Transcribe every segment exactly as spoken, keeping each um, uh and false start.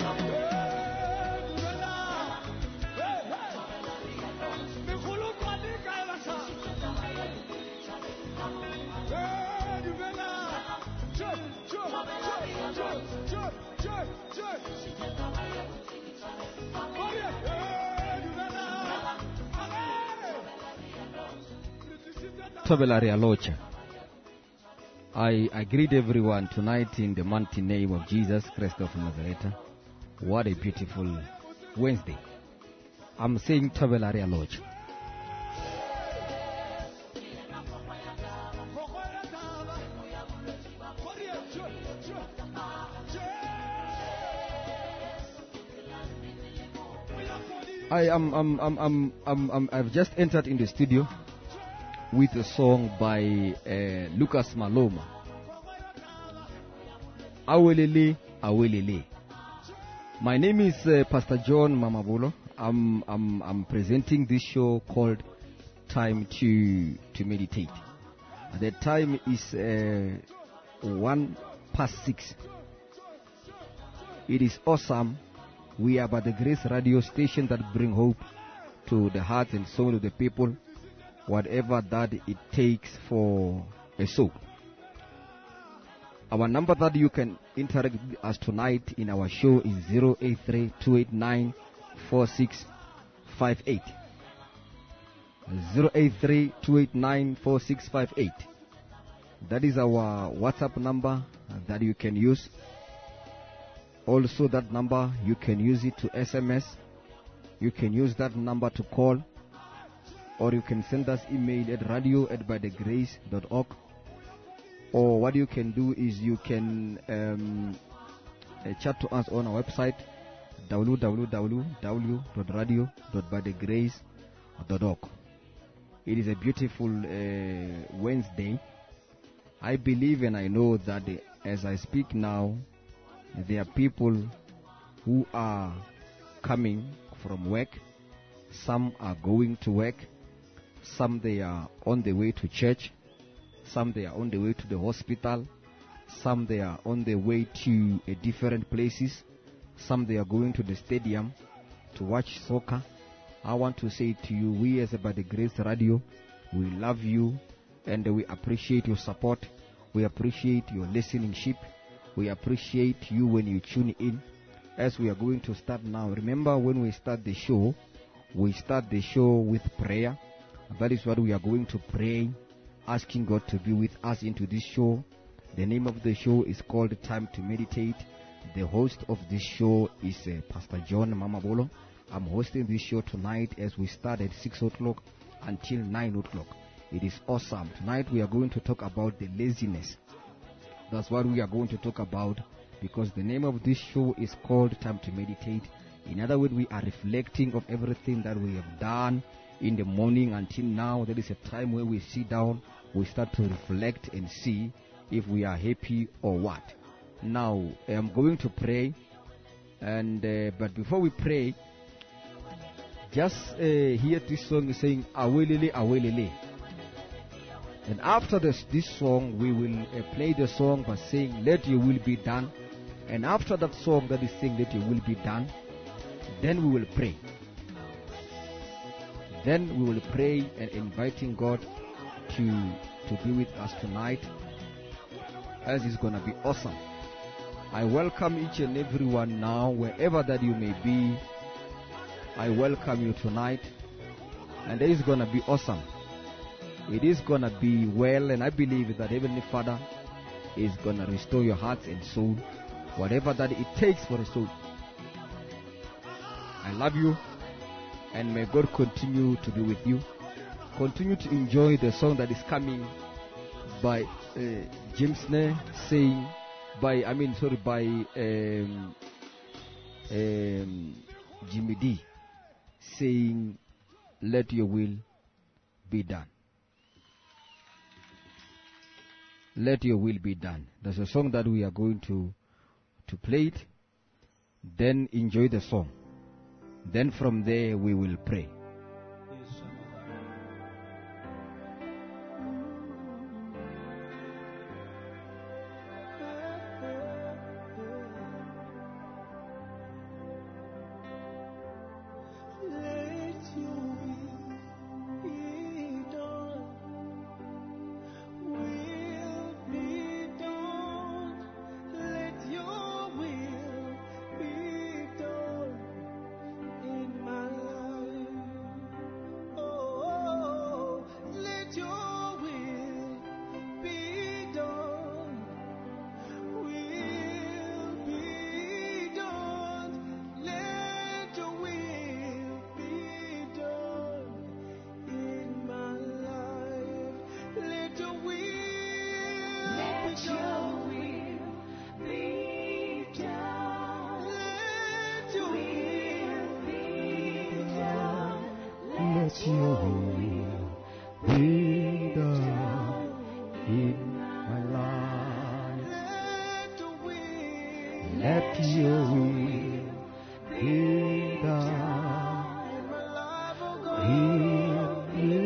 Tobelari Alocha. I, I greet everyone tonight in the mighty name of Jesus Christ of Nazareth. What a beautiful Wednesday. I'm saying Tobelari Alocha. I am um, um, um, um, um, I've just entered in the studio with a song by uh, Lucas Maloma. Awelele, Awelele. My name is uh, Pastor John Mamabolo. I'm, I'm, I'm presenting this show called Time to to Meditate. The time is uh, one past six. It is awesome. We are by the Grace Radio station that bring hope to the heart and soul of the people, whatever that it takes for a soul. Our number that you can interact with us tonight in our show is zero eight three, two eight nine, four six five eight. zero eight three, two eight nine, four six five eight. That is our WhatsApp number that you can use. Also, that number, you can use it to S M S. You can use that number to call. Or you can send us email at radio at by the grace dot org. Or what you can do is you can um, uh, chat to us on our website, w w w dot radio dot by the grace dot org. It is a beautiful uh, Wednesday. I believe and I know that uh, as I speak now, there are people who are coming from work. Some are going to work. Some they are on the way to church. Some they are on the way to the hospital. Some they are on the way to uh, different places. Some they are going to the stadium to watch soccer. I want to say to you, we as By the Grace Radio, we love you and we appreciate your support. We appreciate your listening ship. We appreciate you when you tune in. As we are going to start now, remember when we start the show, we start the show with prayer. That is what we are going to pray, asking God to be with us into this show. The name of the show is called Time to Meditate. The host of this show is uh, Pastor John Mamabolo. I'm hosting this show tonight as we start at six o'clock until nine o'clock. It is awesome. Tonight we are going to talk about the laziness. That's what we are going to talk about, because the name of this show is called Time to Meditate. In other words, we are reflecting of everything that we have done in the morning until now. There is a time where we sit down, we start to reflect and see if we are happy or what. Now, I'm going to pray, and uh, but before we pray, just uh, hear this song saying, Awelele, Awelele. And after this, this song, we will uh, play the song by saying, let your will be done. And after that song that is saying, let your will be done, then we will pray. Then we will pray and inviting God to, to be with us tonight, as it's going to be awesome. I welcome each and everyone now, wherever that you may be. I welcome you tonight, and it is going to be awesome. It is going to be well, and I believe that Heavenly Father is going to restore your hearts and soul, whatever that it takes for a soul. I love you, and may God continue to be with you. Continue to enjoy the song that is coming by uh, James Nair, saying, by, I mean, sorry, by um, um, Jimmy D, saying, let your will be done. Let your will be done. That's a song that we are going to to play it. Then enjoy the song. Then from there we will pray. Let your will be done in my life. Let your will be done in me.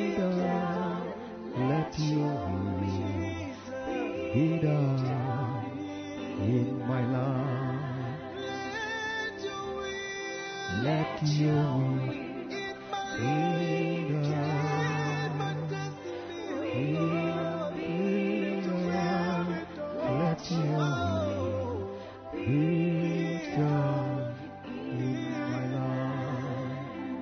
Let your will be done in my life. Let your will be done in me. Let your will be done in my life.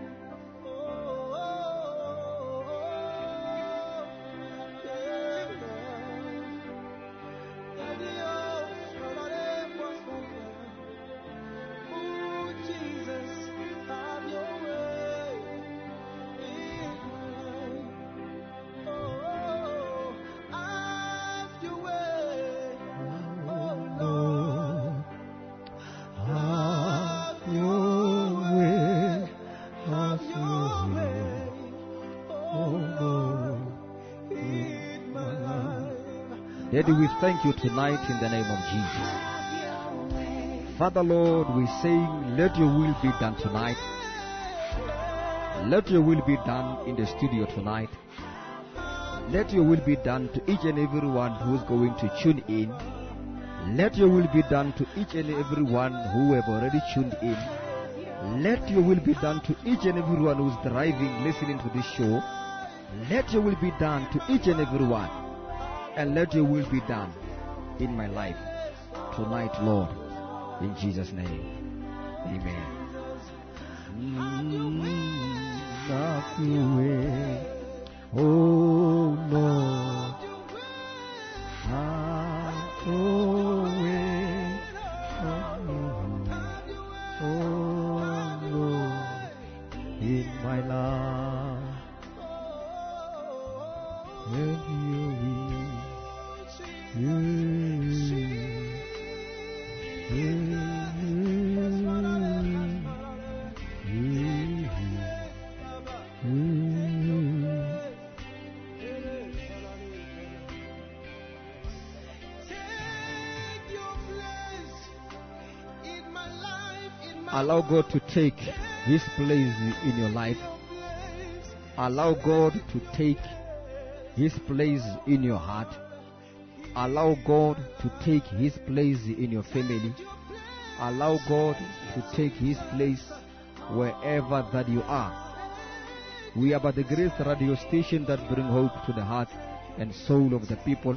Daddy, we thank you tonight in the name of Jesus. Father, Lord, we say, let your will be done tonight. Let your will be done in the studio tonight. Let your will be done to each and every one who is going to tune in. Let your will be done to each and every one who have already tuned in. Let your will be done to each and every one who is driving, listening to this show. Let your will be done to each and every one. And let your will be done in my life tonight, Lord, in Jesus' name. Amen. Have your way, oh Lord. Have your way, oh Lord, in my life. Have your way. Allow God to take His place in your life. Allow God to take His place in your heart. Allow God to take His place in your family. Allow God to take His place wherever that you are. We are by the Grace Radio Station that bring hope to the heart and soul of the people.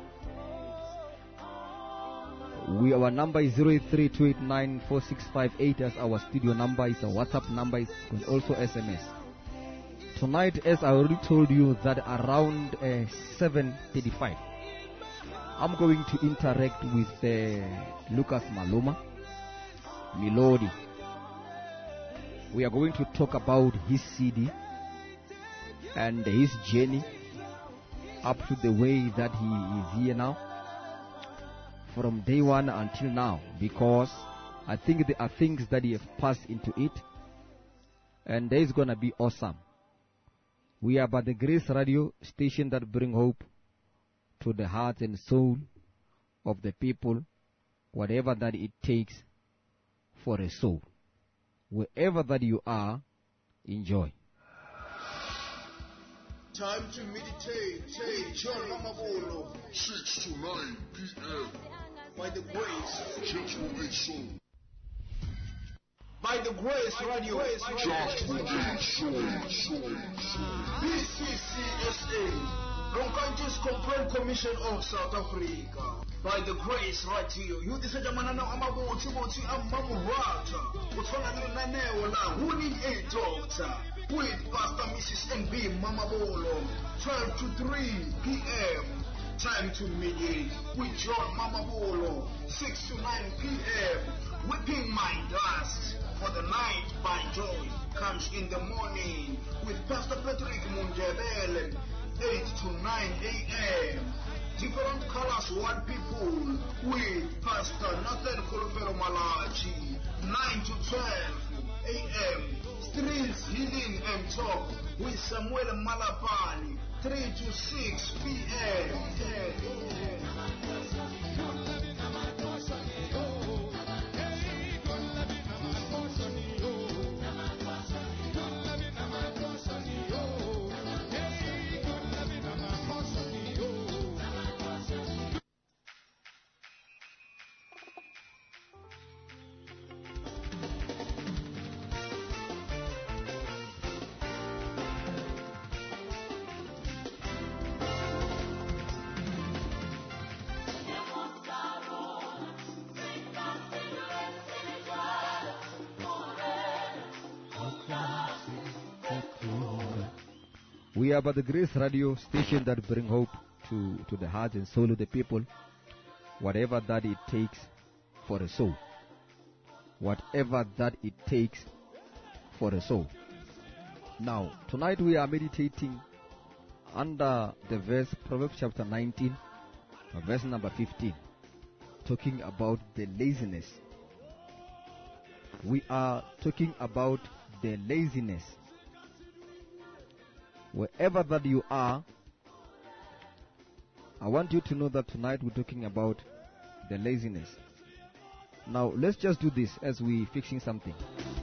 We, our number is zero eight three two eight nine four six five eight as our studio number. Is our WhatsApp number. Is also S M S. Tonight, as I already told you, that around uh, seven thirty-five, I'm going to interact with uh, Lucas Maluma, Melody. We are going to talk about his C D and his journey up to the way that he is here now, from day one until now, because I think there are things that he has passed into it, and there is going to be awesome. We are by the Grace Radio Station that bring hope to the heart and soul of the people, whatever that it takes for a soul. Wherever that you are, enjoy. Time to meditate. Take John Mamabolo, six to nine p.m. By the grace, just for a soul. By the grace, radio, just for a soul. B C C S A, Roncantis Complaint Commission of South Africa. By the grace, radio, you decide to manana amabuti buti amamurata. Utfana nanewa la who need a doctor. With Pastor Missus M B Mamabolo, twelve to three p.m. Time to mediate with John Mamabolo, six to nine p.m. Whipping my dust for the night by joy comes in the morning with Pastor Patrick Munjabel, eight to nine a.m. Different colors, one people with Pastor Nathan Kolofero Malachi, nine to twelve a m Streets Healing and Talk with Samuel Malapani, three to six p m We are by the Grace Radio station that bring hope to, to the heart and soul of the people, whatever that it takes for a soul. Whatever that it takes for a soul. Now, tonight we are meditating under the verse, Proverbs chapter nineteen, verse number fifteen, talking about the laziness. We are talking about the laziness. Wherever that you are, I want you to know that tonight we're talking about the laziness. Now, let's just do this as we fixing something.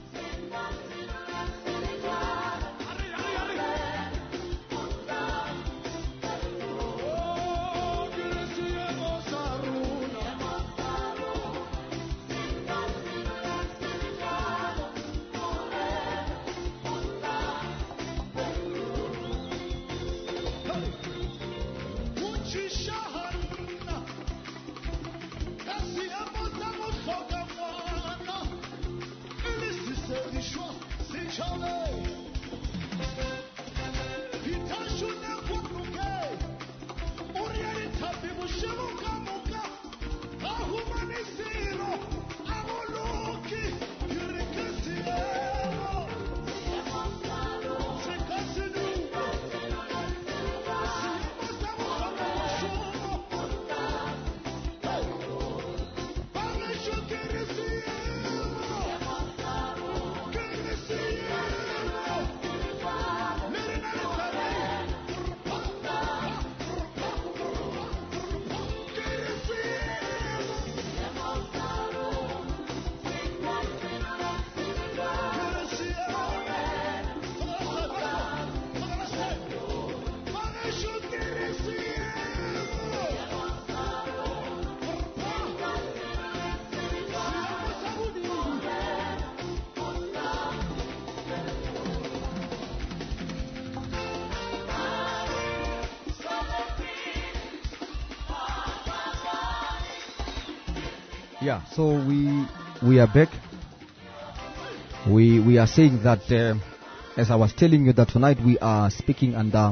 Yeah, so we we are back. We we are saying that, uh, as I was telling you, that tonight we are speaking under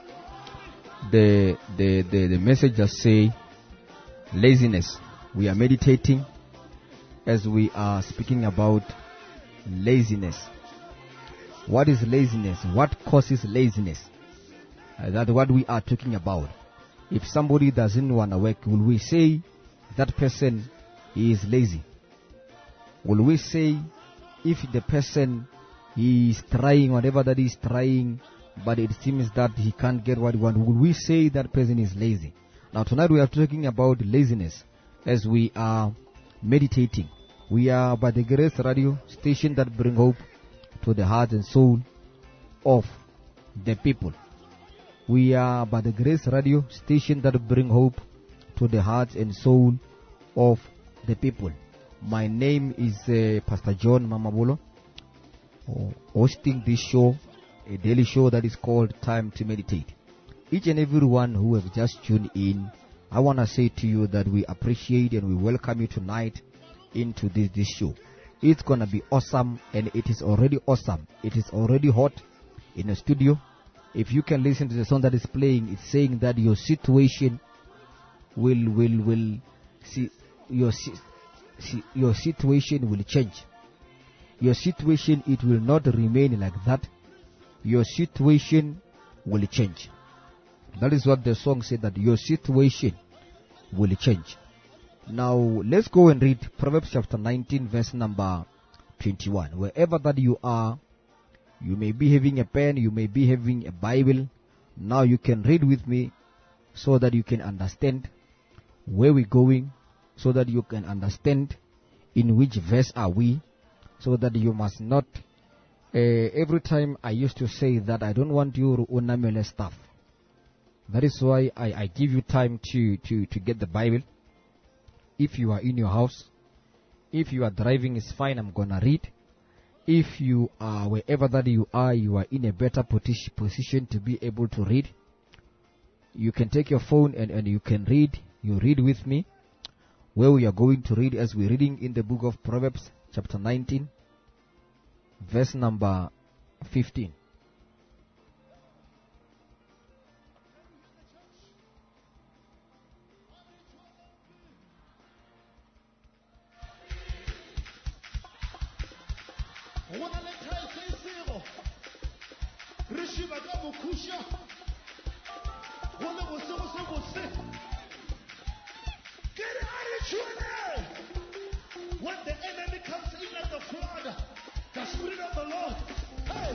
the the the, the message that say laziness. We are meditating as we are speaking about laziness. What is laziness? What causes laziness? Uh, that's what we are talking about. If somebody doesn't want to work, will we say that person he is lazy? Will we say if the person he is trying whatever that he is trying, but it seems that he can't get what he wants, will we say that person is lazy? Now tonight we are talking about laziness as we are meditating. We are by the Grace Radio station that bring hope to the heart and soul of the people. We are by the Grace Radio station that bring hope to the heart and soul of the people. My name is uh, Pastor John Mamabolo, oh, hosting this show, a daily show that is called Time to Meditate. Each and everyone who have just tuned in, I want to say to you that we appreciate and we welcome you tonight into this, this show. It's going to be awesome, and it is already awesome. It is already hot in the studio. If you can listen to the song that is playing, it's saying that your situation will, will, will, see, your see, your situation will change. Your situation, it will not remain like that. Your situation will change. That is what the song said, that your situation will change. Now let's go and read Proverbs chapter nineteen verse number twenty-one. Wherever that you are, you may be having a pen, you may be having a Bible. Now you can read with me so that you can understand where we're going, so that you can understand in which verse are we, so that you must not, uh, every time I used to say that I don't want you to unamele stuff. That is why I, I give you time to, to, to get the Bible. If you are in your house, if you are driving, it's fine, I'm gonna read. If you are wherever that you are, you are in a better posi- position to be able to read. You can take your phone and, and you can read. You read with me. Where we are going to read, as we're reading in the book of Proverbs, chapter nineteen, verse number fifteen. When the enemy comes in like a flood, the Spirit of the Lord, hey,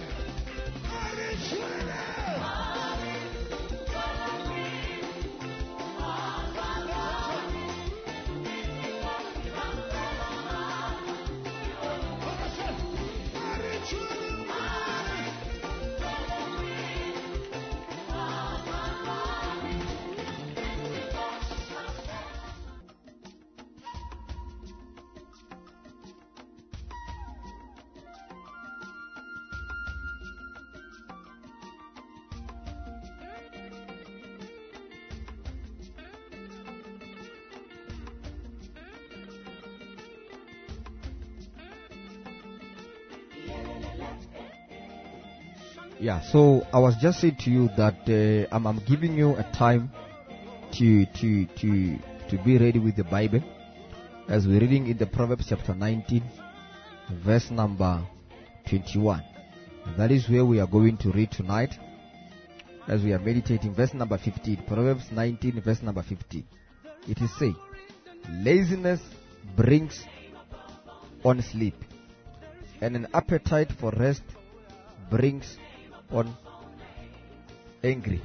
Yeah, so I was just saying to you that uh, I'm, I'm giving you a time to to to to be ready with the Bible, as we're reading in the Proverbs chapter nineteen, verse number twenty-one. That is where we are going to read tonight, as we are meditating. Verse number fifteen, Proverbs nineteen, verse number fifteen. It is saying, laziness brings on sleep, and an appetite for rest brings on angry.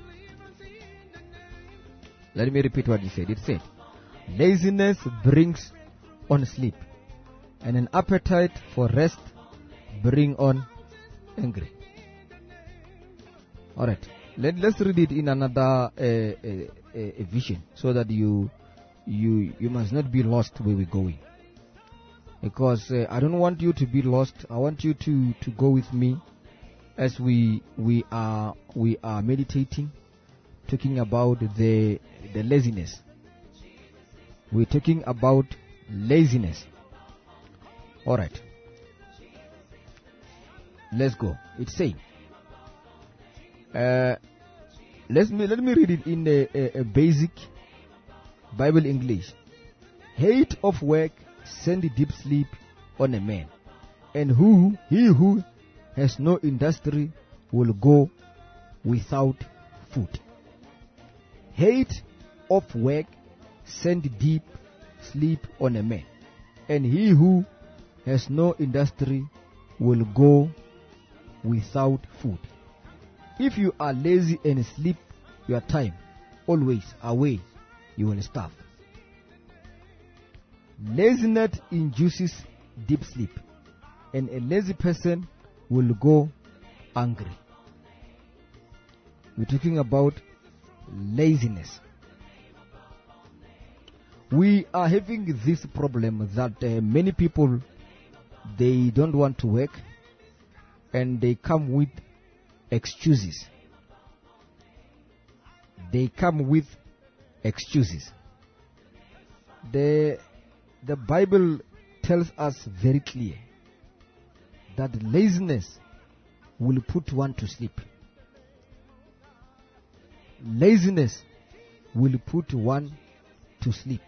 Let me repeat what he said. It said, laziness brings on sleep, and an appetite for rest bring on angry. All right. Let, let's read it in another uh, uh, uh, vision, so that you you you must not be lost where we're going. Because uh, I don't want you to be lost. I want you to, to go with me as we we are we are meditating, talking about the the laziness. We're talking about laziness. All right. Let's go. It's saying. Uh, let me let me read it in a, a, a basic Bible English. Hate of work send deep sleep on a man, and who he who has no industry will go without food. Hate of work send deep sleep on a man, and he who has no industry will go without food. If you are lazy and sleep your time always away, you will starve. Laziness induces deep sleep, and a lazy person will go angry. We're talking about laziness. We are having this problem that uh, many people, they don't want to work, and they come with excuses. They come with excuses. The the Bible tells us very clear that laziness will put one to sleep. Laziness will put one to sleep.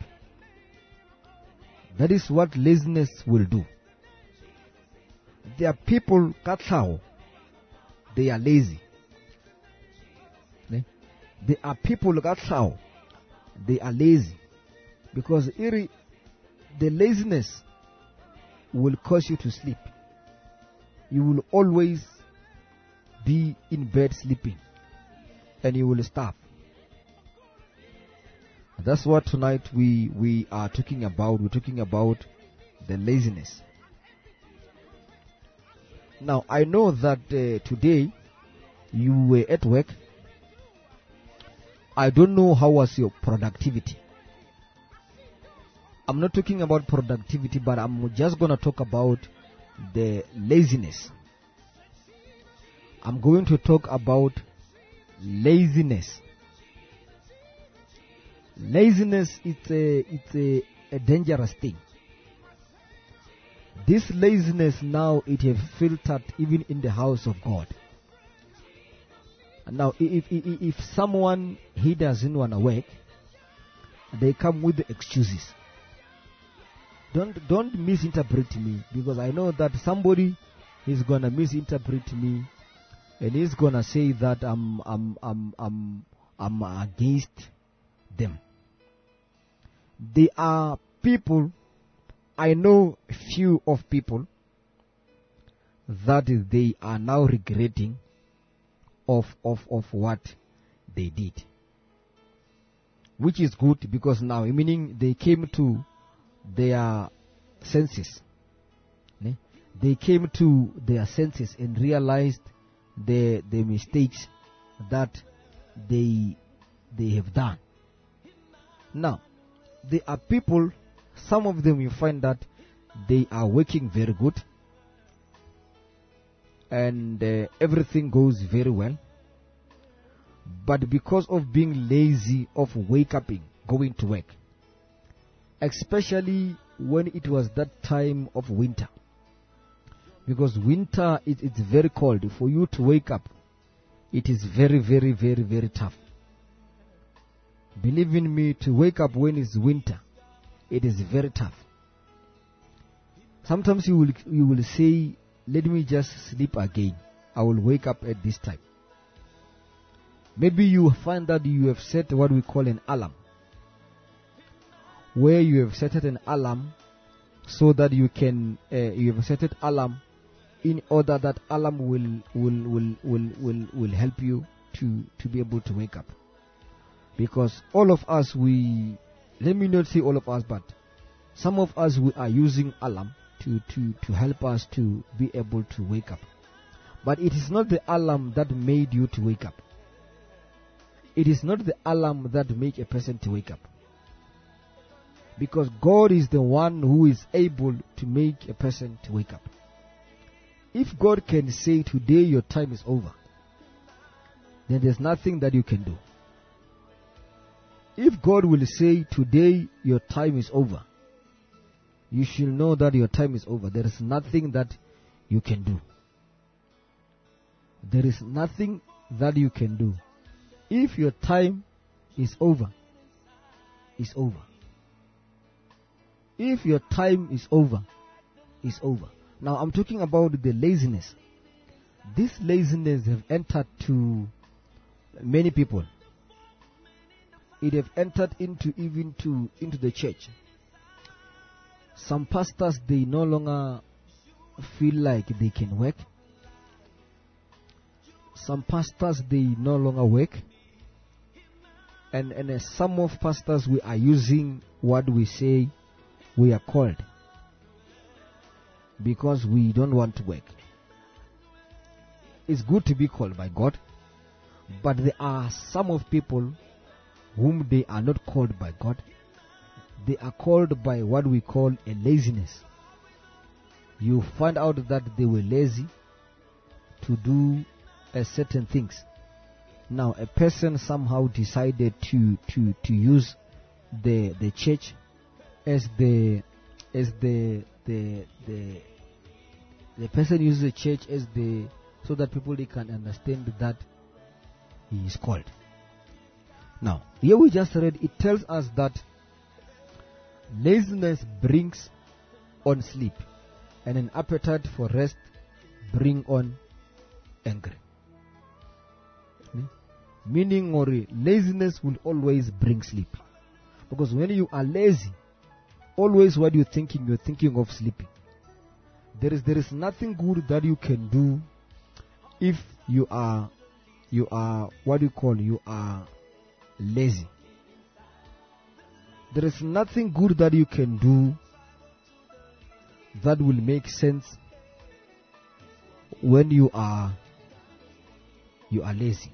That is what laziness will do. There are people, katlao, they are lazy. There are people, katlao, they are lazy. Because iri, the laziness will cause you to sleep. you will always be in bed sleeping, and you will starve. That's what tonight we, we are talking about. We're talking about the laziness. Now, I know that uh, today you were at work. I don't know how was your productivity. I'm not talking about productivity, but I'm just going to talk about the laziness. I'm going to talk about laziness. Laziness is a, it's a, a dangerous thing. This laziness now, it has filtered even in the house of God. Now, if, if, if someone, he doesn't want to work, they come with the excuses. Don't, don't misinterpret me, because I know that somebody is going to misinterpret me, and he's going to say that I'm, I'm, I'm, I'm, I'm against them. They are people, I know few of people that they are now regretting of, of, of what they did. Which is good, because now, meaning they came to their senses. They came to their senses and realized the, the mistakes that they, they have done. Now, there are people, some of them you find that they are working very good, and uh, everything goes very well, but because of being lazy of wake up, going to work, especially when it was that time of winter, because winter it, it's very cold. For you to wake up, it is very, very, very, very tough. Believe in me, to wake up when it's winter, it is very tough. Sometimes you will you will say, let me just sleep again. I will wake up at this time. Maybe you find that you have set what we call an alarm, where you have set an alarm so that you can uh, you have set an alarm in order that alarm will will will will will, will help you to to be able to wake up. Because all of us, we, let me not say all of us, but some of us, we are using alarm to, to, to help us to be able to wake up. But it is not the alarm that made you to wake up. It is not the alarm that makes a person to wake up. Because God is the one who is able to make a person to wake up. If God can say, today your time is over, then there's nothing that you can do. If God will say, today your time is over, you should know that your time is over. There is nothing that you can do. There is nothing that you can do. If your time is over, it's over. If your time is over, it's over. Now I'm talking about the laziness. This laziness have entered to many people. It have entered into even to into the church. Some pastors, they no longer feel like they can work. Some pastors, they no longer work. And, and uh, some of pastors, we are using what we say we are called, because we don't want to work. It's good to be called by God, but there are some of people whom they are not called by God. They are called by what we call a laziness. You find out that they were lazy to do a certain things. Now a person somehow decided to, to, to use the the church as the as the the the the person uses the church as the so that people they can understand that he is called. Now, here we just read, it tells us that laziness brings on sleep, and an appetite for rest bring on anger. Hmm? Meaning, or laziness will always bring sleep. Because when you are lazy, always what you're thinking, you're thinking of sleeping. there is there is nothing good that you can do if you are you are what do you call you are lazy. There is nothing good that you can do that will make sense when you are you are lazy.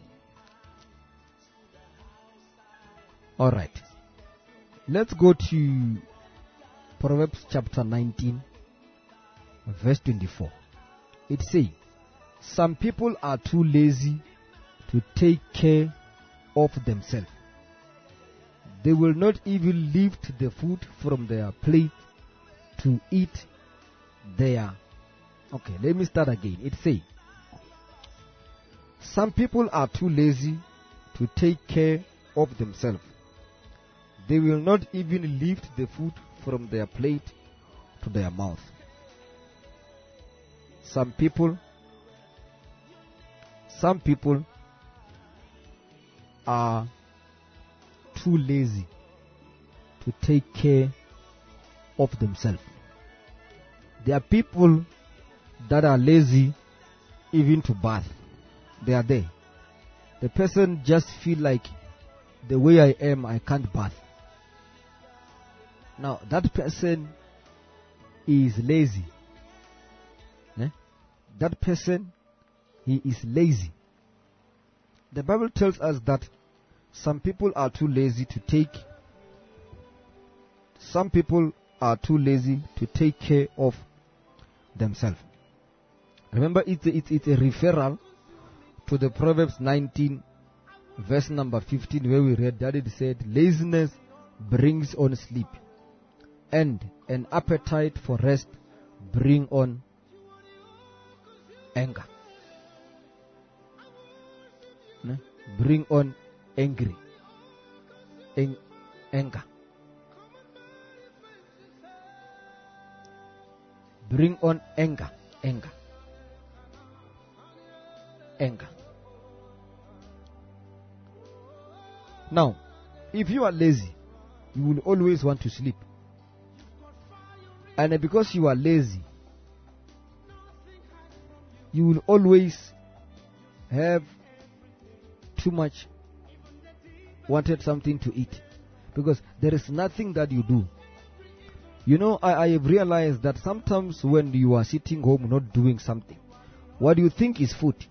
All right. Let's go to Proverbs chapter nineteen, verse twenty-four. It says, some people are too lazy to take care of themselves. They will not even lift the food from their plate to eat their... Okay, let me start again. It says, some people are too lazy to take care of themselves. They will not even lift the food from their plate to their mouth. Some people, some people are too lazy to take care of themselves. There are people that are lazy even to bath. They are there. The person just feel like the way I am, I can't bath. Now that person is lazy. Eh? That person, he is lazy. The Bible tells us that some people are too lazy to take some people are too lazy to take care of themselves. Remember, it's a, it's, it's a referral to the Proverbs nineteen, verse number fifteen, where we read that it said, laziness brings on sleep, and an appetite for rest bring on anger. Ne? Bring on angry. Ang- anger. Bring on anger. Anger. Anger. Now, if you are lazy, you will always want to sleep. And because you are lazy, you will always have too much wanted something to eat, because there is nothing that you do. You know, I, I have realized that sometimes when you are sitting home not doing something, what you think is food.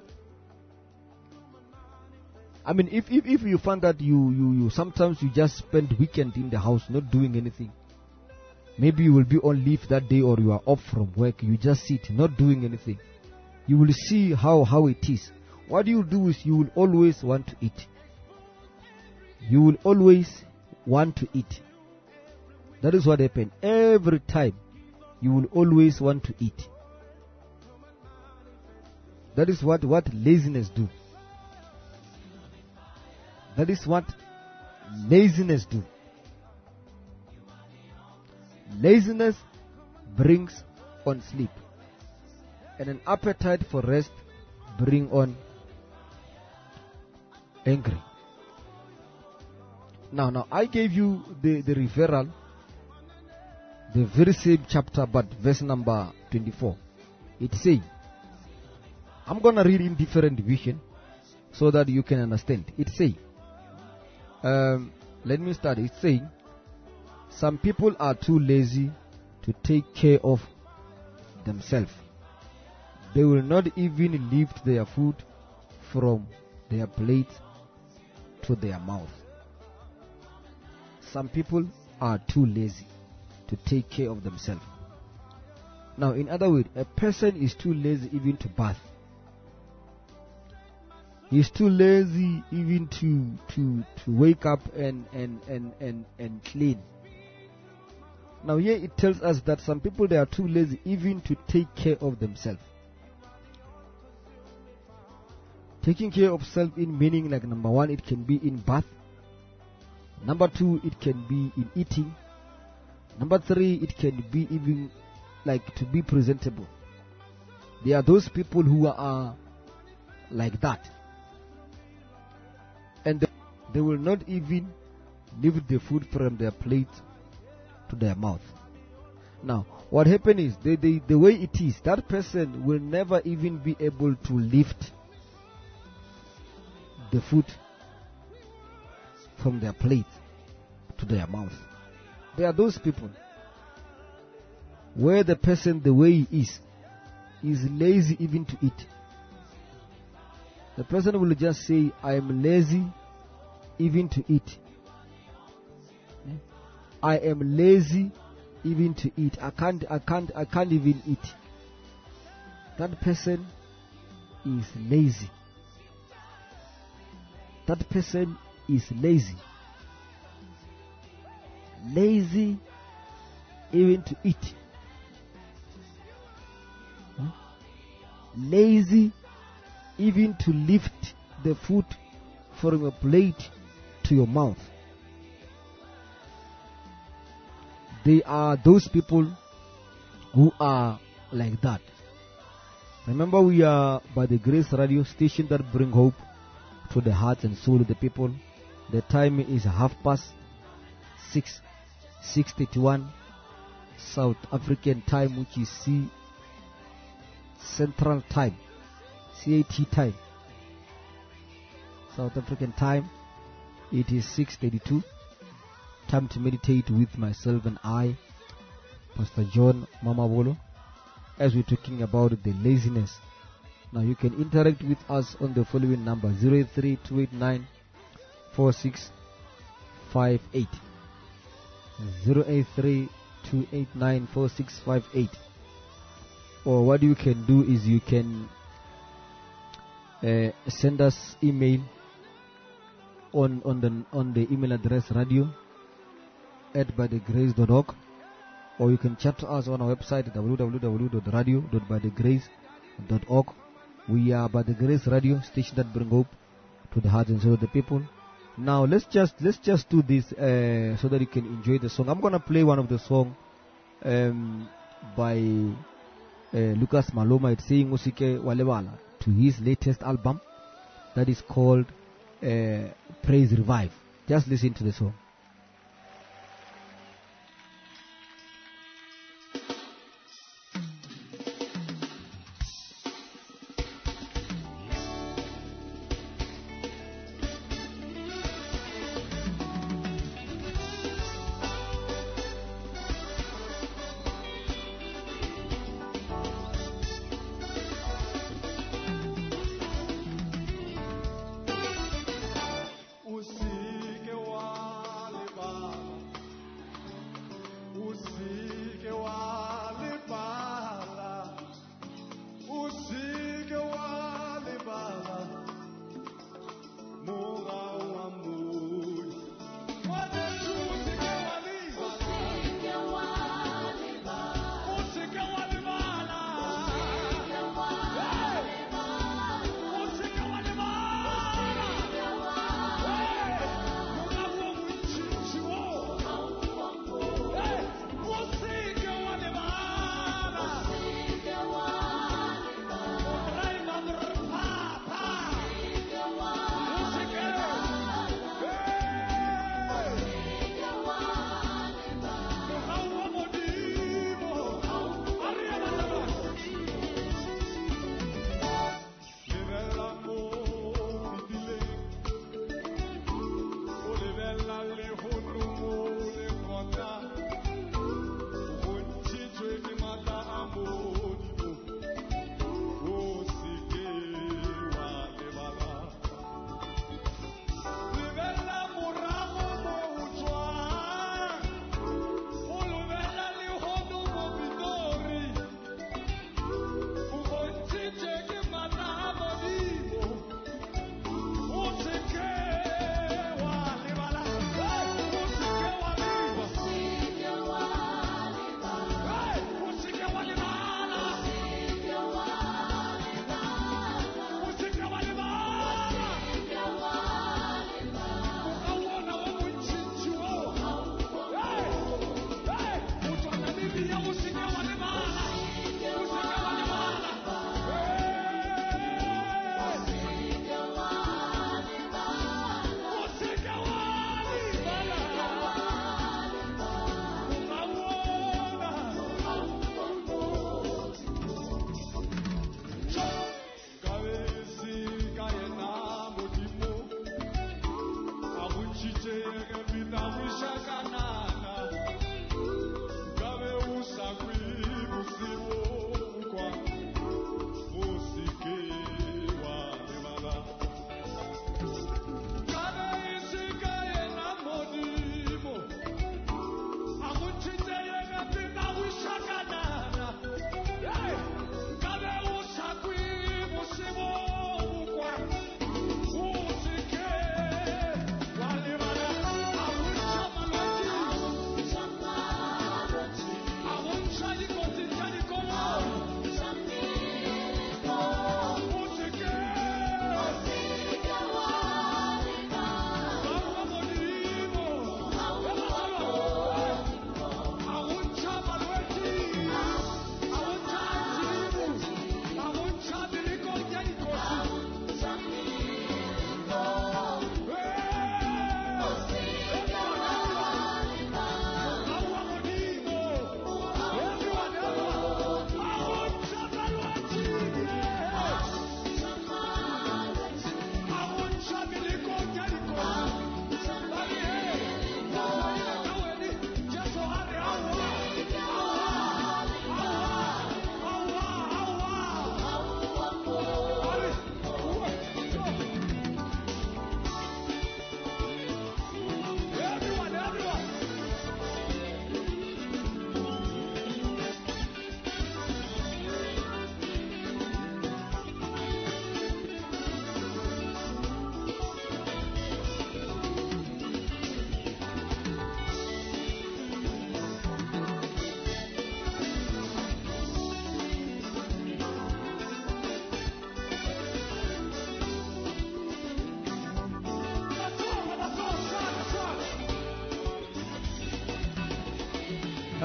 I mean, if, if, if you find that you, you, you sometimes you just spend weekend in the house not doing anything, maybe you will be on leave that day or you are off from work, you just sit not doing anything, you will see how, how it is. What you do is you will always want to eat. You will always want to eat. That is what happens. Every time you will always want to eat. That is what, what laziness do. That is what laziness do. Laziness brings on sleep, and an appetite for rest bring on angry. Now, now I gave you the, the referral, the very same chapter, but verse number twenty-four. It says, I'm gonna read in different division so that you can understand. It says, um, let me start. It says, some people are too lazy to take care of themselves. They will not even lift their food from their plate to their mouth. Some people are too lazy to take care of themselves. Now, in other words, a person is too lazy even to bath. He's too lazy even to to, to wake up and, and, and, and, and clean. Now here it tells us that some people, they are too lazy even to take care of themselves. Taking care of self in meaning, like, number one, it can be in bath. Number two, it can be in eating. Number three, it can be even like to be presentable. There are those people who are like that, and they, they will not even lift the food from their plate to their mouth. Now, what happened is, the, the, the way it is, that person will never even be able to lift the food from their plate to their mouth. There are those people where the person, the way he is, is lazy even to eat. The person will just say, I am lazy even to eat. I am lazy even to eat. I can't, I can't, I can't even eat. That person is lazy. That person is lazy. Lazy even to eat. Hmm? Lazy even to lift the food from your plate to your mouth. They are those people who are like that. Remember, we are by the Grace Radio station that bring hope to the hearts and soul of the people. The time is half past six, six thirty-one South African time, which is C Central Time, C A T time. South African time, it is six thirty-two. Time to meditate with myself and I, Pastor John Mamabolo, as we're talking about the laziness. Now you can interact with us on the following number: zero eight three two eight nine four six five eight. zero eight three two eight nine four six five eight. Or what you can do is you can uh, send us email on on the on the email address radio at bythegrace dot org, or you can chat to us on our website w w w dot radio dot by the grace dot org. We are By the Grace Radio, station that bring hope to the hearts and soul of the people. Now let's just let's just do this uh, so that you can enjoy the song. I'm gonna play one of the song um, by uh, Lucas Maloma. It's saying Musike Walewala to his latest album that is called uh, Praise Revive. Just listen to the song. Usike wa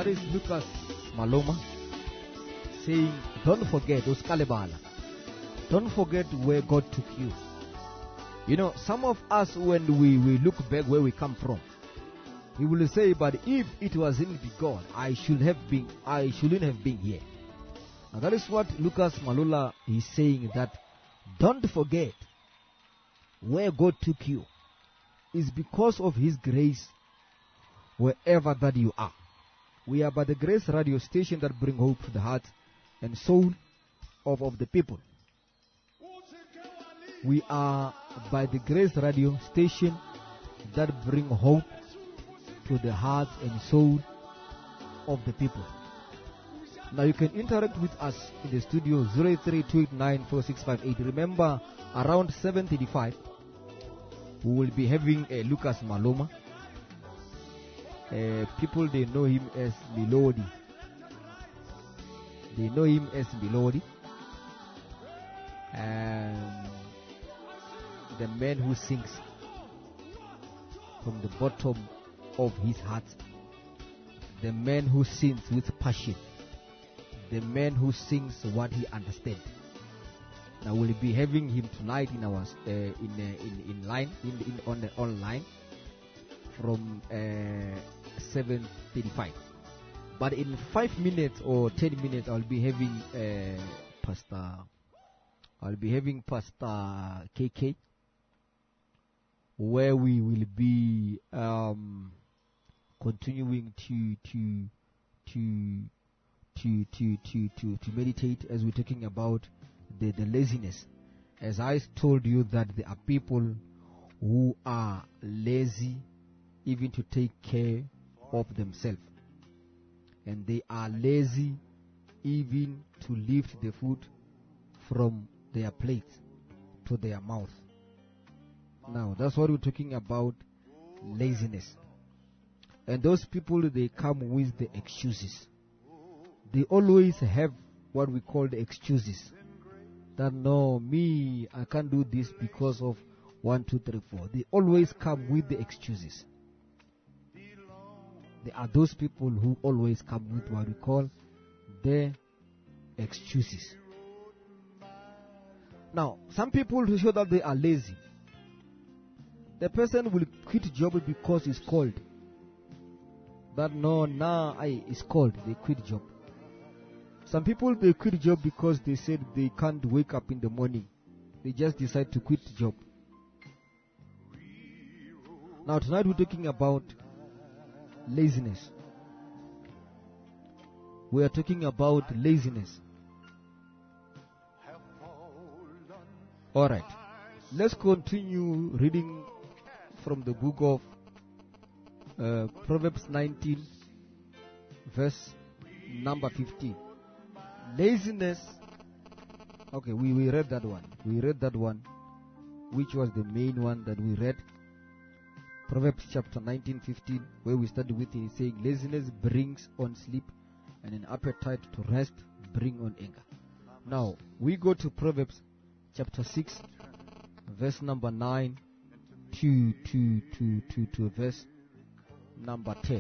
That is Lucas Maloma saying, don't forget, Uskalebala. Don't forget where God took you. You know, some of us, when we, we look back where we come from, we will say, but if it wasn't God, I should have been, I shouldn't have been here. Now that is what Lucas Malula is saying, that don't forget where God took you. Is because of His grace wherever that you are. We are by the Grace radio station that bring hope to the heart and soul of, of the people. We are by the Grace radio station that bring hope to the heart and soul of the people. Now you can interact with us in the studio zero eight three two eight nine four six five eight. Remember, around seven thirty-five we will be having a Lucas Maloma. Uh, people, they know him as Melody. They know him as Melody. And the man who sings from the bottom of his heart. The man who sings with passion. The man who sings what he understands. Now we'll be having him tonight in our uh, in, uh, in in line in, in on the online from uh, seven thirty-five. But in five minutes or ten minutes, I'll be having uh, Pastor. I'll be having Pastor K K, where we will be um, continuing to to to to to to to to meditate as we're talking about the, the laziness. As I told you that there are people who are lazy even to take care of themselves, and they are lazy even to lift the food from their plate to their mouth. Now that's what we're talking about, laziness. And those people, they come with the excuses. They always have what we call the excuses. That no, me, I can't do this because of one, two, three, four. They always come with the excuses. There are those people who always come with what we call the excuses. Now, some people who show that they are lazy. The person will quit job because it's cold. That no, now I it's cold. They quit job. Some people, they quit job because they said they can't wake up in the morning. They just decide to quit job. Now tonight we're talking about laziness. We are talking about laziness. Alright. Let's continue reading from the book of uh, Proverbs nineteen, verse number fifteen. Laziness. Okay, we, we read that one. We read that one, which was the main one that we read. Proverbs chapter nineteen, fifteen, where we started with it, saying, laziness brings on sleep, and an appetite to rest bring on anger. Now, we go to Proverbs chapter six, verse number nine, to, to, to, to, to verse number ten.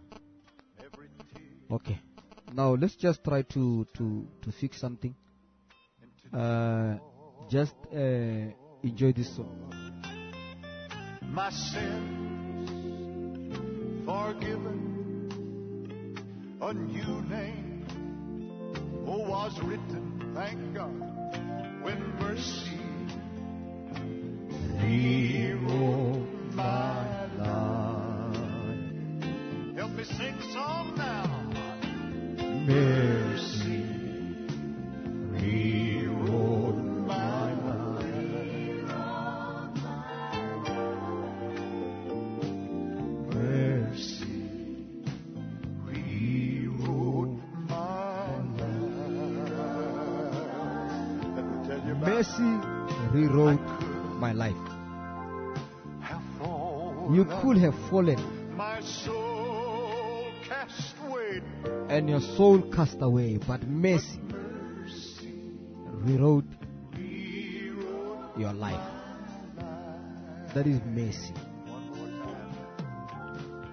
Okay. Now let's just try to to to fix something. Uh, just uh, enjoy this song. My sins forgiven, a new name oh was written. Thank God, when mercy rewrote my life. Help me sing song now. Mercy rewrote my life. Mercy rewrote my life. Let me tell you about Mercy rewrote my life. You could have fallen. My soul cast away. And your soul cast away, but mercy rewrote your life. That is mercy.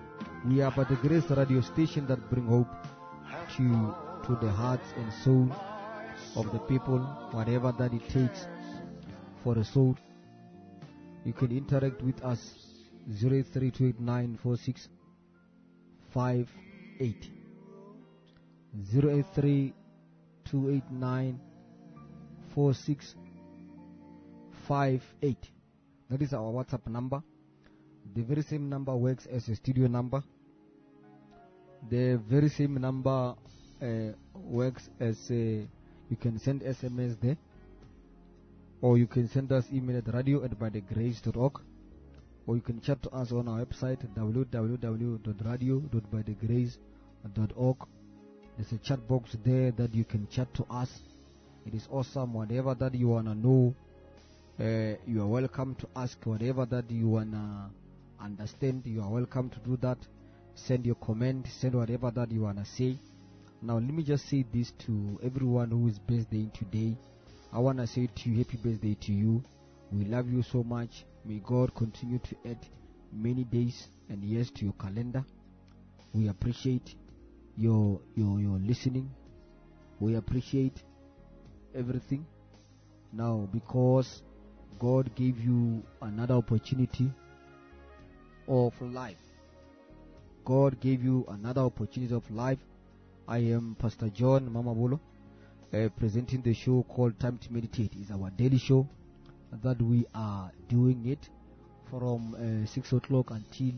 We are by the Grace radio station that bring hope to to the hearts and soul of the people, whatever that it takes for a soul. You can interact with us zero eight three two eight nine four six five eight. zero eight three two eight nine four six five eight. That is our WhatsApp number. The very same number works as a studio number. The very same number uh, works as a, you can send S M S there, or you can send us email at radio at by the grace dot org, or you can chat to us on our website w w w dot radio dot by the grace dot org. There's a chat box there that you can chat to us. It is awesome. Whatever that you wanna know, uh, you are welcome to ask. Whatever that you wanna understand, you are welcome to do that. Send your comment, send whatever that you wanna say. Now let me just say this to everyone who is birthday today. I wanna say to you, happy birthday to you. We love you so much. May God continue to add many days and years to your calendar. We appreciate your your your listening. We appreciate everything. Now, because God gave you another opportunity of life. God gave you another opportunity of life. I am Pastor John Mamabolo, uh, presenting the show called Time to Meditate. It's our daily show that we are doing it from uh, six o'clock until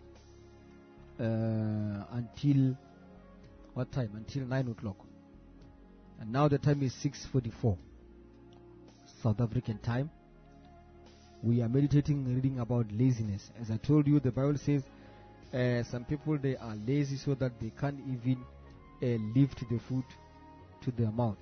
uh, until what time? Until nine o'clock. And now the time is six forty-four South African time. We are meditating, reading about laziness. As I told you, the Bible says uh, some people, they are lazy so that they can't even uh, lift the food to their mouth.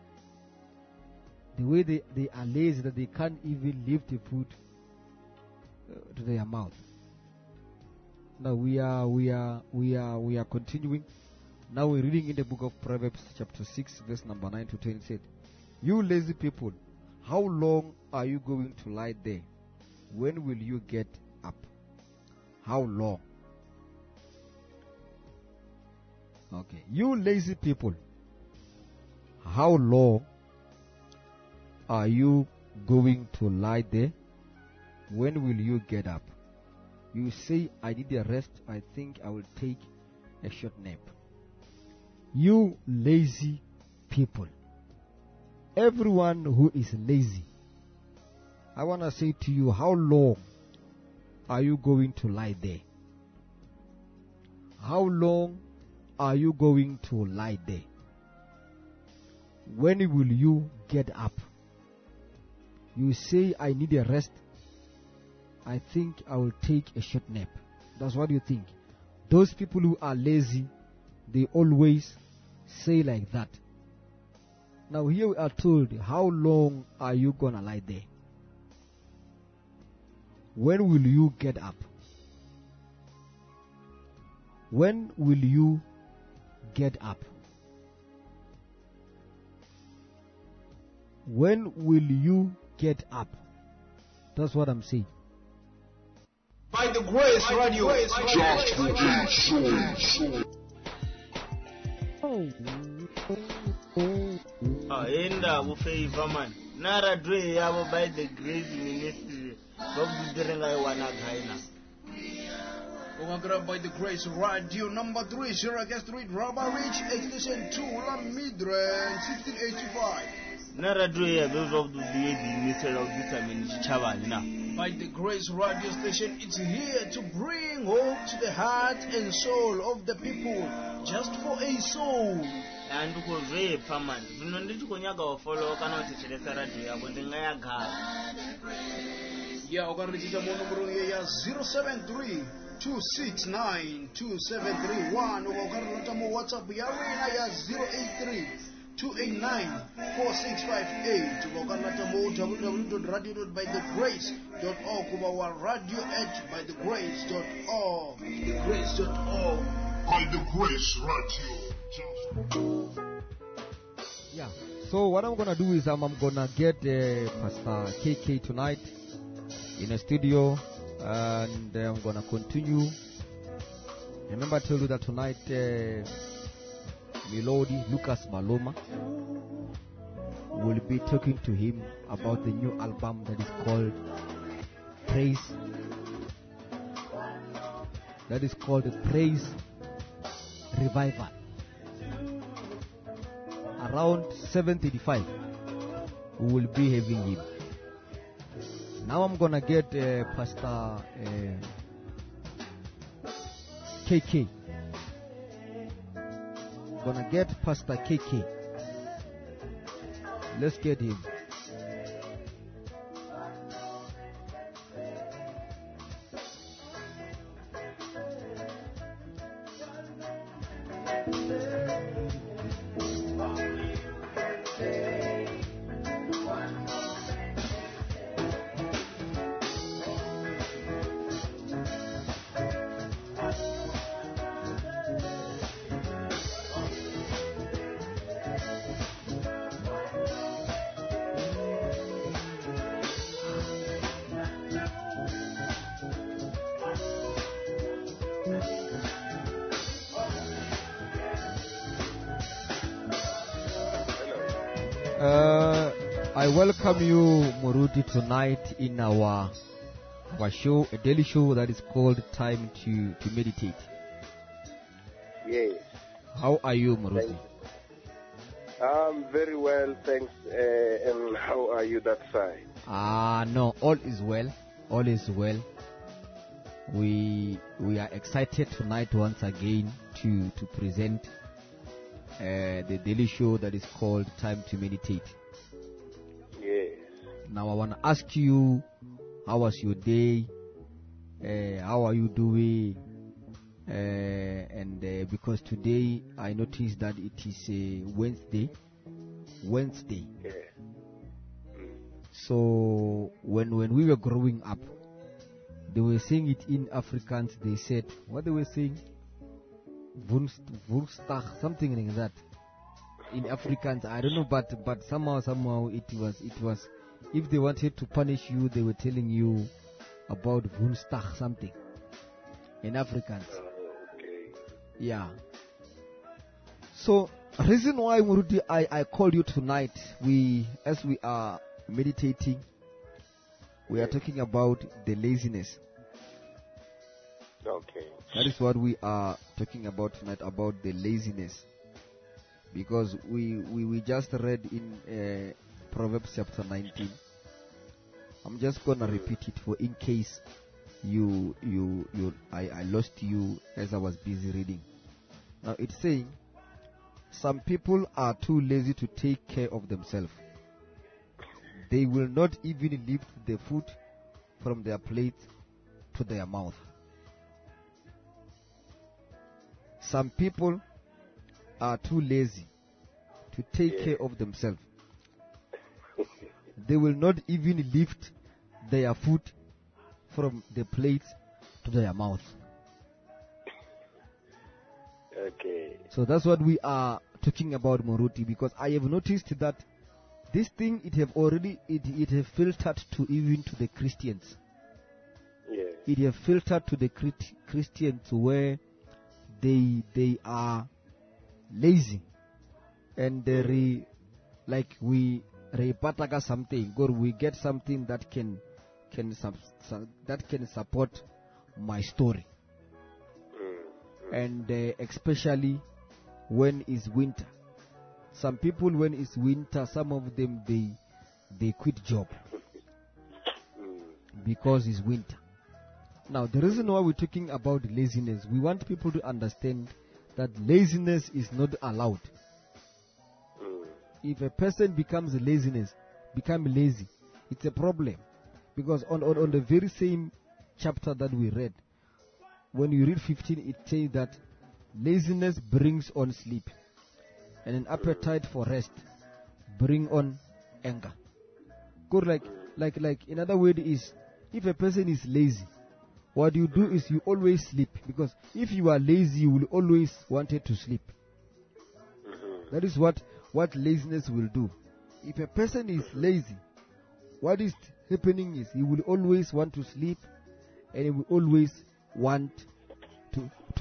The way they, they are lazy that they can't even lift the food uh, to their mouth. Now we are we are we are we are continuing. Now we're reading in the book of Proverbs chapter six verse number nine to ten. It said, "You lazy people, how long are you going to lie there? When will you get up?" How long? Okay. You lazy people, how long are you going to lie there? When will you get up? You say, "I need a rest. I think I will take a short nap." You lazy people. Everyone who is lazy, I want to say to you, how long are you going to lie there? How long are you going to lie there? When will you get up? You say, "I need a rest. I think I will take a short nap." That's what you think. Those people who are lazy, they always say like that. Now here we are told, how long are you gonna lie there? When will you get up? When will you get up? When will you get up? That's what I'm saying. By the Grace Radio. Just within soul. Ah, enda bufavor man. Nara dwe yabo by the Grace Ministry. Bob durenga wana gaina. By the Grace Radio number three, Sierra Gas Street, Rubber Ridge, Extension two, Lamidre, sixteen eighty-five. Nara dwe ya those of the Ministry of Vitamin Chavali na. By the Grace Radio Station, it's here to bring hope to the heart and soul of the people, just for a soul. And ko zwe paman. Zvino nditi konyaga wa follow kana kutichelesa radio yabo ndingaya gala. Yeah, ukarikita mo numero ya zero seven three two six nine two seven three one, ukarikita mo WhatsApp ya rena ya zero eight three two eight nine four six five eight, ukarikita mo w w w dot radio dot by the grace dot org, uba radio at by the grace dot org, the grace dot org. By the Grace Radio. Yeah. So what I'm gonna do is um, I'm gonna get uh, Pastor K K tonight in a studio, and uh, I'm gonna continue Remember I told you that tonight uh, Melody Lucas Maloma will be talking to him about the new album that is called Praise. That is called Praise Revival. Around seven thirty-five, we will be having him. Now I'm gonna get uh, Pastor uh, K K. Gonna get Pastor K K. Let's get him. Uh, I welcome you, Muruti, tonight in our our show, a daily show that is called Time to, to Meditate. Yes. How are you, Muruti? Thank you. I'm very well, thanks. Uh, and how are you that side? Ah, no, all is well. All is well. We we are excited tonight once again to to present uh, the daily show that is called Time to Meditate. Yes. Now I want to ask you, how was your day? Uh, how are you doing? Uh, and uh, because today I noticed that it is a Wednesday. Wednesday. Yeah. Mm. So when when we were growing up, they were saying it in Afrikaans. They said what they were saying, Woensdag, something like that. In Afrikaans, I don't know, but but somehow somehow it was it was. If they wanted to punish you, they were telling you about Woensdag something in Afrikaans. Uh, okay. Yeah. So reason why, Muruti, I I called you tonight. We as we are meditating, we are talking about the laziness. Okay. That is what we are talking about tonight, about the laziness. Because we, we, we just read in uh, Proverbs chapter nineteen. I'm just gonna repeat it for in case you you you I, I lost you as I was busy reading. Now it's saying, some people are too lazy to take care of themselves. They will not even lift the food from their plate to their mouth. Some people are too lazy to take Yeah. care of themselves. They will not even lift their food from the plate to their mouth. Okay. So that's what we are talking about, Moruti, because I have noticed that this thing, it have already, it, it have filtered to even to the Christians. Yes. It have filtered to the Chrit- Christians where they they are lazy and they re, like we repataka something, or we get something that can can sub, su- that can support my story. Mm. And uh, especially when it's winter. Some people, when it's winter, some of them they they quit job Mm. because it's winter. Now the reason why we're talking about laziness, we want people to understand that laziness is not allowed. Mm. If a person becomes laziness, become lazy, it's a problem. Because on, on, on the very same chapter that we read, when you read fifteen, it says that laziness brings on sleep, and an appetite for rest bring on anger. Good, like like like in other word is, if a person is lazy, what you do is you always sleep, because if you are lazy, you will always wanted to sleep. Mm-hmm. That is what what laziness will do. If a person is lazy, what is happening is he will always want to sleep, and he will always want to to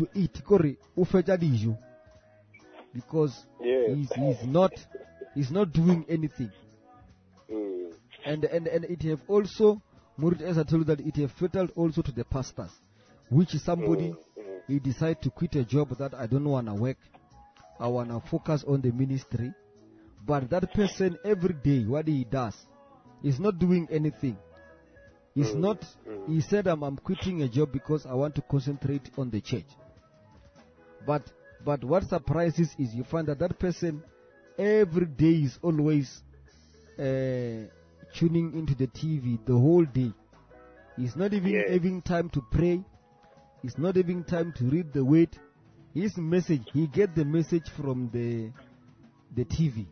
to eat. Kore, ufeja dijo. Because Yes. he's, he's not he's not doing anything. Mm. And and and it have also, Muruti, as I told you, that it have filtered also to the pastors, which is somebody, Mm, mm. he decide to quit a job that I don't want to work, I want to focus on the ministry, but that person every day, what he does, is not doing anything. He's Mm, not, mm. he said, I'm, I'm quitting a job because I want to concentrate on the church. But but what surprises is you find that that person every day is always uh, tuning into the T V the whole day. He's not even Yes. having time to pray. He's not having time to read the word. His message, he get the message from the the T V.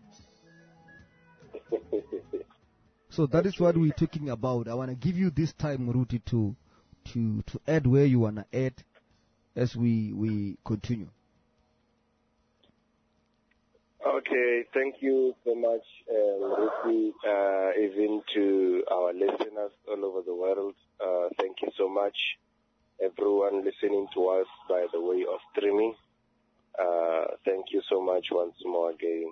So that is what we're talking about. I want to give you this time, Ruti, to to to add where you want to add as we we continue. Okay, thank you so much, um, Ruthie, uh, even to our listeners all over the world. Uh, thank you so much, everyone listening to us by the way of streaming. Uh, thank you so much once more again.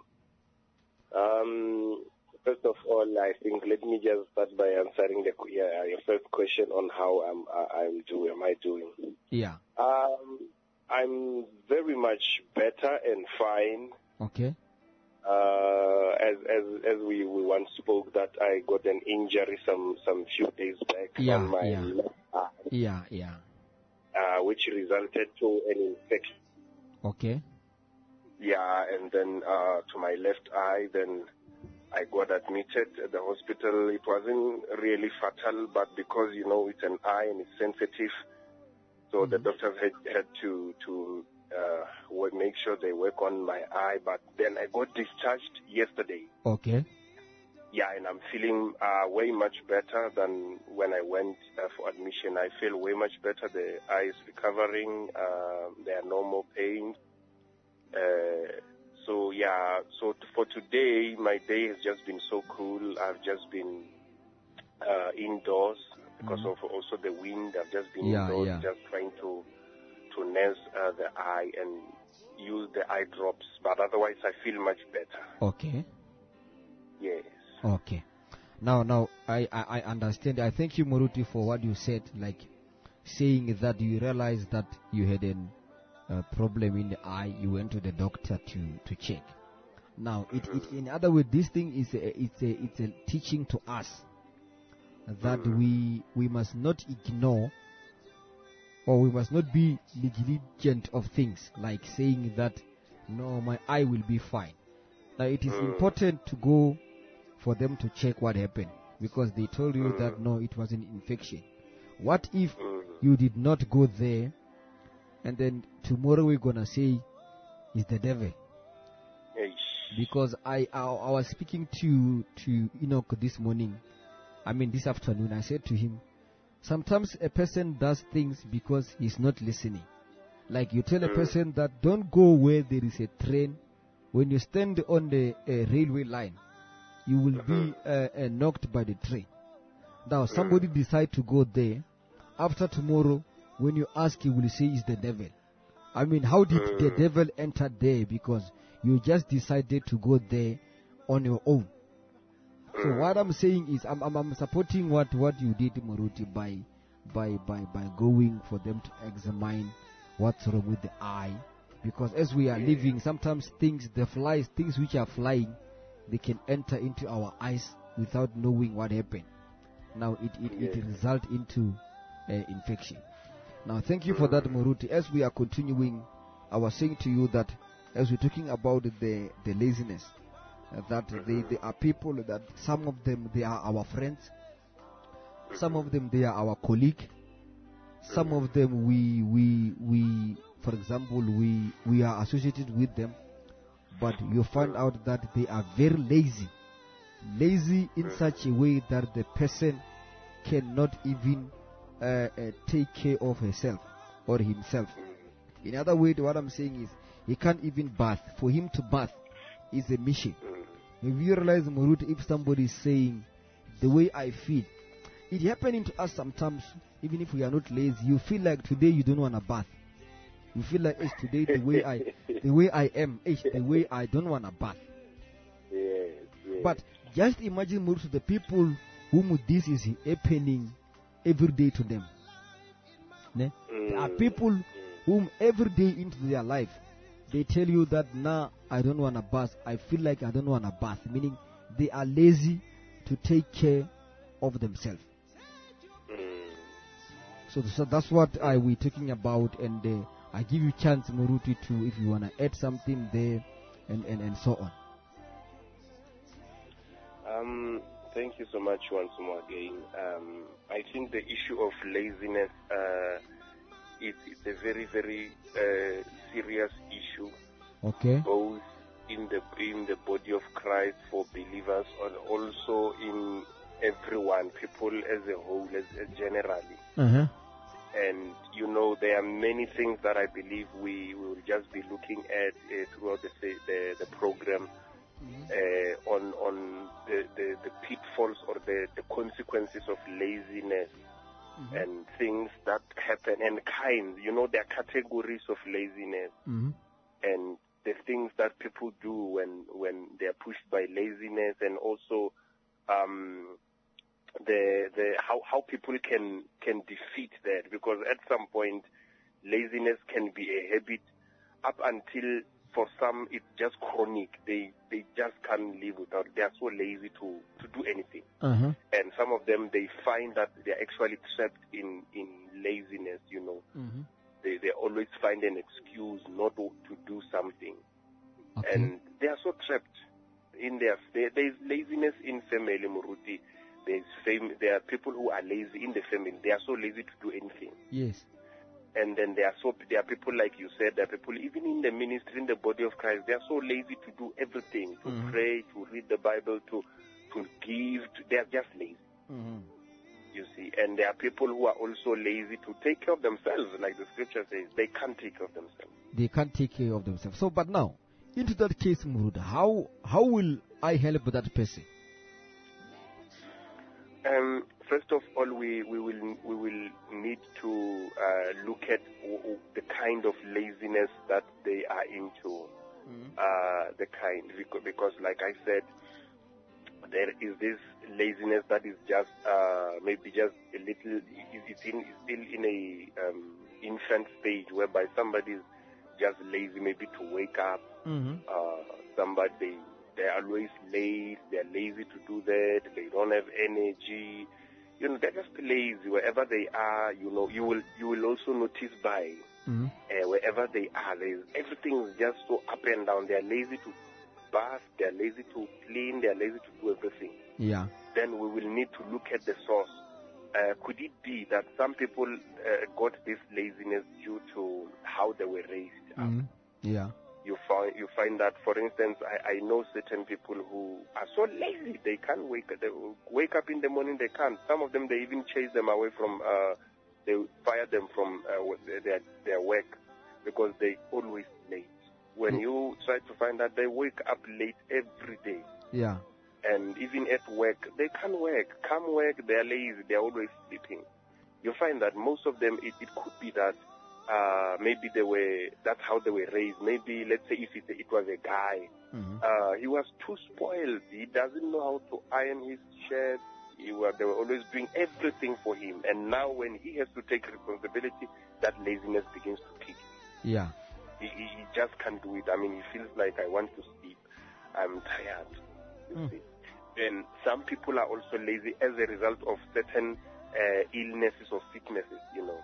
Um, first of all, I think let me just start by answering the yeah, your first question on how I'm I'm doing. Am I doing? Yeah. Um, I'm very much better and fine. Okay. Uh, as as as we, we once spoke, that I got an injury some some few days back Yeah, on my yeah. left eye, Yeah, yeah. uh, which resulted to an infection. Okay. Yeah, and then uh, to my left eye, then I got admitted at the hospital. It wasn't really fatal, but because you know it's an eye and it's sensitive, so the doctors had had to to. Uh, will make sure they work on my eye, but then I got discharged yesterday. Okay. Yeah, and I'm feeling uh, way much better than when I went uh, for admission. I feel way much better. The eye is recovering. Uh, there are no more pain. Uh, so yeah, so t- for today, my day has just been so cool. I've just been uh, indoors because Mhm. of also the wind. I've just been Yeah, indoors, yeah. just trying to to nurse uh, the eye and use the eye drops. But otherwise, I feel much better. Okay. Yes. Okay. Now, now, I, I, I understand. I thank you, Moruti, for what you said, like saying that you realized that you had an uh, problem in the eye. You went to the doctor to, to check. Now, it, it, in other words, this thing is a, it's a, it's a teaching to us that we, we must not ignore, or we must not be negligent of things, like saying that, no, my eye will be fine. Now, it is important to go for them to check what happened, because they told you that, no, it was an infection. What if you did not go there, and then tomorrow we're going to say, it's the devil? Because I, I, I was speaking to, to Enoch this morning, I mean this afternoon, I said to him, sometimes a person does things because he's not listening. Like you tell a person that don't go where there is a train. When you stand on the uh, railway line, you will be uh, uh, knocked by the train. Now somebody decide to go there. After tomorrow, when you ask, he will say it's the devil. I mean, how did the devil enter there? Because you just decided to go there on your own. So what I'm saying is, I'm, I'm, I'm supporting what, what you did, Moruti, by, by, by, by going for them to examine what's wrong with the eye. Because as we are living, sometimes things, the flies, things which are flying, they can enter into our eyes without knowing what happened. Now it, it, it result into uh, infection. Now thank you for that, Moruti. As we are continuing, I was saying to you that as we're talking about the, the laziness, uh, that they, they are people that some of them, they are our friends, some of them, they are our colleague, some of them, we, we, we, for example, we, we are associated with them, but you find out that they are very lazy, lazy in such a way that the person cannot even uh, uh, take care of herself or himself. In other words, what I'm saying is, he can't even bath. For him to bath is a mission. If you realize, Murut, if somebody is saying, the way I feel, it happening to us sometimes, even if we are not lazy, you feel like today you don't want to bath. You feel like, "Hey, today the way I, the way I am, hey, the way I don't wanna bath." Yes, yes. But just imagine, Murutu, the people whom this is happening every day to them. Ne? Mm. There are people whom every day into their life, they tell you that, "Nah, I don't want to bath. I feel like I don't want to bath." Meaning they are lazy to take care of themselves. Mm. So, so that's what I we talking about, and uh, I give you chance, Murutu, to if you want to add something there, and, and, and so on. Um, thank you so much once more again. Um, I think the issue of laziness, uh, it, it's a very, very uh, serious issue, Okay. both in the in the body of Christ for believers, and also in everyone, people as a whole, as, as generally. Uh-huh. And you know, there are many things that I believe we will just be looking at uh, throughout the the, the program. Uh, on on the, the, the pitfalls or the, the consequences of laziness, mm-hmm. and things that happen, and kinds. You know, there are categories of laziness, mm-hmm. and the things that people do when when they are pushed by laziness, and also um, the the how how people can can defeat that, because at some point laziness can be a habit up until, for some, it's just chronic. They they just can't live without. They are so lazy to, to do anything. Uh-huh. And some of them, they find that they are actually trapped in, in laziness, you know. Mm-hmm. They they always find an excuse not to, to do something. Okay. And they are so trapped in their... There, there is laziness in family, Muruti. There's fam- there are people who are lazy in the family. They are so lazy to do anything. Yes. And then there are so there are people, like you said, there are people even in the ministry, in the body of Christ, they are so lazy to do everything, to mm-hmm. pray, to read the Bible, to to give. To, they are just lazy. Mm-hmm. You see, and there are people who are also lazy to take care of themselves, like the scripture says, they can't take care of themselves. They can't take care of themselves. So, but now, into that case, Muruda, how how will I help that person? Um, first of all, we, we will we will need to uh, look at w- w- the kind of laziness that they are into. Mm-hmm. Uh, the kind, because, because, like I said, there is this laziness that is just uh, maybe just a little. It's, in, it's still in a um, infant stage, whereby somebody is just lazy, maybe to wake up. Mm-hmm. Uh, somebody. They, They're always late, they're lazy to do that, they don't have energy. You know, they're just lazy wherever they are. You know, you will you will also notice by mm-hmm. uh, wherever they are, everything is just so up and down. They're lazy to bath, they're lazy to clean, they're lazy to do everything. Yeah. Then we will need to look at the source. Uh, could it be that some people uh, got this laziness due to how they were raised? Mm-hmm. Yeah. You find you find that, for instance, I, I know certain people who are so lazy they can't wake they wake up in the morning. They can't. Some of them, they even chase them away from. Uh, they fire them from uh, their their work because they always late. When yeah. you try to find that, they wake up late every day. Yeah. And even at work, they can't work. Come work, they're lazy. They're always sleeping. You find that most of them, it, it could be that. Uh, maybe they were, that's how they were raised. Maybe, let's say if it, it was a guy, mm-hmm. uh, he was too spoiled. He doesn't know how to iron his shirt. He was, they were always doing everything for him. And now when he has to take responsibility, that laziness begins to kick in. Yeah. He, he, he just can't do it. I mean, he feels like, I want to sleep. I'm tired. You mm. see. And some people are also lazy as a result of certain uh, illnesses or sicknesses, you know.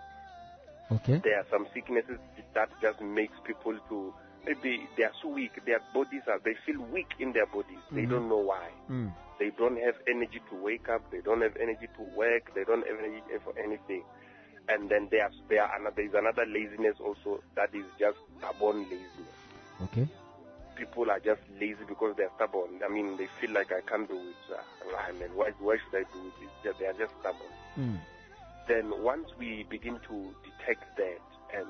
Okay. There are some sicknesses that just makes people to, maybe they are so weak, their bodies are, they feel weak in their bodies. Mm-hmm. They don't know why. Mm. They don't have energy to wake up, they don't have energy to work, they don't have energy for anything. And then there's, there are another, there's another laziness also that is just stubborn laziness. Okay. People are just lazy because they're stubborn. I mean, they feel like I can't do it. Uh, I mean, why, why should I do it? Just, they are just stubborn. Mm. Then once we begin to detect that, and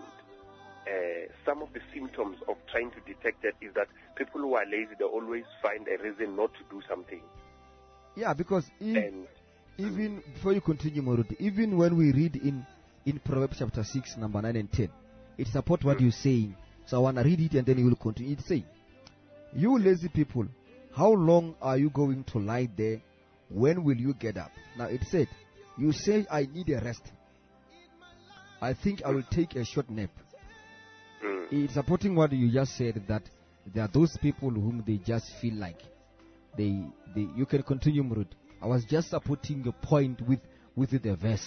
uh, some of the symptoms of trying to detect that is that people who are lazy, they always find a reason not to do something. Yeah, because if, and, even, before you continue, Moruti, even when we read in, in Proverbs chapter six, number nine and ten, it supports what you're saying. So I want to read it and then you will continue. It say, you lazy people, how long are you going to lie there? When will you get up? Now it said, you say I need a rest. I think I will take a short nap. Mm. It's supporting what you just said, that there are those people whom they just feel like they, they you can continue, Murud. I was just supporting your point with, with the verse.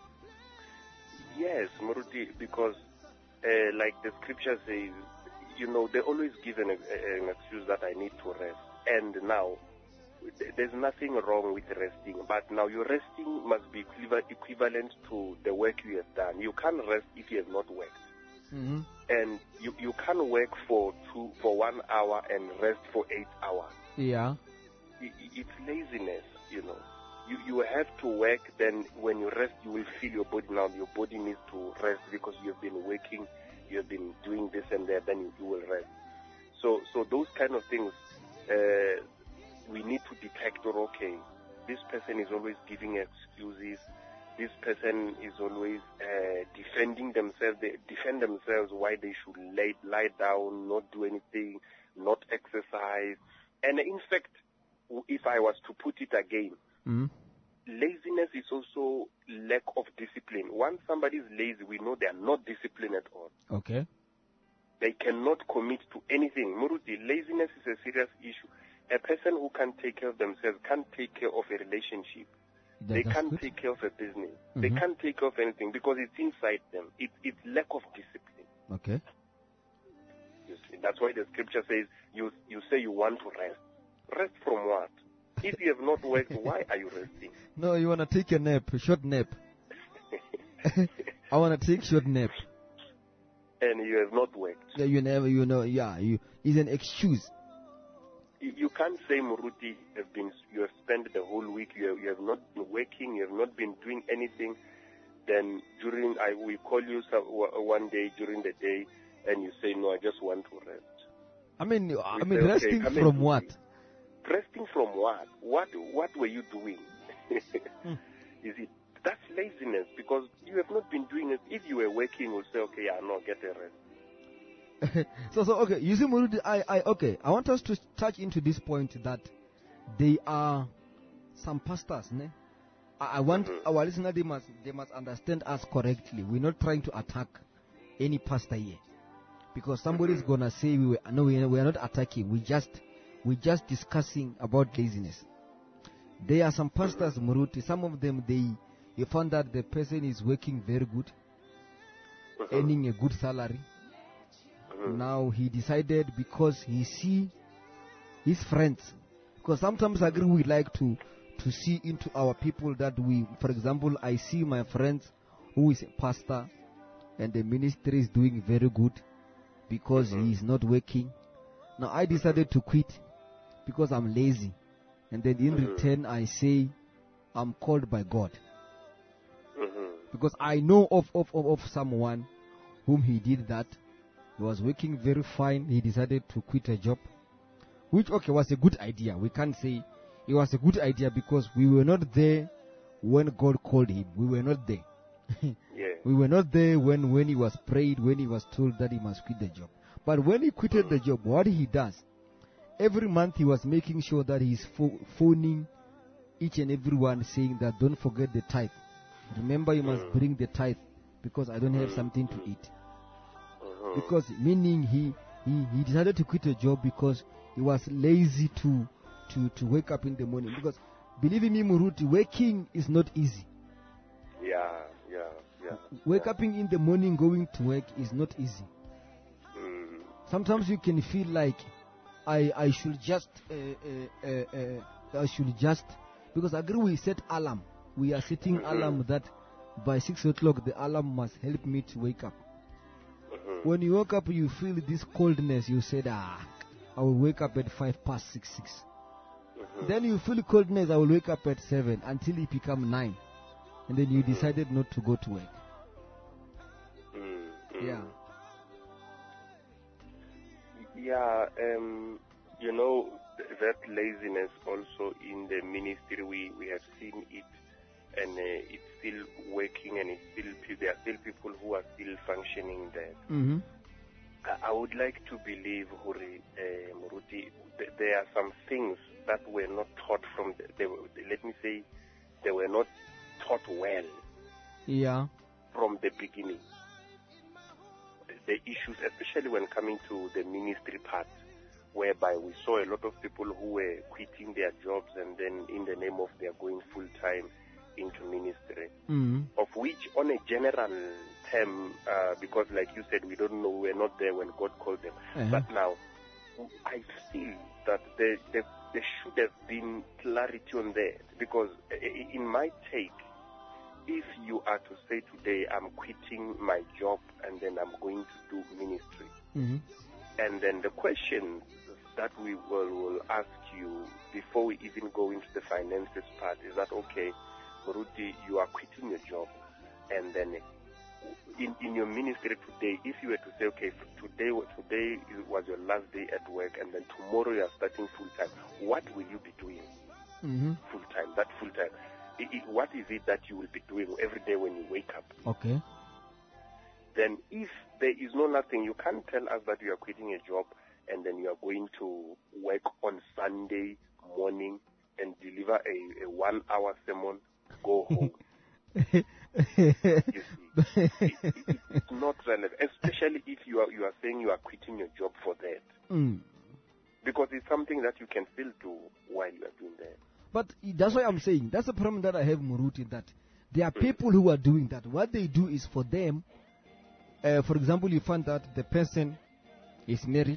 Yes, Muruti, because uh, like the scripture says, you know, they always give an, an excuse that I need to rest. And now, there's nothing wrong with resting, but now your resting must be equivalent to the work you have done. You can't rest if you have not worked. Mm-hmm. And you, you can't work for two for one hour and rest for eight hours. Yeah. It, it's laziness, you know. You you have to work, then when you rest, you will feel your body now. Your body needs to rest because you have been working, you have been doing this and that, then you, you will rest. So so those kind of things, uh, we need to detect, or okay, this person is always giving excuses. This person is always uh, defending themselves. They defend themselves why they should lay, lie down, not do anything, not exercise. And in fact, if I was to put it again, Mm-hmm. laziness is also lack of discipline. Once somebody is lazy, we know they are not disciplined at all. Okay. They cannot commit to anything. Muruti, laziness is a serious issue. A person who can't take care of themselves can't take care of a relationship. That- They that's can't good. take care of a business. They Mhm. can't take care of anything because it's inside them. It, it's lack of discipline. Okay. You see, that's why the scripture says, you, you say you want to rest. Rest from what? If you have not worked, why are you resting? No, you want to take a nap, a short nap. I want to take short nap. And you have not worked. Yeah, you never, you know, yeah, you, it's an excuse. You you can't say, Muruti, you have been, you have spent the whole week, you have, you have not been working, you have not been doing anything. Then during, I will call you some, one day during the day, and you say, no, I just want to rest. I mean, I We mean, say, okay, resting come and from do what? it. Resting from what? What what were you doing? Hmm. Is it that's laziness because you have not been doing it. If you were working, you'll say, okay, yeah, no, get a rest. so, so okay. You see, Murudi, I, I, okay. I want us to touch into this point that they are some pastors, ne? I, I want Mhm. our listener they must they must understand us correctly. We're not trying to attack any pastor here, because somebody is Mhm. gonna say we were, no, we, we are not attacking. We just we just discussing about laziness. There are some pastors, Muruti. Some of them they you found that the person is working very good, Mhm. earning a good salary. Mhm. Now he decided because he see his friends, because sometimes I agree we like to to see into our people that we, for example, I see my friends who is a pastor and the ministry is doing very good because Mhm. he is not working. Now I decided to quit because I'm lazy, and then in Mhm. return I say I'm called by God, Mhm. because I know of, of, of, of someone whom he did that. He was working very fine. He decided to quit a job, which, okay, was a good idea. We can't say it was a good idea because we were not there when God called him. We were not there. Yeah. We were not there when, when he was prayed, when he was told that he must quit the job. But when he quitted the job, what he does, every month he was making sure that he's pho- phoning each and every one saying that don't forget the tithe. Remember, you must Mm. bring the tithe because I don't have Mm. something to eat. Mhm. Because meaning he, he, he decided to quit a job because he was lazy to, to, to wake up in the morning. Because believe me, Muruti, waking is not easy. Yeah, yeah, yeah. Wake yeah. up in the morning going to work is not easy. Mm. Sometimes you can feel like I I should just uh, uh, uh, uh, I should just, because I agree we set alarm. We are setting Mhm. alarm that by six o'clock the alarm must help me to wake up. Mhm. When you wake up, you feel this coldness. You said, ah, I will wake up at five past six six. Mhm. Then you feel coldness. I will wake up at seven until it become nine, and then you Mhm. decided not to go to work. Mm. Mm. Yeah. Yeah, um, you know, th- that laziness also in the ministry, we, we have seen it, and uh, it's still working, and it's still pe- there are still people who are still functioning there. Mm-hmm. I, I would like to believe, Huri, uh, Muruti, th- there are some things that were not taught from, the, they were, let me say, they were not taught well Yeah. from the beginning. The, the issues, especially when coming to the ministry part, whereby we saw a lot of people who were quitting their jobs and then in the name of their going full-time into ministry, Mm-hmm. of which on a general term, uh, because like you said, we don't know, we're not there when God called them. Uh-huh. But now, I feel that there, there, there should have been clarity on that, because i- in my take, if you are to say today, I'm quitting my job and then I'm going to do ministry, Mm-hmm. and then the question that we will, will ask you before we even go into the finances part is that, okay, Muruti, you are quitting your job, and then in, in your ministry today, if you were to say, okay, today today was your last day at work, and then tomorrow you are starting full time, what will you be doing Mm-hmm. full time? That full time, I- I- what is it that you will be doing every day when you wake up? Okay. Then if there is no nothing, you can't tell us that you are quitting a job and then you are going to work on Sunday morning and deliver a, a one-hour sermon, go home. You see, it, it, it's not relevant, especially if you are you are saying you are quitting your job for that, Mm. because it's something that you can still do while you are doing that. But that's why I'm saying that's the problem that I have, Muruti, that there are people who are doing that. What they do is for them. Uh, for example, you find that the person is married.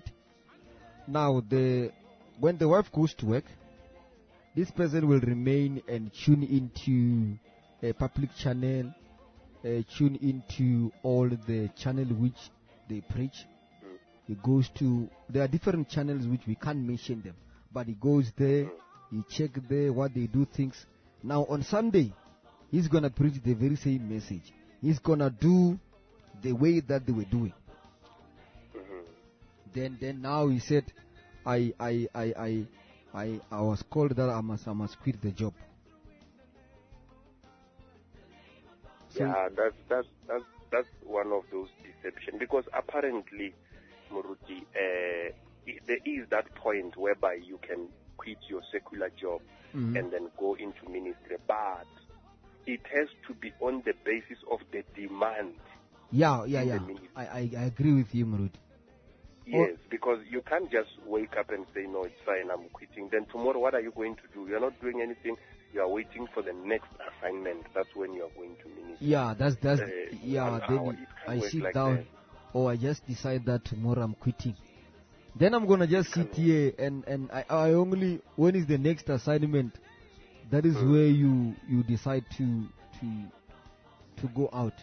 Now, the when the wife goes to work, this person will remain and tune into a public channel, uh, tune into all the channel which they preach. He goes to, there are different channels which we can't mention them, but he goes there, he check there what they do things. Now on Sunday, he's gonna preach the very same message. He's gonna do the way that they were doing. Then, then now he said, I, I, I, I, I, I was called that I must, I must quit the job. So- Yeah, that's that's that's that's one of those deception, because apparently, Muruti, uh, i- there is that point whereby you can quit your secular job Mhm. and then go into ministry, but it has to be on the basis of the demand. Yeah, yeah, in the yeah. ministry. I, I, I agree with you, Murud. Yes, because you can't just wake up and say, no, it's fine, I'm quitting. Then tomorrow, what are you going to do? You're not doing anything. You are waiting for the next assignment. That's when you are going to ministry. Yeah, that's that's Uh, yeah. one Then hour, you- it can't I work sit like down, that. or I just decide that tomorrow I'm quitting. Then I'm gonna just sit can't here and and I, I only when is the next assignment? That is Hmm. where you you decide to to to go out.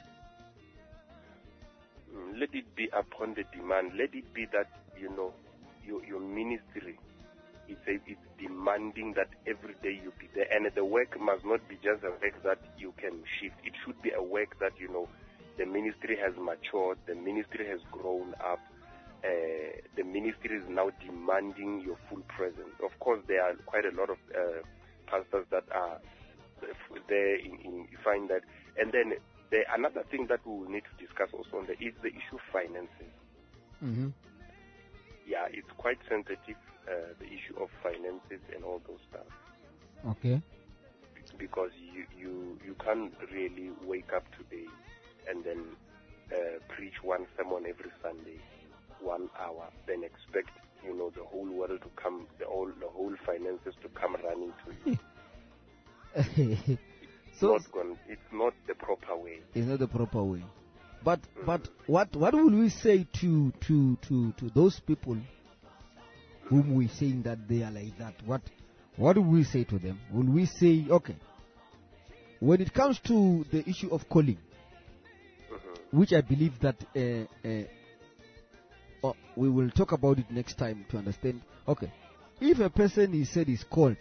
Mm, Let it be upon the demand. Let it be that, you know, your, your ministry, it's, a, it's demanding that every day you be there. And the work must not be just a work that you can shift. It should be a work that, you know, the ministry has matured, the ministry has grown up, uh, the ministry is now demanding your full presence. Of course, there are quite a lot of uh, pastors that are there in, in you find that. And then the, another thing that we will need to discuss also on the, is the issue of finances. Mm-hmm. Yeah, it's quite sensitive, uh, the issue of finances and all those stuff. Okay. Because you, you, you can't really wake up today and then uh, preach one sermon every Sunday, one hour, then expect, you know, the whole world to come, the whole, the whole finances to come running to you. So not gone, it's not the proper way. it's not the proper way. But but what what will we say to to to to those people whom we saying that they are like that? What what will we say to them? Will we say, okay, when it comes to the issue of calling, which I believe that uh, uh, oh, we will talk about it next time to understand. Okay, if a person is said is called,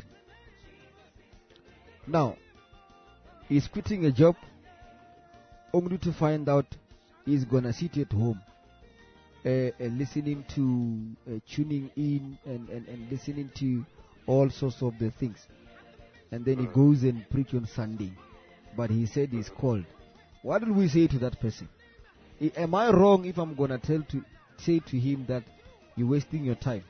now he's quitting a job only to find out he's gonna sit at home uh, and listening to uh, tuning in and, and, and listening to all sorts of the things, and then he goes and preach on Sunday, but he said he's called. what will we say to that person? I- am I wrong if I'm gonna tell to say to him that you're wasting your time?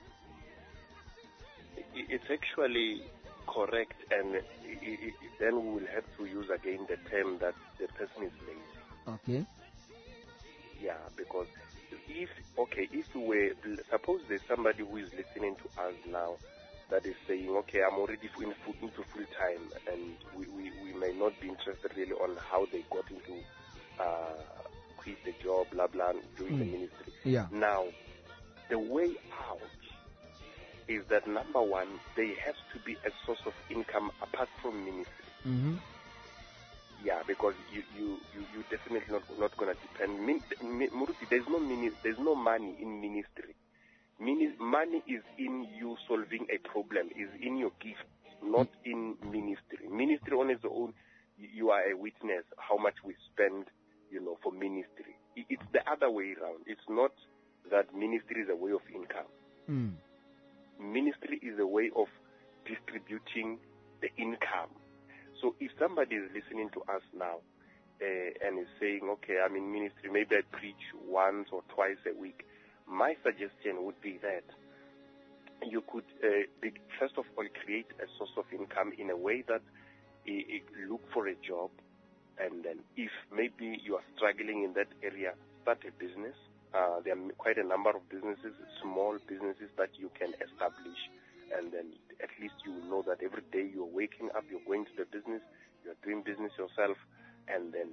I- It's actually correct, and i- i- i- then we will have to use again the term that the person is lazy. Okay. Yeah, because if, okay, if we were, suppose there's somebody who is listening to us now that is saying, okay, I'm already in full, into full time, and we, we, we may not be interested really on how they got into uh, quit the job, blah, blah, doing the Mm. ministry. Yeah. Now, the way out is that number one, there has to be a source of income apart from ministry. Mm-hmm. Yeah, because you you you you definitely not not gonna depend. Min, mi, Muruti, there's no mini, there's no money in ministry. Mini, money is in you solving a problem, is in your gift, not in ministry. Ministry on its own, you, you are a witness how much we spend, you know, for ministry. It, it's the other way around. It's not that ministry is a way of income. Mm. Ministry is a way of distributing the income. So if somebody is listening to us now uh, and is saying, okay, I'm in ministry, maybe I preach once or twice a week, my suggestion would be that you could, uh, be, first of all, create a source of income in a way that uh, uh, look for a job, and then if maybe you are struggling in that area, start a business. Uh, there are quite a number of businesses, small businesses that you can establish, and then at least you will know that every day you're waking up, you're going to the business, you're doing business yourself, and then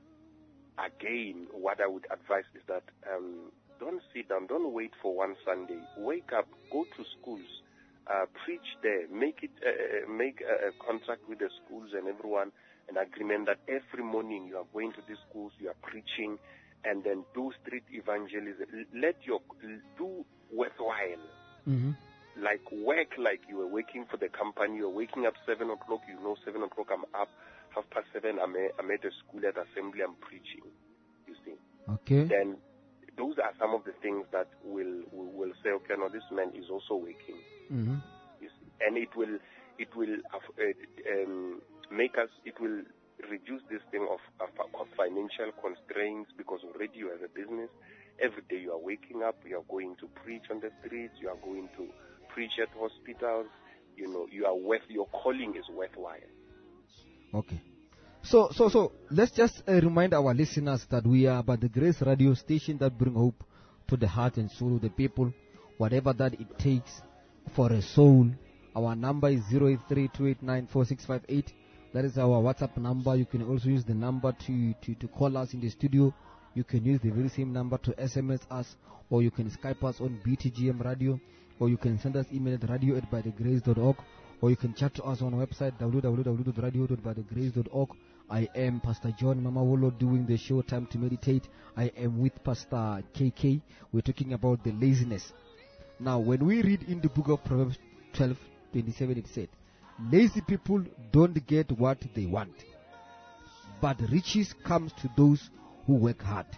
again, what I would advise is that um, don't sit down, don't wait for one Sunday. Wake up, go to schools, uh, preach there, make it, uh, make a, a contract with the schools and everyone, an agreement that every morning you are going to these schools, you are preaching, and then do street evangelism. Let your do worthwhile. Mm-hmm. Like work like you were working for the company. You're waking up seven o'clock. You know, seven o'clock I'm up. Half past seven I'm, a, I'm at a school at assembly. I'm preaching. You see. Okay. Then those are some of the things that will will, will say, okay, no, this man is also working. Mm-hmm. You see. And it will it will uh, um, make us. It will reduce this thing of, of, of financial constraints, because already you have a business. Every day you are waking up. You are going to preach on the streets. You are going to preach at hospitals. You know, you are worth, your calling is worthwhile. Okay. So, so, so let's just uh, remind our listeners that we are by the Grace Radio station that bring hope to the heart and soul of the people, whatever that it takes for a soul. Our number is zero eight three two eight nine four six five eight. That is our WhatsApp number. You can also use the number to, to, to call us in the studio. You can use the very same number to S M S us, or you can Skype us on B T G M Radio, or you can send us email at radio at by the grace dot org, or you can chat to us on our website w w w dot radio dot by the grace dot org. I am Pastor John Mamawolo doing the show Time to Meditate. I am with Pastor K K. We're talking about the laziness. Now, when we read in the book of Proverbs twelve twenty-seven, it said, lazy people don't get what they want, but riches comes to those who work hard.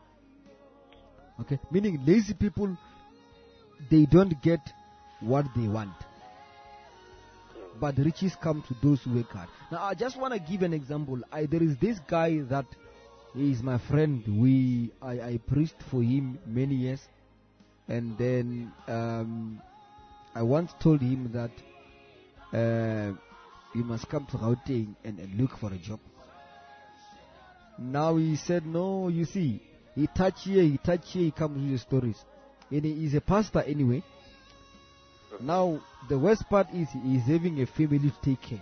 Okay, meaning lazy people, they don't get what they want, but riches come to those who work hard. Now, I just want to give an example. I, there is this guy that he is my friend. We I, I preached for him many years, and then um, I once told him that uh, you must come to Gauteng and, and look for a job. Now he said, no, you see, he touch here, he touch here, he comes with the stories. And he is a pastor anyway. Now, the worst part is he is having a family to take care.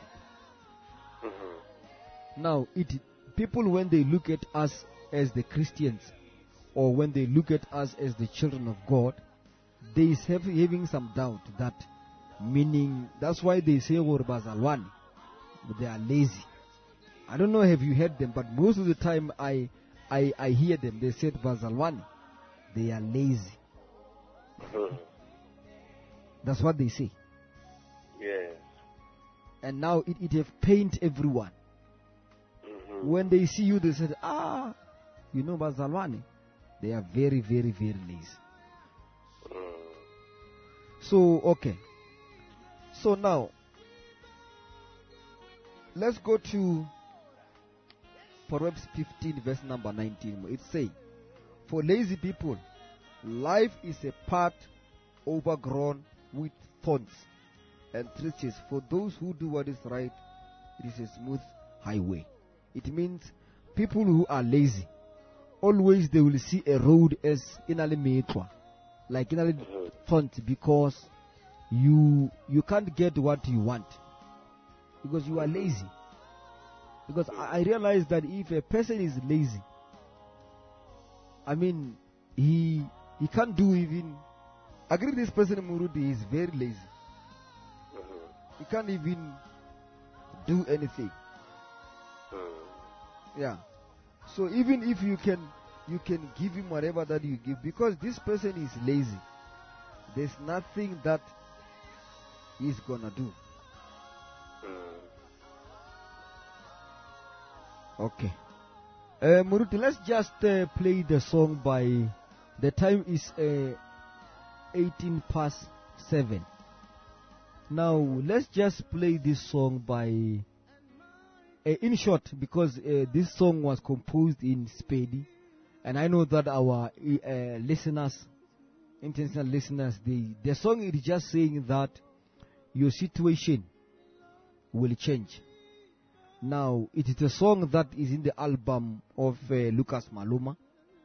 Mm-hmm. Now, it people, when they look at us as the Christians, or when they look at us as the children of God, they is have, having some doubt that, meaning, that's why they say, Bazalwani, but they are lazy. I don't know, have you heard them, but most of the time I I, I hear them, they said Bazalwani, they are lazy. Mm-hmm. That's what they say. Yes. And now it, it have pained everyone. Mm-hmm. When they see you, they said, ah, you know Bazalwani, they are very, very, very lazy. Mm. So, okay. So now, let's go to Proverbs fifteen, verse number nineteen. It says, for lazy people, life is a path overgrown with thorns and thistles. For those who do what is right, it is a smooth highway. It means people who are lazy, always they will see a road as inali metwa, like inali thorns, because you you can't get what you want because you are lazy. Because I, I realize that if a person is lazy, I mean, he he can't do even. I agree, this person Murudi is very lazy. He can't even do anything. Yeah. So even if you can you can give him whatever that you give, because this person is lazy, there's nothing that he's gonna do. Okay. Uh, Muruti, let's just uh, play the song by. The time is uh, eighteen past seven. Now let's just play this song by. Uh, in short, because uh, this song was composed in Spedi, and I know that our uh, listeners, international listeners, they, the song is just saying that your situation will change. Now, it is a song that is in the album of uh, Lucas Maluma.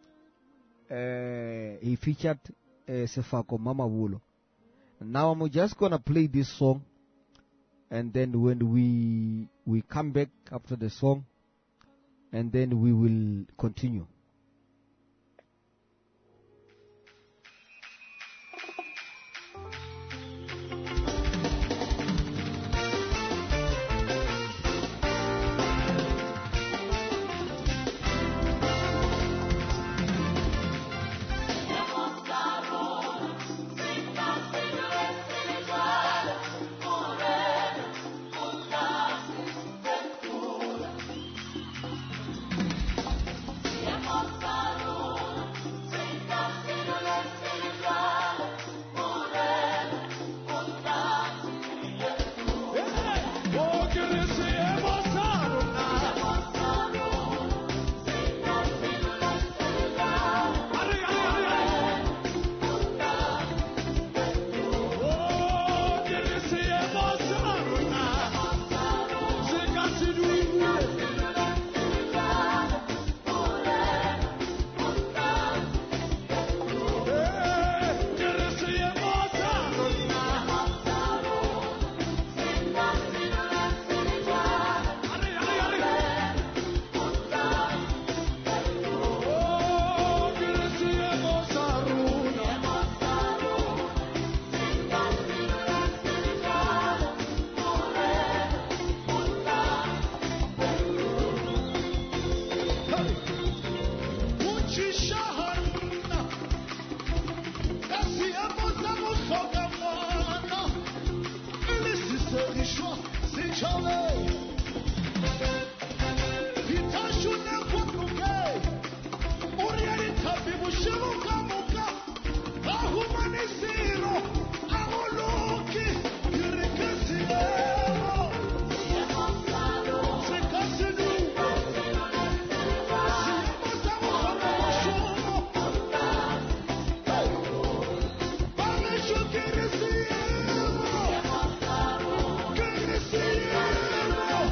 Uh, he featured uh, Sefako Mama Wulo. Now, I'm just going to play this song. And then when we we come back after the song, and then we will continue. See you.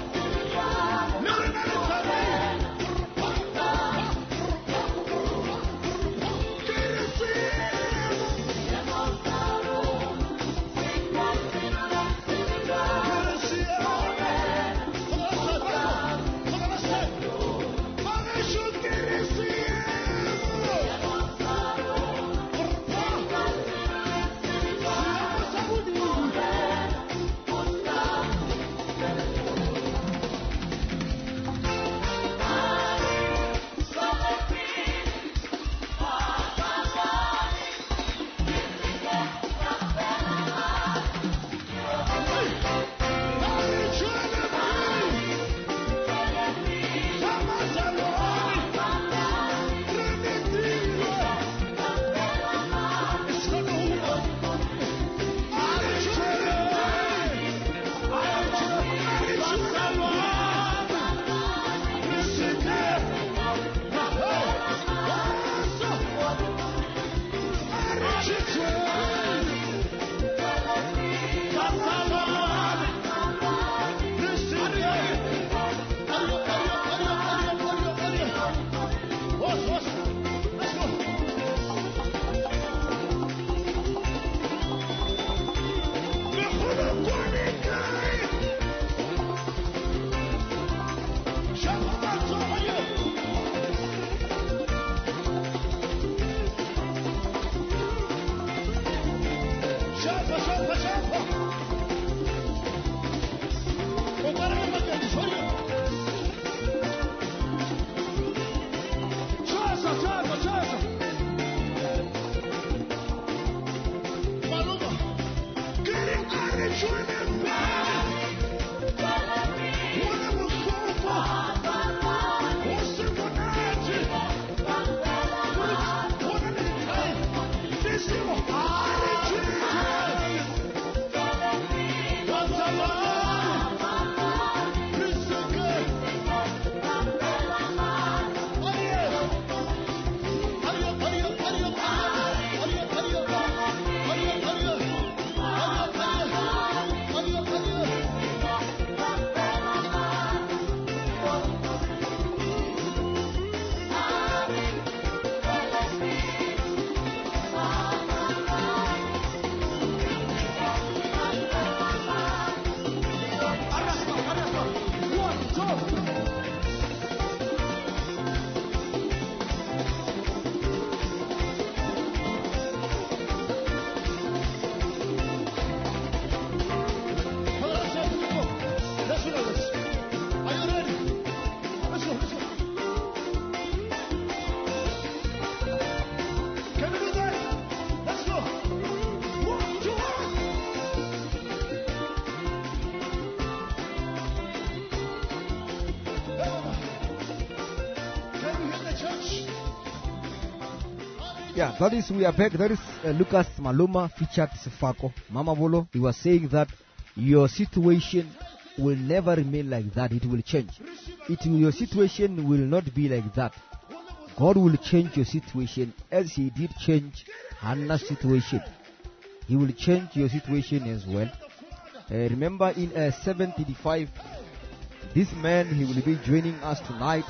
Yeah, that is, we are back. That is uh, Lucas Maluma featured Sifako. Mama Volo, he was saying that your situation will never remain like that. It will change. It will, your situation will not be like that. God will change your situation as He did change Hannah's situation. He will change your situation as well. Uh, remember in uh, seven thirty-five, this man, he will be joining us tonight.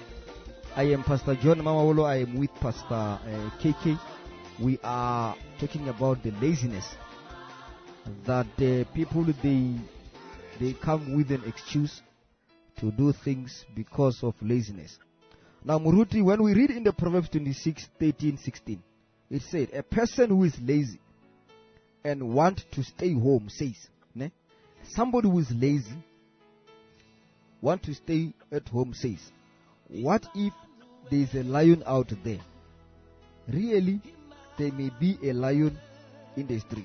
I am Pastor John Mamawolo. I am with Pastor uh, K K. We are talking about the laziness that uh, people, they they come with an excuse to do things because of laziness. Now, Muruti, when we read in the Proverbs twenty-six, thirteen, sixteen, it said, a person who is lazy and want to stay home says, ne? Somebody who is lazy, want to stay at home says, what if there is a lion out there? Really, there may be a lion in the street.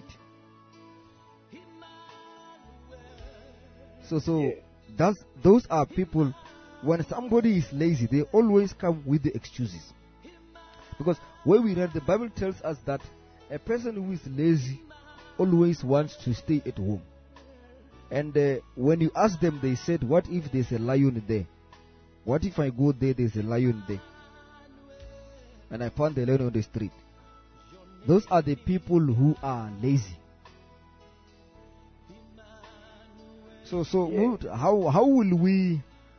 So, so Yeah. that's, those are people, when somebody is lazy, they always come with the excuses. Because when we read, the Bible tells us that a person who is lazy always wants to stay at home. And uh, when you ask them, they said, what if there's a lion there? What if I go there, there's a lion there? And I found the lion on the street. Those are the people who are lazy. So, so Yeah. how how will we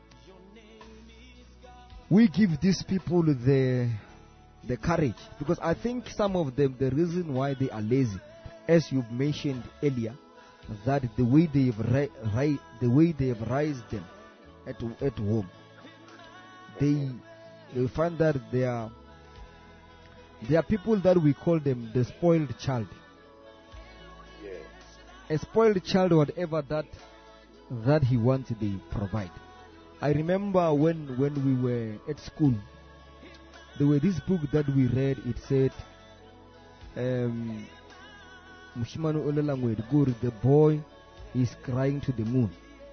we give these people the the courage? Because I think some of them, the reason why they are lazy, as you've mentioned earlier, that the way they've ri- ri- the way they've raised them at at home, they they find that they are they are people that we call them the spoiled child. Yeah. A spoiled child, whatever that that he wants, they provide. I remember when when we were at school, there were this book that we read. It said, um, Mushimano Olelangwe, the boy is crying to the moon.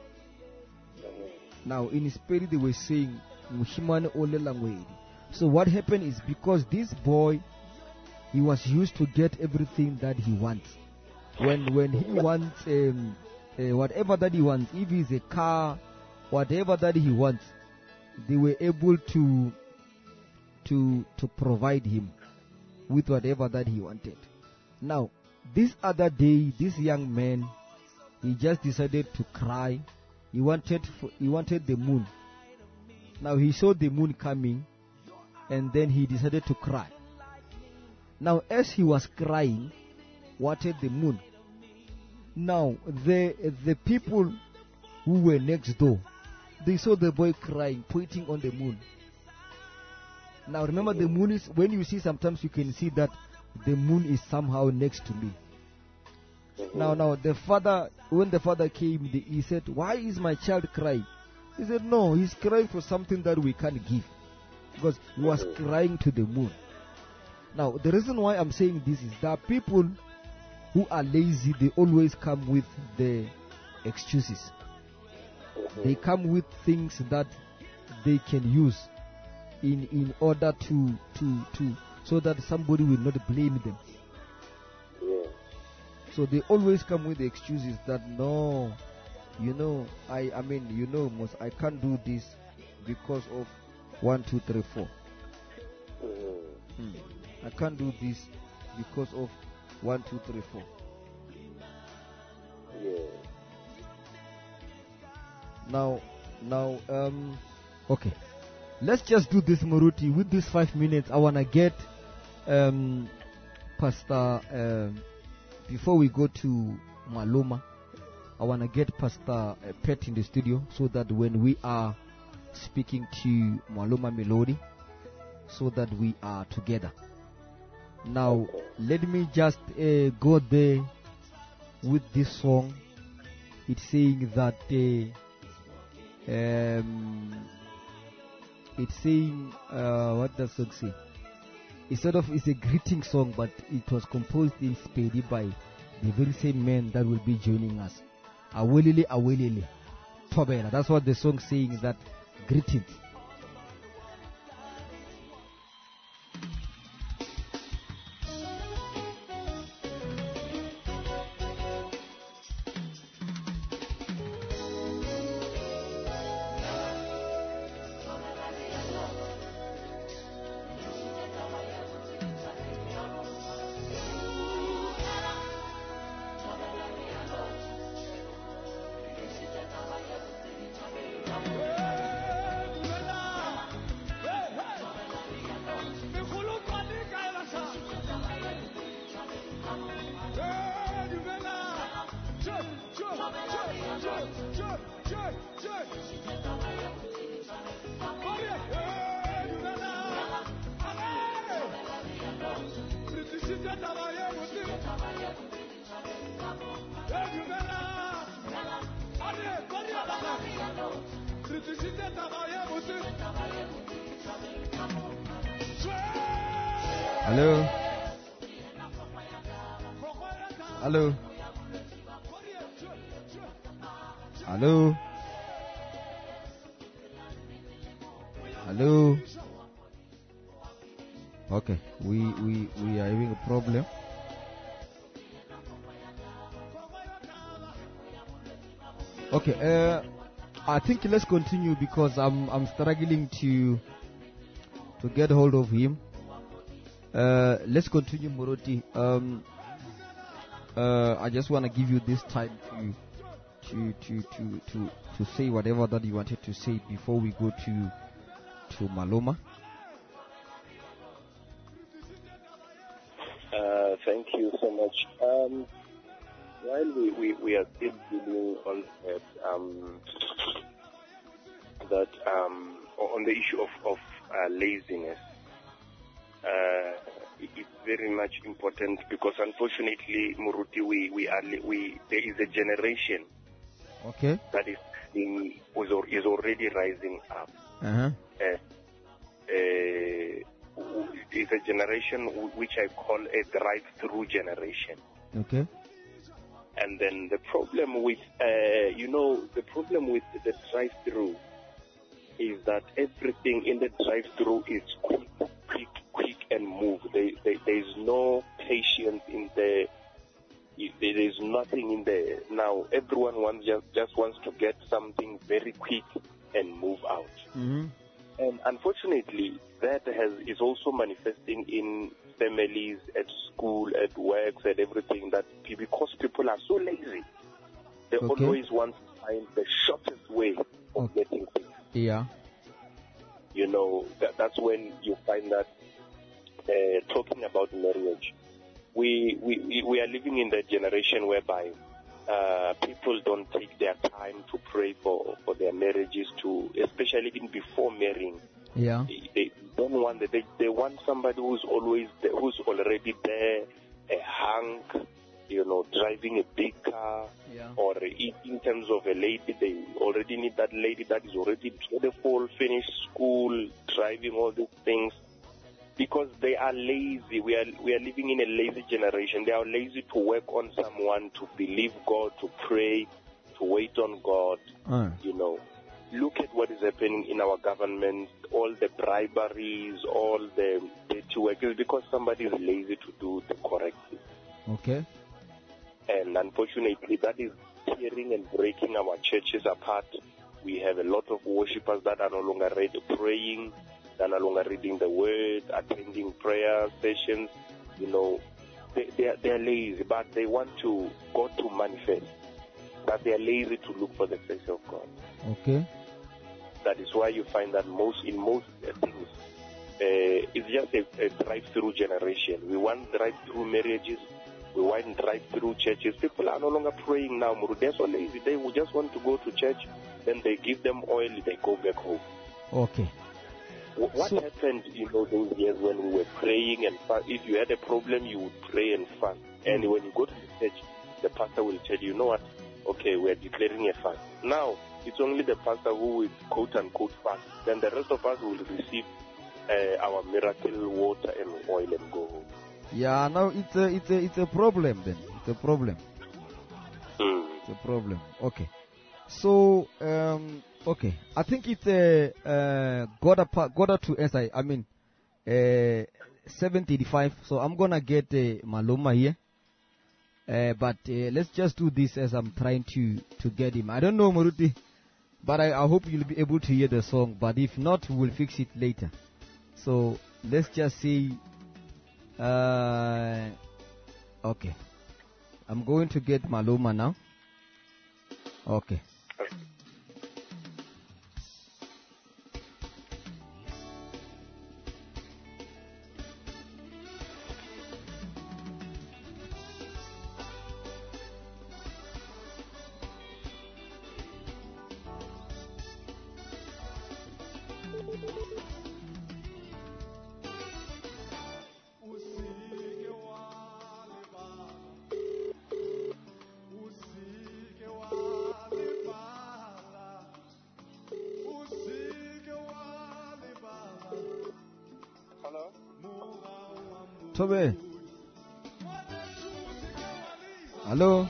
Now, in spirit, they were saying, Mushimano Olelangwe. So what happened is, because this boy, he was used to get everything that he wants. When when he wants um, uh, whatever that he wants, if it's a car, whatever that he wants, they were able to to to provide him with whatever that he wanted. Now, this other day, this young man, he just decided to cry. He wanted for, he wanted the moon. Now he saw the moon coming, and then he decided to cry. Now, as he was crying, wanted the moon. Now, the the people who were next door, they saw the boy crying, pointing on the moon. Now, remember, the moon is, when you see, sometimes you can see that the moon is somehow next to me. Now, now, the father, when the father came, the, he said, why is my child crying? He said, no, he's crying for something that we can't give. Because he was crying to the moon. Now, the reason why I'm saying this is that people who are lazy, they always come with the excuses. They come with things that they can use in in order to to to so that somebody will not blame them. Yeah. So they always come with the excuses that no, you know, I I mean, you know, most I can't do this because of one, two, three, four. Mm-hmm. Hmm. I can't do this because of one, two, three, four. Yeah. Now, now, um, okay. Let's just do this, Muruti. With these five minutes, I wanna get um, Pastor. Um, before we go to Maloma, I wanna get Pastor uh, Pet in the studio so that when we are speaking to Maloma Melody, so that we are together. Now, Okay. let me just uh, go there with this song. It's saying that uh, um, it's saying uh, what does it say? It's sort of it's a greeting song, but it was composed in Spedi by the very same man that will be joining us. Awelele awelele Tobela. That's what the song saying, that greetings. Hello? Hello? Hello? Hello? Okay, we, we, we are having a problem. Okay, uh, I think let's continue because I'm I'm struggling to to get hold of him. Uh, let's continue, Moroti. Um, uh, I just want to give you this time to to to to to to say whatever that you wanted to say before we go to to Maloma. Uh, thank you so much. Um, while we, we, we are still dealing on that, um, that um, on the issue of, of uh, laziness, uh, it- it's very much important because unfortunately, Muruti, we, we are li- we there is a generation Okay. that is in, was al- is already rising up. Uh-huh. Uh, uh, is a generation w- which I call a drive-through generation. Okay. And then the problem with, uh, you know, the problem with the drive-through is that everything in the drive-through is quick, quick, quick, and move. There, there, there is no patience in the. There is nothing in there. Now everyone wants just just wants to get something very quick and move out. Mm-hmm. And unfortunately, that has is also manifesting in families, at school, at works, at everything. That pe- because people are so lazy, they Okay. always want to find the shortest way of Okay. getting things. Yeah. You know, that, that's when you find that uh, talking about marriage, we, we we we are living in the generation whereby uh, people don't take their time to pray for, for their marriages, to especially even before marrying. Yeah. They, they don't want that. They, they want somebody who's always there, who's already there, a hunk, you know, driving a big car. Yeah. Or i- in terms of a lady, they already need that lady that is already beautiful, finished school, driving all these things. Because they are lazy. We are we are living in a lazy generation. They are lazy to work on someone, to believe God, to pray. to wait on God, Uh. you know. Look at what is happening in our government, all the briberies, all the dirty work. It's because somebody is lazy to do the correct thing. Okay. And unfortunately, that is tearing and breaking our churches apart. We have a lot of worshippers that are no longer ready praying, that are no longer reading the word, attending prayer sessions. You know, they, they, are, they are lazy, but they want to God to manifest. But they are lazy to look for the face of God. Okay. That is why you find that most in most uh, things, uh, it's just a, a drive-through generation. We want drive-through marriages. We want drive-through churches. People are no longer praying now. They're so lazy. They will just want to go to church. Then they give them oil. They go back home. Okay. What So, happened, you know, those years when we were praying and fast? If you had a problem, you would pray and fast. And when you go to the church, the pastor will tell you, you know what? Okay, we are declaring a fast. Now, it's only the pastor who will quote-unquote fast. Then the rest of us will receive uh, our miracle water and oil and go home. yeah, now it's a it's a it's a problem then. It's a problem. Mm. It's a problem. Okay. So um okay, I think it's a uh Goda pa- Goda to answer. I mean, uh seven thirty-five. So I'm gonna get uh, Maloma here. Uh, but uh, let's just do this as I'm trying to to get him. I don't know, Maruti, but I, I hope you'll be able to hear the song. But if not, we'll fix it later. So let's just say, uh, okay, I'm going to get Maloma now. Okay. Tobe. Hello.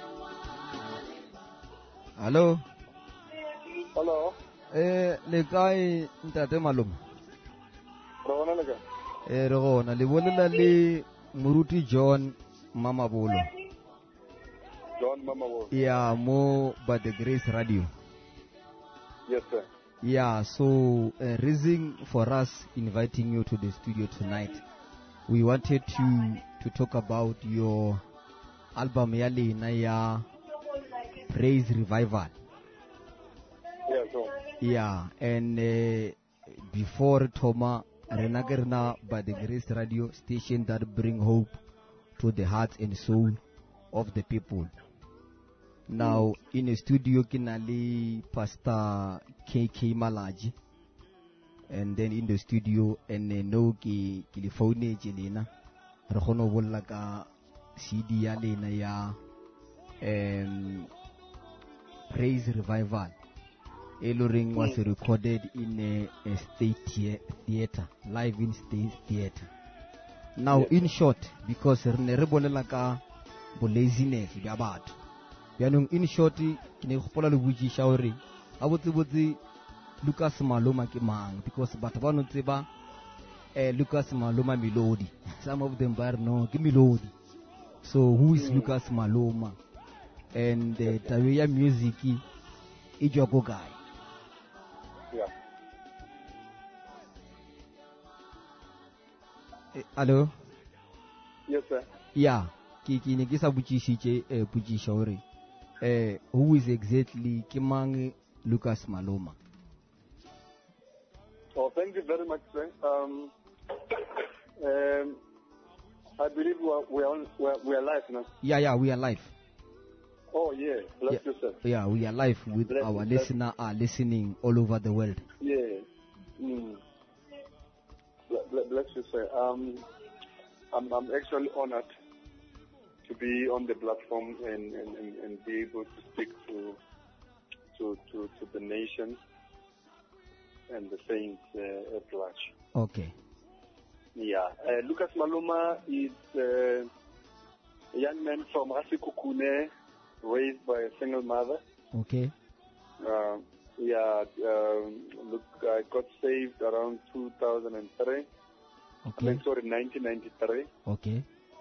Hello. Hello. Eh, le kae ntate Maloma? Rona lega. Eh, re gona le bolela le Moruti John Mamabolo. John Mamabolo. Yeah, mo by the Grace Radio. Yes, sir. Yeah, so uh, reason for us inviting you to the studio tonight, we wanted to to talk about your album yale na ya Praise Revival. Yeah, so. Yeah, and uh, before Toma Renagerna by the Grace Radio station that bring hope to the hearts and soul of the people. Now in the studio kinali Pastor K K Malaji, and then in the studio and uh, no ki California jelena re gono bolla ka C D ya lena ya um, Praise Revival. Eloring was recorded in a, a state theater, live in state theater. Now, in short, because re ne re bolela ka bo laziness ya batho. Yanong in short, ke ne gopola le botšiša hore a botse botse Lucas Maloma ke mang, because batho ba no tseba eh, Lucas Maloma Melody. Some of them ba re no ke Melody. So who is mm. Lucas Maloma? And the uh, tabe ya music e jwa go guy. Yeah. Eh, hello? Yes, sir. Yeah. Ki ki ne ke sa botšišitše eh, botšiša hore eh, who is exactly ke mang Lucas Maloma? Oh, thank you very much, sir. Um, um, I believe we are, we are, on, we are, we are live now. Yeah, yeah, we are live. Oh, yeah. Bless Yeah. you, sir. Yeah, we are live with Bless our you, bless listener are listening all over the world. Yeah. Mm. Ble- ble- Bless you, sir. Um, I'm, I'm actually honored to be on the platform and, and, and, and be able to speak to to to, to the nation and the saints uh, at large. Okay. Yeah. Uh, Lucas Maloma is uh, a young man from Rasikukune, raised by a single mother. Okay. Uh, yeah, um, look, I got saved around two thousand three. Okay. I mean, sorry, nineteen ninety-three. Okay.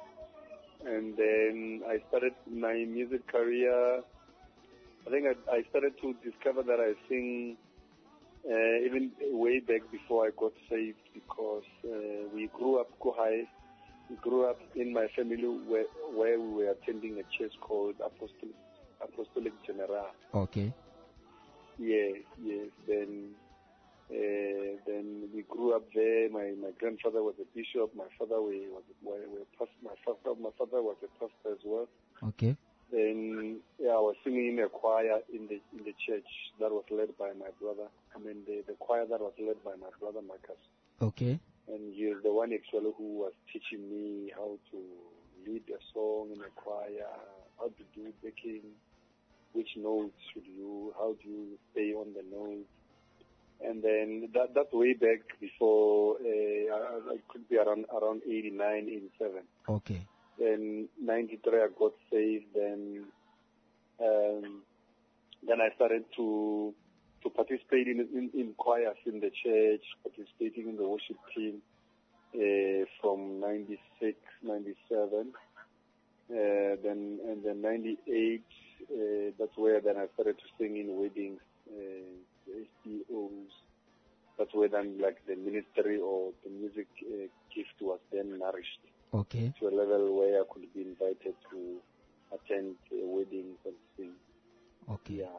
And then I started my music career. I think I, I started to discover that I sing uh, even way back before I got saved, because uh, we grew up Kuhai. We grew up in my family where, where we were attending a church called Apostolic, Apostolic General. Okay. Yes, yes. Then, uh, then we grew up there. My my grandfather was a bishop. My father we was were, were past, my father my father was a pastor as well. Okay. Then yeah, I was singing in a choir in the in the church that was led by my brother. I mean the, the choir that was led by my brother Marcus. Okay. And he is the one actually who was teaching me how to lead a song in a choir, how to do backing, which notes should you, how do you stay on the notes. And then that that's way back before, uh, I, I could be around around eighty-nine, eighty-seven. Okay. Then ninety-three I got saved. Then um, then I started to to participate in, in in choirs in the church, participating in the worship team uh, from ninety-six, ninety-seven. Uh, then and then ninety-eight. Uh, that's where then I started to sing in weddings, uh, S P Os. That's where then like the ministry or the music uh, gift was then nourished. Okay. To a level where I could be invited to attend uh, weddings and sing. Okay. Yeah.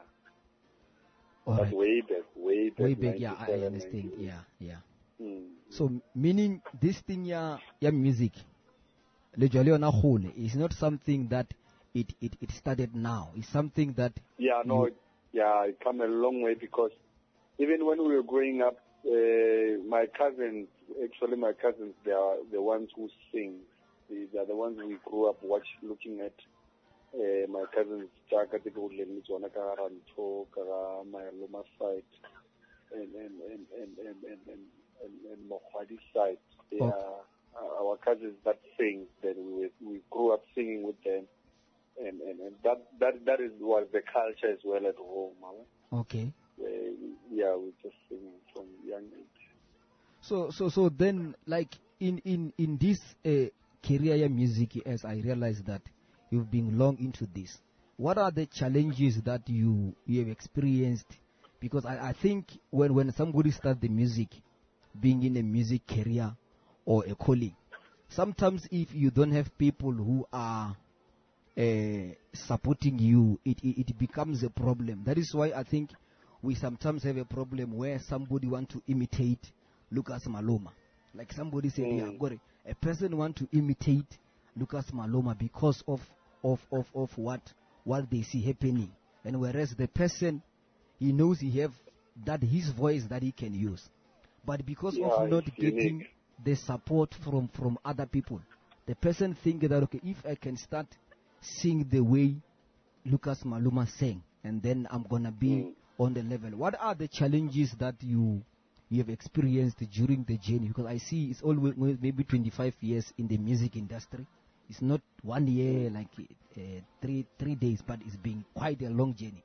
All But right. way back, way back. Way back, yeah, I ninety-seven, understand. ninety-eight. Yeah, yeah. Mm. So meaning this thing, yeah, yeah, music, le jwale yona gole, is not something that it, it, it started now. It's something that Yeah, no, you- yeah, it come a long way, because even when we were growing up, uh, my cousins, actually my cousins, they are the ones who sing. They, they are the ones we grew up watch, looking at. Uh, my cousins, Chaka, the good lady, Zona Karanto, Kara, my Loma side, and and and and and and and, and, and Mohwadi side. They Okay. are uh, our cousins that sing. Then we were, we grew up singing with them, and and, and that that that is was the culture as well at home. Huh? okay. Uh, yeah, we just sing from young age. So so so then, like in in in this uh, career yeah, music, as I realize that you've been long into this, what are the challenges that you you have experienced? Because I, I think when when somebody starts the music, being in a music career or a calling, sometimes if you don't have people who are uh, supporting you, it, it it becomes a problem. That is why I think we sometimes have a problem where somebody want to imitate Lucas Maloma. Like somebody said, Mm. yeah, got it. A person want to imitate Lucas Maloma because of of, of, of what what they see happening. And whereas the person, he knows he have that his voice that he can use. But because Yeah, of not it's getting unique. the support from, from other people, the person think that, okay, if I can start sing the way Lucas Maluma sang, and then I'm gonna be Mm. on the level. What are the challenges that you you have experienced during the journey? Because I see it's always maybe twenty-five years in the music industry. It's not one year, like uh, three three days, but it's been quite a long journey.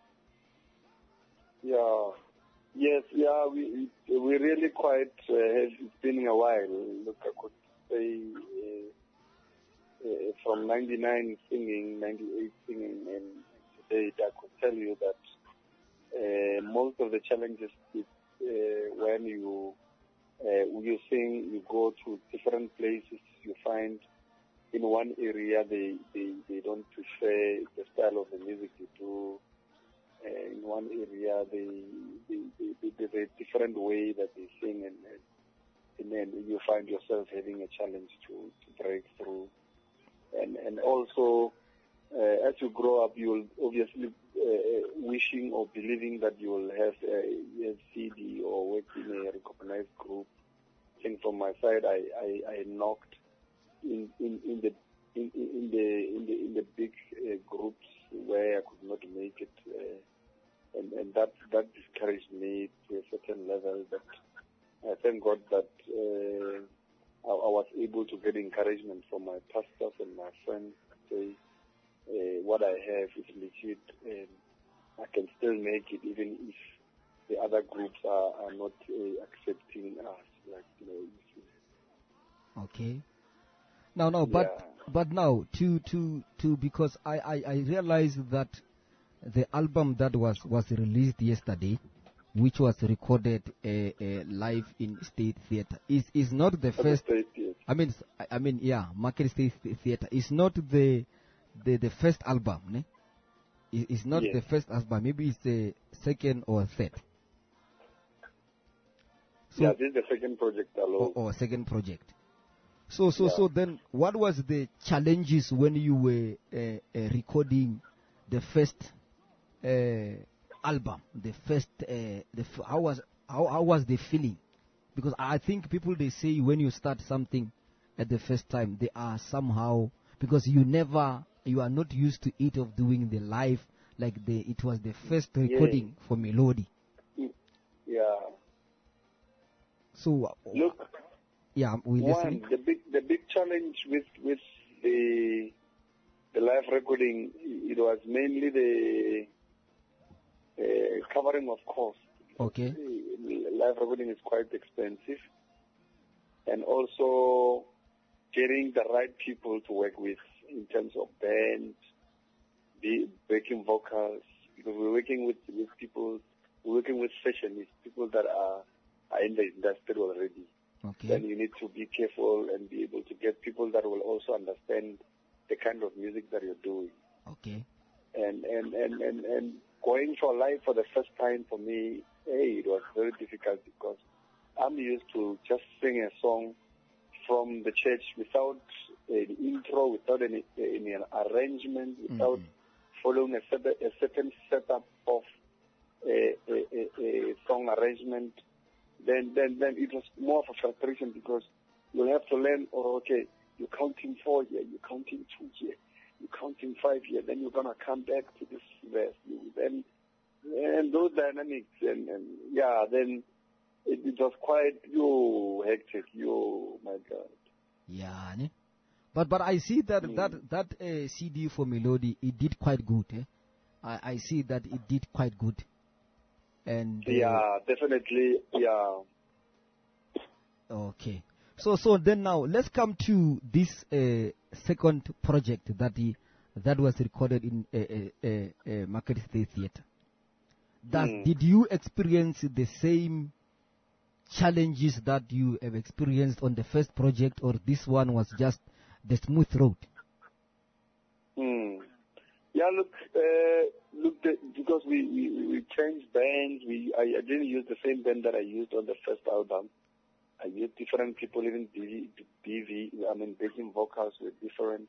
Yeah. Yes, yeah, we we really quite, uh, have, it's been a while. Look, I could say uh, uh, from ninety-nine singing, ninety-eight singing, and today I could tell you that uh, most of the challenges is uh, when you uh, you sing, you go to different places, you find in one area they, they, they don't prefer the style of the music you do. Uh, in one area, they, they, they, they, there's a different way that they sing, and, and then you find yourself having a challenge to, to break through. And and also, uh, as you grow up, you will obviously uh, wishing or believing that you will have a, a C D or work in a recognized group. I think from my side, I, I, I knocked in, in, in the in, in the in the in the big uh, groups where I could not make it. Uh, And, and that that discouraged me to a certain level. But I thank God that uh, I, I was able to get encouragement from my pastors and my friends to say uh, what I have is legit, and I can still make it even if the other groups are, are not uh, accepting us. Like, you know, you see. Okay. Now, now, but Yeah. but now to to to because I, I I realized that the album that was was released yesterday, which was recorded uh, uh, live in State Theatre, is is not the At the first. state, yes. I mean, s- I I mean, yeah, Market State Thea- Theatre is not the the the first album, ne? It- It's not Yes. the first album. Maybe it's the second or third. So Yeah, this is the second project or, alone. or second project. So so Yeah. so then, what was the challenges when you were uh, uh, recording the first uh, album? The first uh, the f- how was how how was the feeling? Because I think people, they say when you start something at the first time, they are somehow, because you never you are not used to it of doing the live, like the it was the first recording for Melody. Yeah. So uh, Look, yeah, we one, listening. the big the big challenge with with the the live recording, it was mainly the uh, covering of costs. Okay. Uh, Live recording is quite expensive, and also getting the right people to work with in terms of band, the backing vocals, because we're working with, with people, we're working with sessionists, people that are, are in the industry already. Okay. Then you need to be careful and be able to get people that will also understand the kind of music that you're doing. Okay. And and, and, and, and going for live for the first time for me, hey, it was very difficult because I'm used to just sing a song from the church without an intro, without any, any arrangement, without following a certain, a certain setup of a, a, a, a song arrangement. Then, then, then it was more of a frustration because you have to learn, oh, okay, you're counting four here, you're counting two here, you're counting five here, then you're going to come back to this verse. You then, and those dynamics, and, and yeah, then it, it was quite, yo, hectic, yo, my God. Yeah, ne? But but I see that Mm. that that uh, C D for Melody, it did quite good. Eh? I I see that it did quite good. And uh, Yeah, definitely, yeah. okay. So so then now let's come to this uh, second project that he, that was recorded in uh, uh, uh, uh, Market State Theatre. Does Mm. did you experience the same challenges that you have experienced on the first project, or this one was just the smooth road? Hmm. Yeah, look, uh, look, the, because we, we, we changed bands, we I, I didn't use the same band that I used on the first album. I used different people, even B V, B V I mean, backing vocals were different.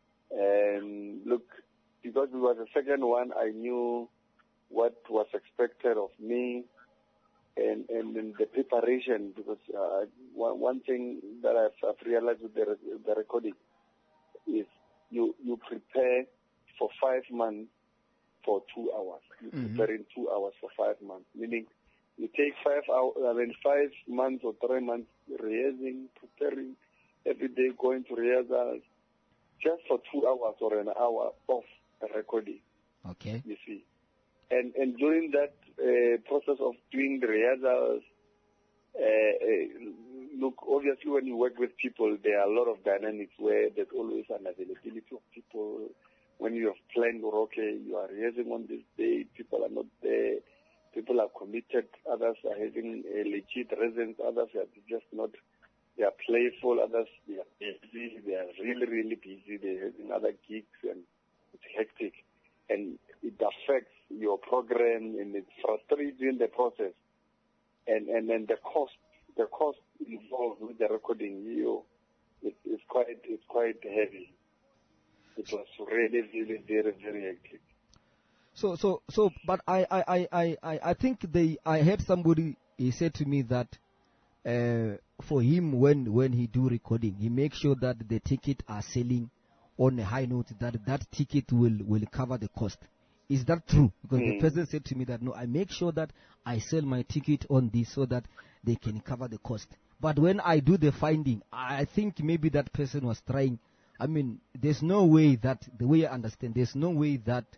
And look, because we were the second one, I knew what was expected of me. And, and, and the preparation, because uh, one, one thing that I've, I've realized with the, the recording is you, you prepare for five months for two hours. You Mhm. prepare in two hours for five months, meaning you take five hours, I mean five months or three months rehearsing, preparing every day, going to rehearsals, just for two hours or an hour of a recording, Okay. you see. And and during that uh, process of doing the rehearsals, uh, uh, look, obviously when you work with people, there are a lot of dynamics where there's always an availability of people. When you have planned, or okay, you are rehearsing on this day, people are not there, people are committed, others are having a legit residence, others are just not, they are playful, others they are busy, they are really, really busy, they're having other gigs, and it's hectic. And it affects your program, and it frustrates you in the process. And and then the cost, the cost involved with the recording, you, it, it's quite, it's quite heavy. It was really, really, very, very hectic. So so so, but I I I I I I think they I heard somebody, he said to me that uh, for him, when when he do recording, he makes sure that the ticket are selling on a high note, that that ticket will will cover the cost. Is that true? Because the Mm. person said to me that no, I make sure that I sell my ticket on this so that they can cover the cost. But when I do the finding, I think maybe that person was trying. I mean, there's no way that, the way I understand, there's no way that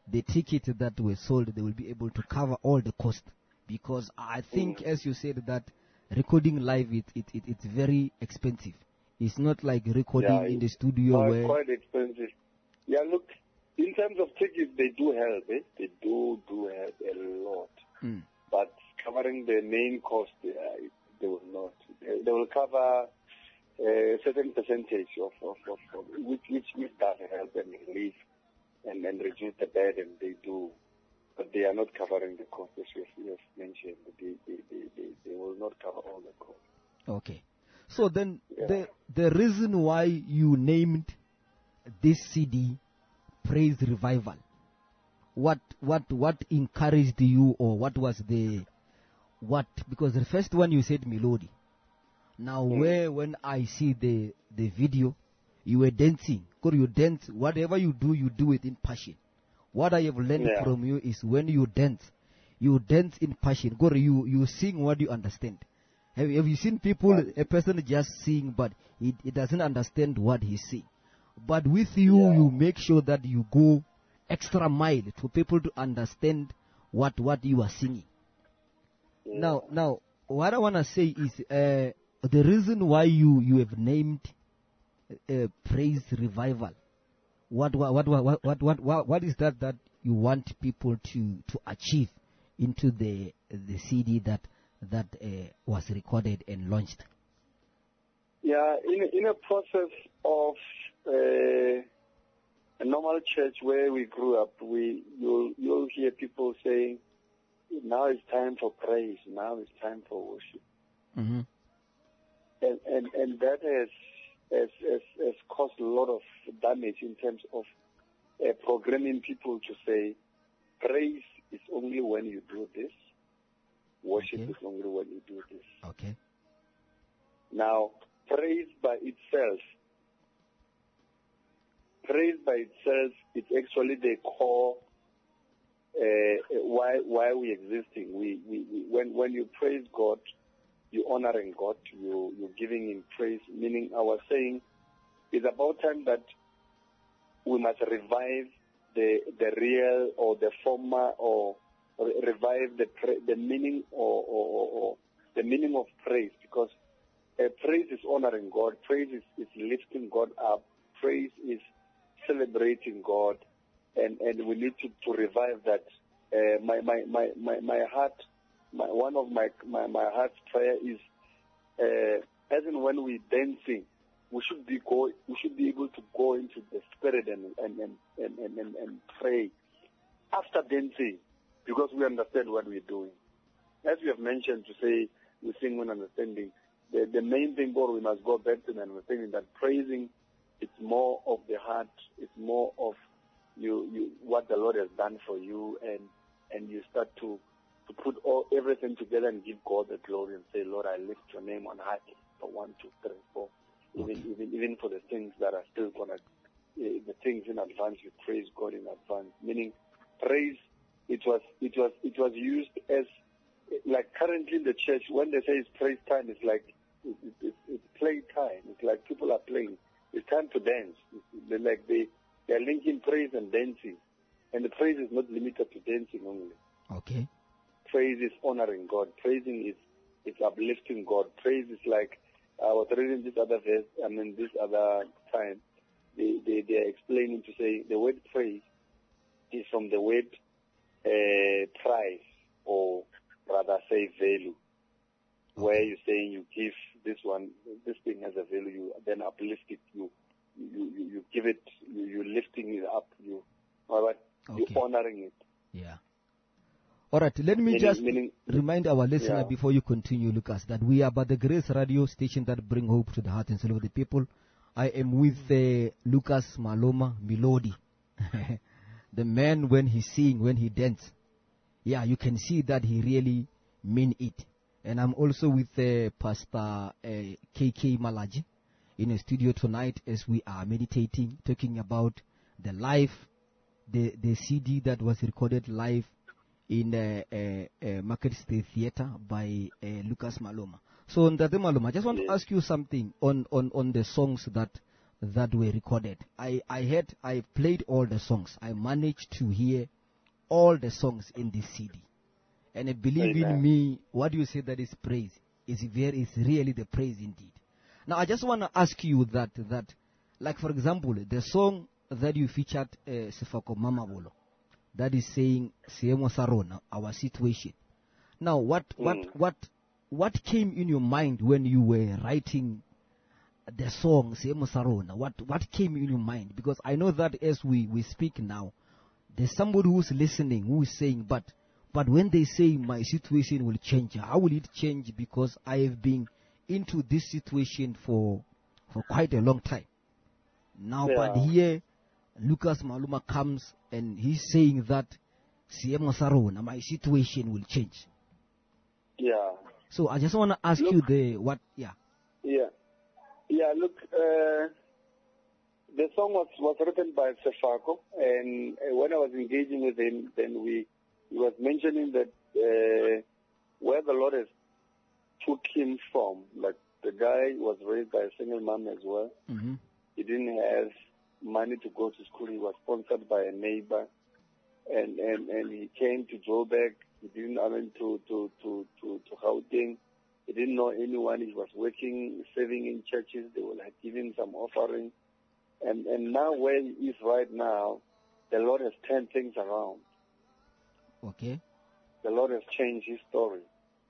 the tickets that were sold, they will be able to cover all the cost. Because I think, as you said, that recording live, it, it, it it's very expensive. It's not like recording Yeah, in the studio Uh, where... quite expensive. Yeah, look, in terms of tickets, they do help. Eh? They do do help a lot. Mm. But covering the main cost, uh, they will not. They, they will cover a certain percentage of, of, of, of which, which which does help and relieve and, and reduce the burden. They do, but they are not covering the cost, as you have, you have mentioned. They, they, they, they, they will not cover all the cost. Okay. So then, Yeah. the the reason why you named this C D Praise Revival, what what what encouraged you, or what was the what? Because the first one you said melody. Now, Mm. where when I see the the video, you were dancing. Because you dance, whatever you do, you do it in passion. What I have learned Yeah. from you is when you dance, you dance in passion. Because you you sing what you understand. Have, have you seen people, a person just sing, but he, he doesn't understand what he's saying. But with you, Yeah. you make sure that you go extra mile for people to understand what, what you are singing. Yeah. Now, now, what I want to say is uh, the reason why you, you have named uh, Praise Revival. What what, what what what what what what is that that you want people to, to achieve into the the C D that that uh, was recorded and launched? Yeah, in a, in a process of uh, a normal church where we grew up, we you'll you'll hear people saying, "Now it's time for praise. Now it's time for worship," Mm-hmm. and and and that has has has, has caused a lot of damage in terms of uh, programming people to say, "Praise is only when you do this. Worship Okay. is only when you do this." Okay. Now, praise by itself, praise by itself, it's actually the core uh, why why we existing. We, we, we when when you praise God, you honoring God, you you're giving Him praise. Meaning, I was saying, it's about time that we must revive the the real or the former or re- revive the pra- the meaning or, or, or, or the meaning of praise, because uh, praise is honoring God, praise is, is lifting God up, praise is celebrating God, and, and we need to, to revive that. Uh, my, my, my, my, my heart, my, one of my, my, my heart's prayer is, uh, as in when we're dancing, we should be go, we should be able to go into the spirit and and, and, and, and, and, and pray after dancing, because we understand what we're doing. As we have mentioned, to say we sing when understanding, the, the main thing, God, we must go back to the understanding that praising, it's more of the heart, it's more of you, you what the Lord has done for you, and and you start to to put all everything together and give God the glory and say, Lord, I lift your name on high for one, two, three, four. Even Okay. even even for the things that are still gonna, uh, the things in advance, you praise God in advance. Meaning, praise. It was it was it was used as, like currently in the church, when they say it's praise time, it's like it, it, it, it's play time. It's like people are playing. It's time to dance. It's like they they're linking praise and dancing, and the praise is not limited to dancing only. Okay. Praise is honoring God. Praising is is uplifting God. Praise is like, I was reading this other verse, I mean this other time, they, they, they are explaining to say the word praise is from the word uh, price, or rather say value, where you're saying you give this one, this thing has a value, you then uplift it, you you, you, you give it, you, you're lifting it up, you, all right, Okay. you're honoring it. Yeah. All right. Let me Meaning- just meaning- remind our listener Yeah. before you continue, Lucas, that we are by the Grace Radio station that bring hope to the heart and soul of the people. I am with uh, Lucas Maloma Melody, the man when he sing, when he dance. Yeah, you can see that he really mean it. And I'm also with uh, Pastor uh, K K Malaji in the studio tonight as we are meditating, talking about the life, the the C D that was recorded live in uh, uh, uh, Market State Theatre by uh, Lucas Maloma. So, Ndade Maloma, I just want to Yes. ask you something on, on, on the songs that that were recorded. I, I had I played all the songs. I managed to hear all the songs in this C D. And I believe in Amen. me, what you say that is praise is very is really the praise indeed. Now I just want to ask you that that like for example the song that you featured uh, Sefako Mamabolo, that is saying Seemo Sarona, our situation. Now what what Mm. what what came in your mind when you were writing the song Seemo Sarona? What what came in your mind? Because I know that as we, we speak now, there's somebody who's listening who is saying, but but when they say my situation will change, how will it change? Because I have been into this situation for for quite a long time now. But Yeah. here, Lucas Maluma comes and he's saying that Seemo Sarona, my situation will change. Yeah. So I just want to ask Look- you the what? Yeah. Yeah. Yeah, look, uh, the song was, was written by Sefako, and uh, when I was engaging with him, then we he was mentioning that uh, where the Lord has took him from, like the guy was raised by a single mom as well. Mm-hmm. He didn't have money to go to school. He was sponsored by a neighbor, and, and, and he came to Joburg. He didn't I mean to to to to, to Gauteng. He didn't know anyone. He was working, serving in churches. They were like giving some offering, and and now where he is right now, the Lord has turned things around. Okay. The Lord has changed his story,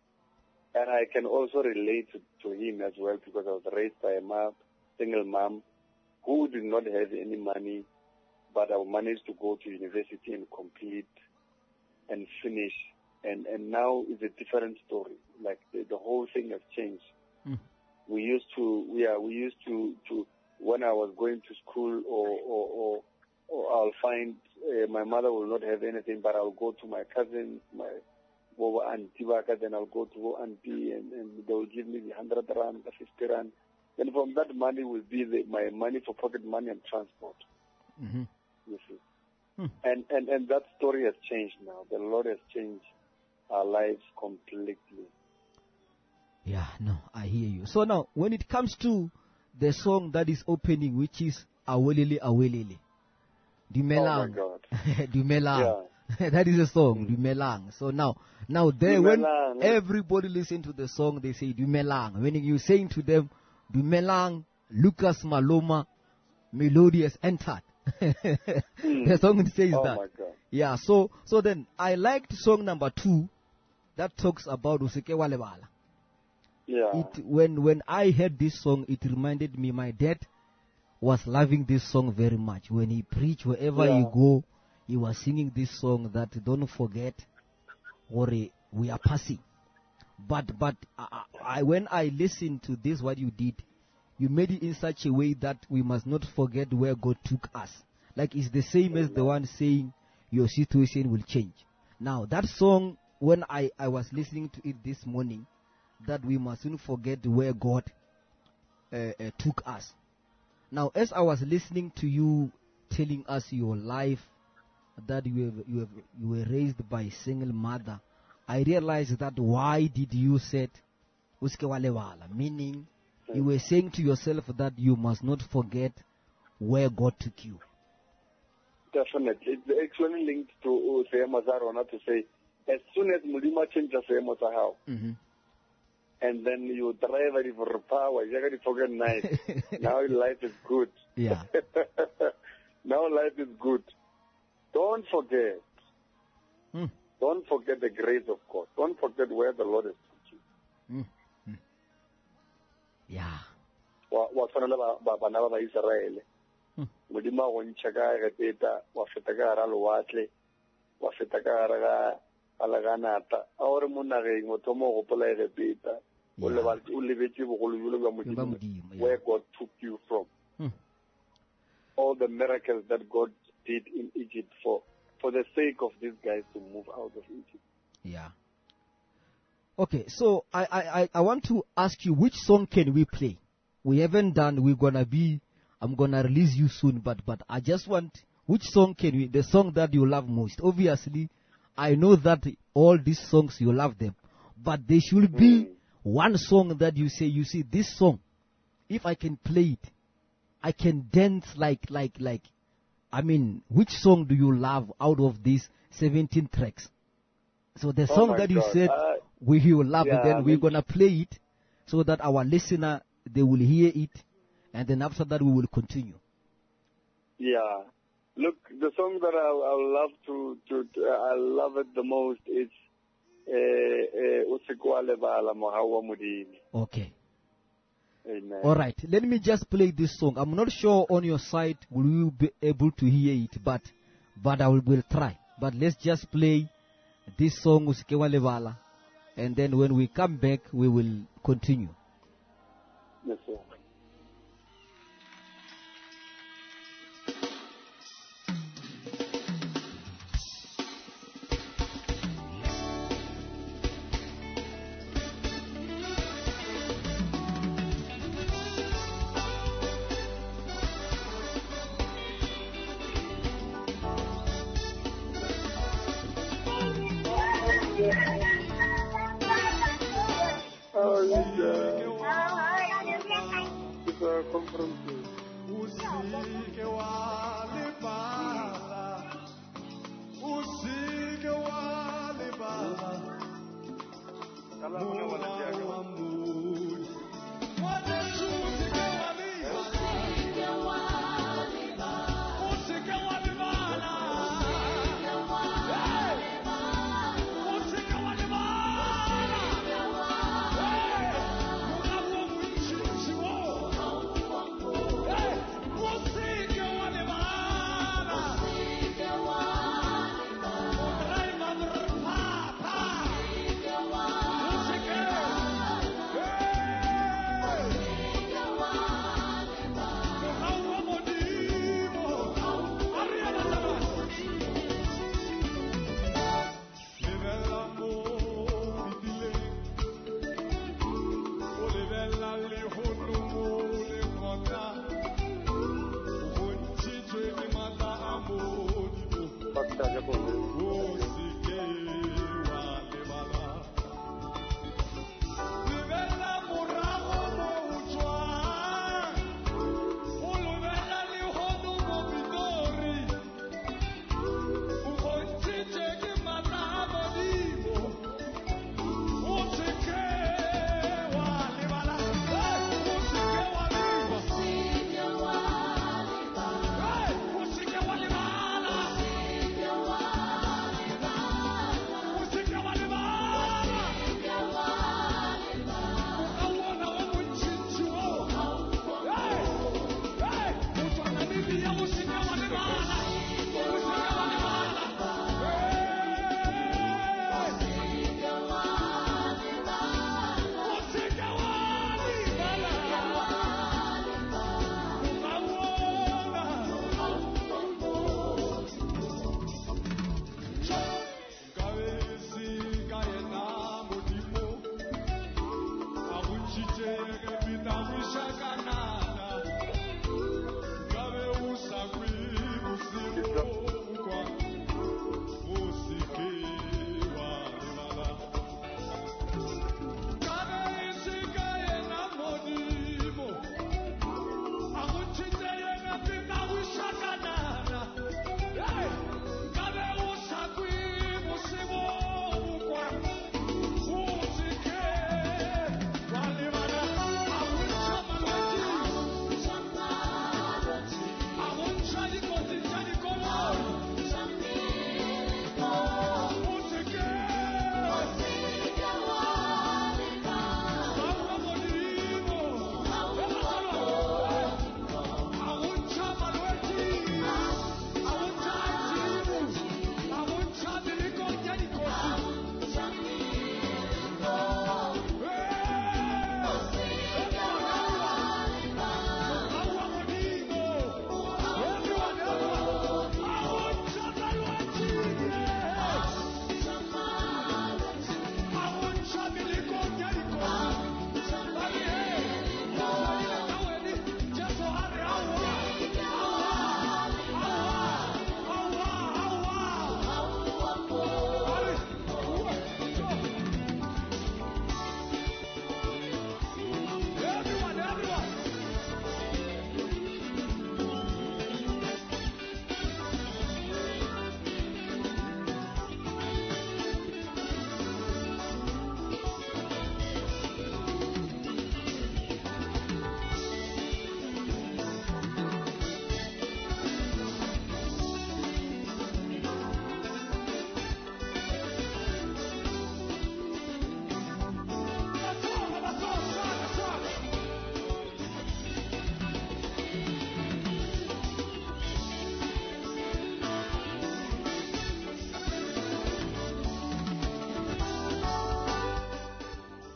and I can also relate to, to him as well because I was raised by a mom, single mom who did not have any money, but I managed to go to university and complete and finish. And and now it's a different story. Like the, the whole thing has changed. Mm. We used to, we are, we used to, to when I was going to school, or or or, or I'll find uh, my mother will not have anything, but I'll go to my cousins, my over auntie, then I'll go to auntie, and, and they will give me the hundred rand, the fifty rand. Then from that money will be the, my money for pocket money and transport. Mm-hmm. You see. Hmm. And, and, and that story has changed now. The Lord has changed our lives completely. Yeah, no, I hear you. So now, when it comes to the song that is opening, which is Awelele Awelele, Dumelang, God. Dumelang, that is a song, Mm. Dumelang. So now, now there, when Dumelang. everybody listen to the song, they say Dumelang. When you're saying to them, Dumelang, Lucas Maloma, melody has entered. The song says Oh that. my God. Yeah, so so then I liked song number two that talks about Useke Walebala. Yeah. It when when I heard this song, it reminded me my dad was loving this song very much. When he preached, wherever Yeah. you go, he was singing this song that don't forget, or we are passing. But but I, I when I listened to this, what you did, you made it in such a way that we must not forget where God took us. Like it's the same as the one saying your situation will change. Now that song, when I, I was listening to it this morning, that we mustn't forget where God uh, uh, took us. Now as I was listening to you telling us your life, that you have, you have you were raised by a single mother, I realized that why did you said Uske Walewala, meaning you were saying to yourself that you must not forget where God took you. Definitely. It's actually linked to Seemo Sarona to say, as soon as Mulima changes Seemo Sahau, Mm-hmm. and then you drive it for power, you're going to forget night. Now life is good. Yeah. Now life is good. Don't forget. Mm. Don't forget the grace of God. Don't forget where the Lord has put you. Mm. Mm. Yeah. Wa wa tshwanela ba- ba- bana ba ba Israele. Mm. Modimo a go ntšha ka repeta, wa feta ka gara lewatle, wa feta ka gara ga ga leganata. A gore mo nageng o thoma go gopola e repeta. O Yeah. lebal- o lebetse bogolo bjolo bja Ba Modimo, Modimo, yeah. where God took you from. Mm. All the miracles that God did in Egypt for, for the sake of these guys to move out of Egypt. Yeah. Okay, so I, I, I, I want to ask you, which song can we play? We haven't done, we're gonna be, I'm gonna release you soon, but, but I just want, which song can we, the song that you love most? Obviously, I know that all these songs you love them, but there should be Mm. one song that you say, you see, this song, if I can play it, I can dance like, like, like, I mean, which song do you love out of these seventeen tracks? So the song my that you God. said Uh, we will love, yeah, and then I we're mean- gonna play it so that our listener, they will hear it, and then after that we will continue. Yeah. Look, the song that I, I love to, to, to I love it the most is Usikwale Bala Mohawa Mudini. Okay. Amen. All right. Let me just play this song. I'm not sure on your side will you be able to hear it, but but I will, will try. But let's just play this song Usikwale Bala, and then when we come back we will continue. Yes, sir. Oh, it's, uh, it's a conference. Usike walibala, usike walibala, Mola wa Mungu. Wana usike walibala, usike walibala, hey, usike walibala, hey, Mola wa Mungu nchiwo. Hey, usike walibala, usike walibala, Raymond Papa, usike.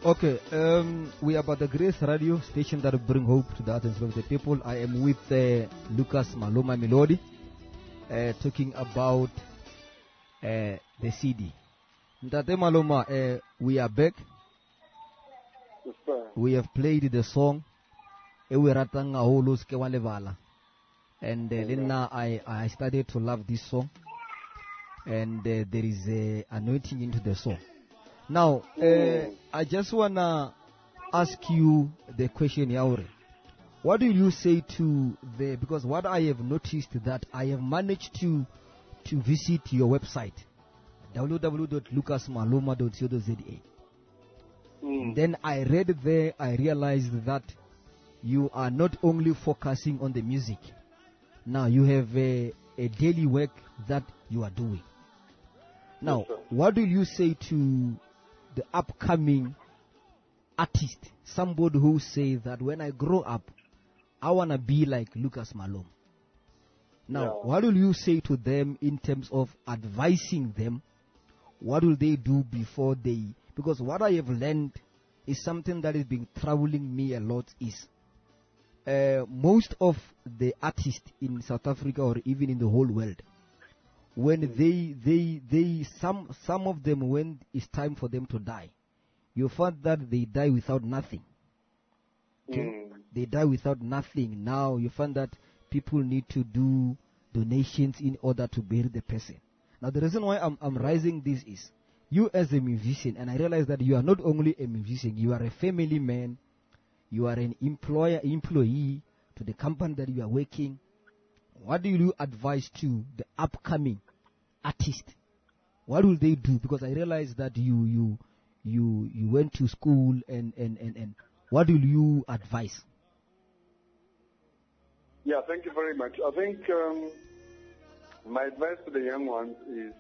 Okay, um, we are about the Grace Radio station that will bring hope to the hearts and souls of the people. I am with uh, Lucas Maloma Melody, uh, talking about uh, the C D. Ntate Maloma, uh, we are back. Yes, sir. We have played the song Ewe Ratanga Holos Ke Wa Lebala. And uh, then now I, I started to love this song. And uh, there is a anointing into the song. Now, uh, I just want to ask you the question, Yaure. What do you say to the, because what I have noticed that I have managed to to visit your website, w w w dot lucas maloma dot co dot za. Mm. Then I read there, I realized that you are not only focusing on the music. Now you have a, a daily work that you are doing. Now, Yes, sir. what do you say to the upcoming artist, somebody who says that when I grow up, I want to be like Lucas Maloma? Now, Yeah. what will you say to them in terms of advising them? What will they do before they... Because what I have learned is something that has been troubling me a lot is uh, most of the artists in South Africa or even in the whole world, when they, they, they, some, some of them, when it's time for them to die, you find that they die without nothing. Okay? Mm. They die without nothing. Now you find that people need to do donations in order to bury the person. Now the reason why I'm, I'm raising this is, you as a musician, and I realize that you are not only a musician, you are a family man, you are an employer, employee to the company that you are working. What do you advise to the upcoming artist? What will they do? Because I realize that you you you you went to school, and and and, and what will you advise? Yeah, thank you very much. I think um, my advice to the young ones is,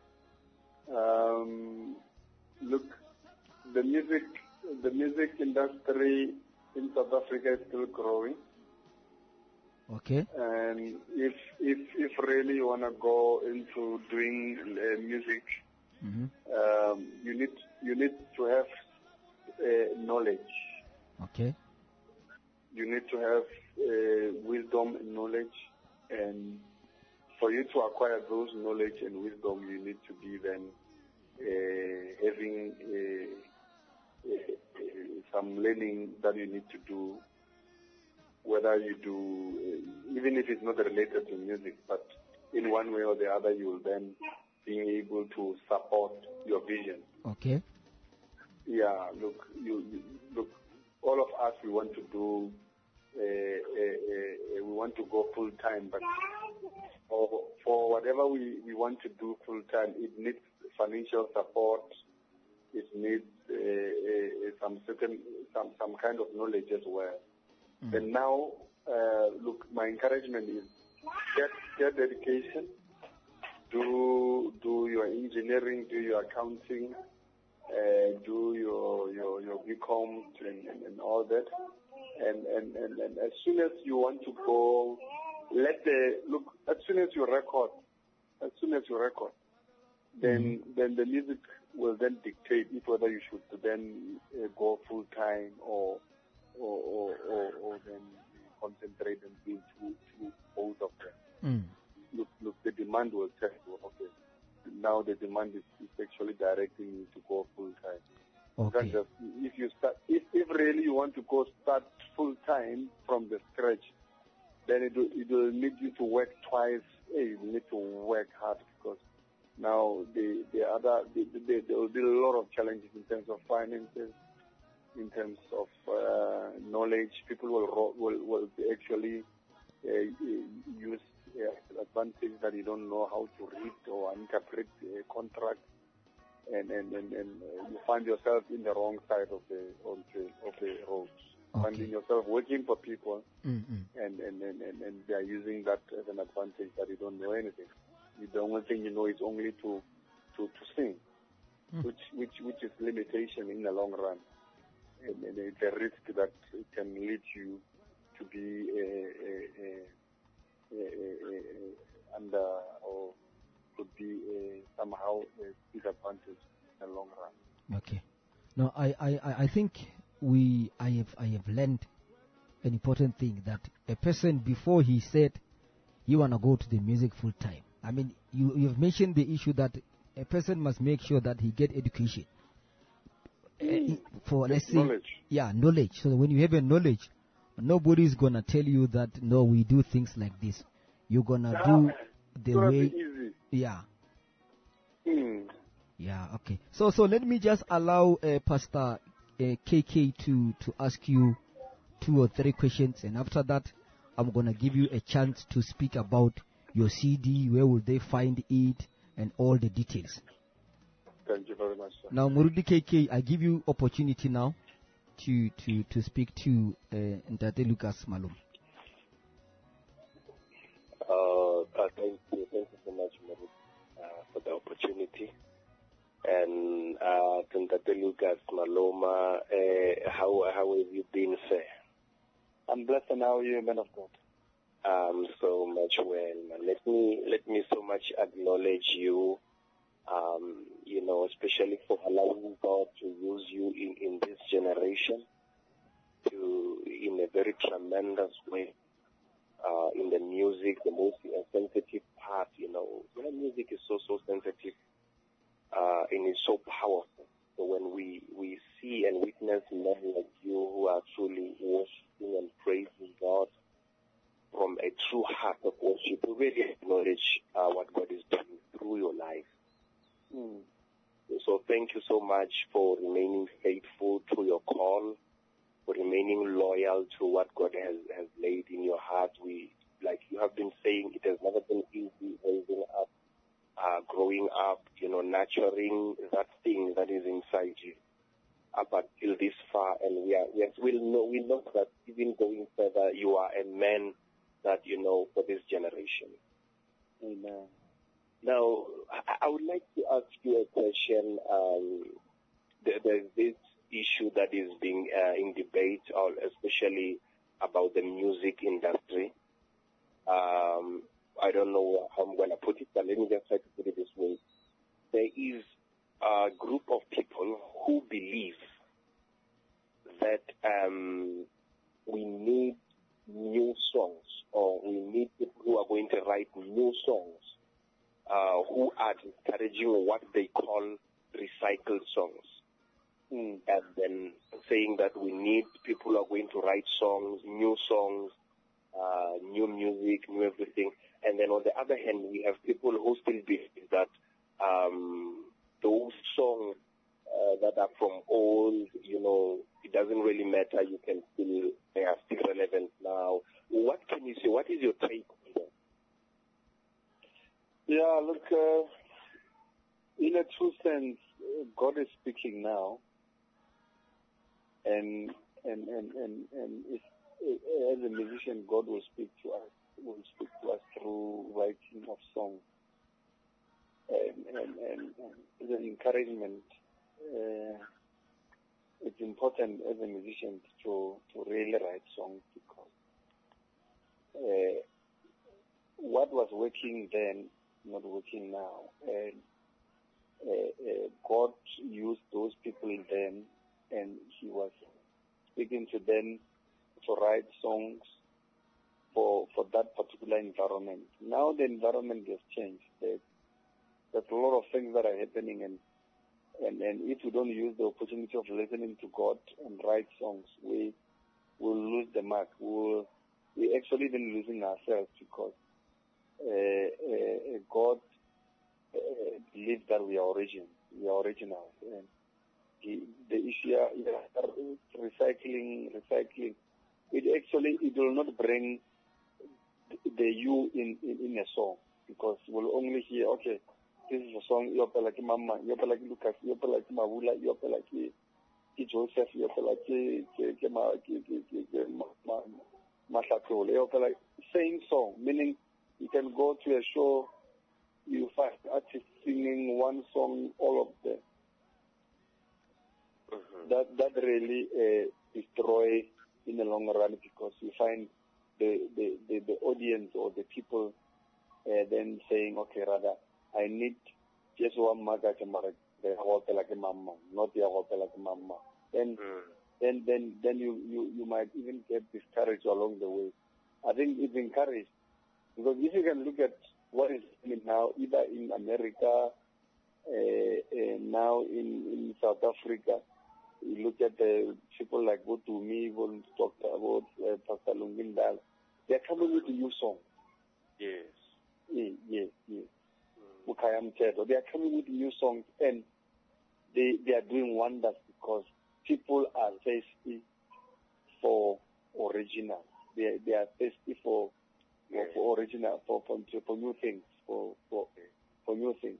um, look, the music, the music industry in South Africa is still growing. Okay. And if if if really you wanna go into doing uh, music, Mm-hmm. um, you need you need to have uh, knowledge. Okay. You need to have uh, wisdom and knowledge, and for you to acquire those knowledge and wisdom, you need to be then uh, having uh, uh, uh, some learning that you need to do. Whether you do, uh, even if it's not related to music, but in one way or the other, you will then be able to support your vision. Okay. Yeah, look, you, you look. All of us, we want to do, uh, uh, uh, we want to go full time, but for, for whatever we, we want to do full time, it needs financial support. It needs uh, uh, some certain, some some kind of knowledge as well. Mm. And now, uh, look, my encouragement is get get dedication. Do do your engineering, do your accounting. Uh, do your your your B Com and, and, and all that, and, and, and, and as soon as you want to go, let the look. As soon as you record, as soon as you record, then mm-hmm. then the music will then dictate if whether you should then uh, go full time or or, or or or then concentrate and do two, two both of them. Mm. Look, look, the demand will tell you. Okay. Now the demand is, is actually directing you to go full time. Okay. Just, if you start, if, if really you want to go start full time from the scratch, then it will, it will need you to work twice. Hey, you need to work hard because now the the other the, the, there will be a lot of challenges in terms of finances, in terms of uh, knowledge. People will will will actually uh, use Uh, advantage that you don't know how to read or interpret a contract, and and and, and uh, you find yourself in the wrong side of the of the, of the roads. Okay. Finding yourself working for people, mm-hmm. and, and, and, and, and they are using that as an advantage that you don't know anything. You, the only thing you know is only to to, to sing, mm. which which which is limitation in the long run, and, and it's a risk that can lead you to be a, a, a Uh, uh, uh, under or could be uh, somehow a disadvantage in the long run. Okay. No, I, I, I I think we I have I have learned an important thing, that a person, before he said he wanna go to the music full time. I mean, you you've mentioned the issue that a person must make sure that he get education. Uh, for let's say, knowledge. yeah, knowledge. So when you have a knowledge, nobody's gonna tell you that no, we do things like this. You're gonna do the It's gonna way. be easy. Yeah, Hmm. yeah. Okay. So so let me just allow uh, Pastor uh, K K to to ask you two or three questions, and after that, I'm gonna give you a chance to speak about your C D. Where will they find it, and all the details. Thank you very much, sir. Now, Murudi K K, I give you opportunity now to to to speak to uh, Ntate Lucas Malum. Uh, uh, thank you, thank you so much, Marit, uh, for the opportunity. And uh, to Ntate Lucas Maloma, uh, how how have you been, sir? I'm blessed, and how are you, man of God? Um, so much well. Man. Let me let me so much acknowledge you. Um, you know, especially for allowing God to use you in, in this generation to in a very tremendous way. Uh, in the music, the most uh, sensitive part, you know, you know, music is so so sensitive, uh, and it's so powerful. So when we we see and witness men like you who are truly worshiping and praising God from a true heart of worship, we really acknowledge uh, what God is doing through your life. Hmm. So thank you so much for remaining faithful to your call, for remaining loyal to what God has, has laid in your heart. We, like you have been saying, it has never been easy raising up, uh, growing up, you know, nurturing that thing that is inside you up until this far. And we are, yes, we'll know, we know that even going further, you are a man that, you know, for this generation. Amen. Now, I, I would like to ask you a question. Um, there, there's this issue that is being uh, in debate, or especially about the music industry. Um, I don't know how I'm going to put it, but let me just try to put it this way. There is a group of people who believe that um, we need new songs, or we need people who are going to write new songs, uh, who are discouraging what they call recycled songs. Mm. And then saying that we need people who are going to write songs, new songs, uh, new music, new everything. And then on the other hand, we have people who still believe that um, those songs uh, that are from old, you know, it doesn't really matter. You can still, they are still relevant now. What can you say? What is your take on that? Yeah, look, uh, in a true sense, uh, God is speaking now. And and and and, and if, uh, as a musician, God will speak to us. Will speak to us through writing of songs. And and, and, and as an encouragement, uh, it's important as a musician to to really write songs, because uh, what was working then not working now. And uh, uh, God used those people then, and He was speaking to them to write songs for for that particular environment. Now the environment has changed. There's, there's a lot of things that are happening, and and and if we don't use the opportunity of listening to God and write songs, we will lose the mark. We will we actually been losing ourselves, because uh, uh, God uh, believes that we are origin, we are original, and the, the issue yeah, recycling, recycling. It actually it will not bring the you in, in, in a song, because we'll only hear, okay, this is a song, you're like Mama, you're like Lucas, you're like Mawula, you're like Joseph, you're like like same song, meaning you can go to a show, you find artists singing one song, all of them. Mm-hmm. That that really uh, destroy in the long run, because you find the, the, the, the audience or the people uh, then saying, okay, rather, I need just one maga, the opela ke mama, not the opela ke mama. Then, Mm. then, then, then you, you, you might even get discouraged along the way. I think it's encouraged because if you can look at what is happening now, either in America, uh, uh, now in, in South Africa, you look at the people like Botumi, who talked about uh, Pastor Lungindal, they're coming with a new song. Yes. Yes, yes, yes. Mukayam Teto. They are coming with new songs and they, they are doing wonders because people are thirsty for original. They, they are thirsty for, Yes. for, for original, for, for, for new things, for, for, for new things.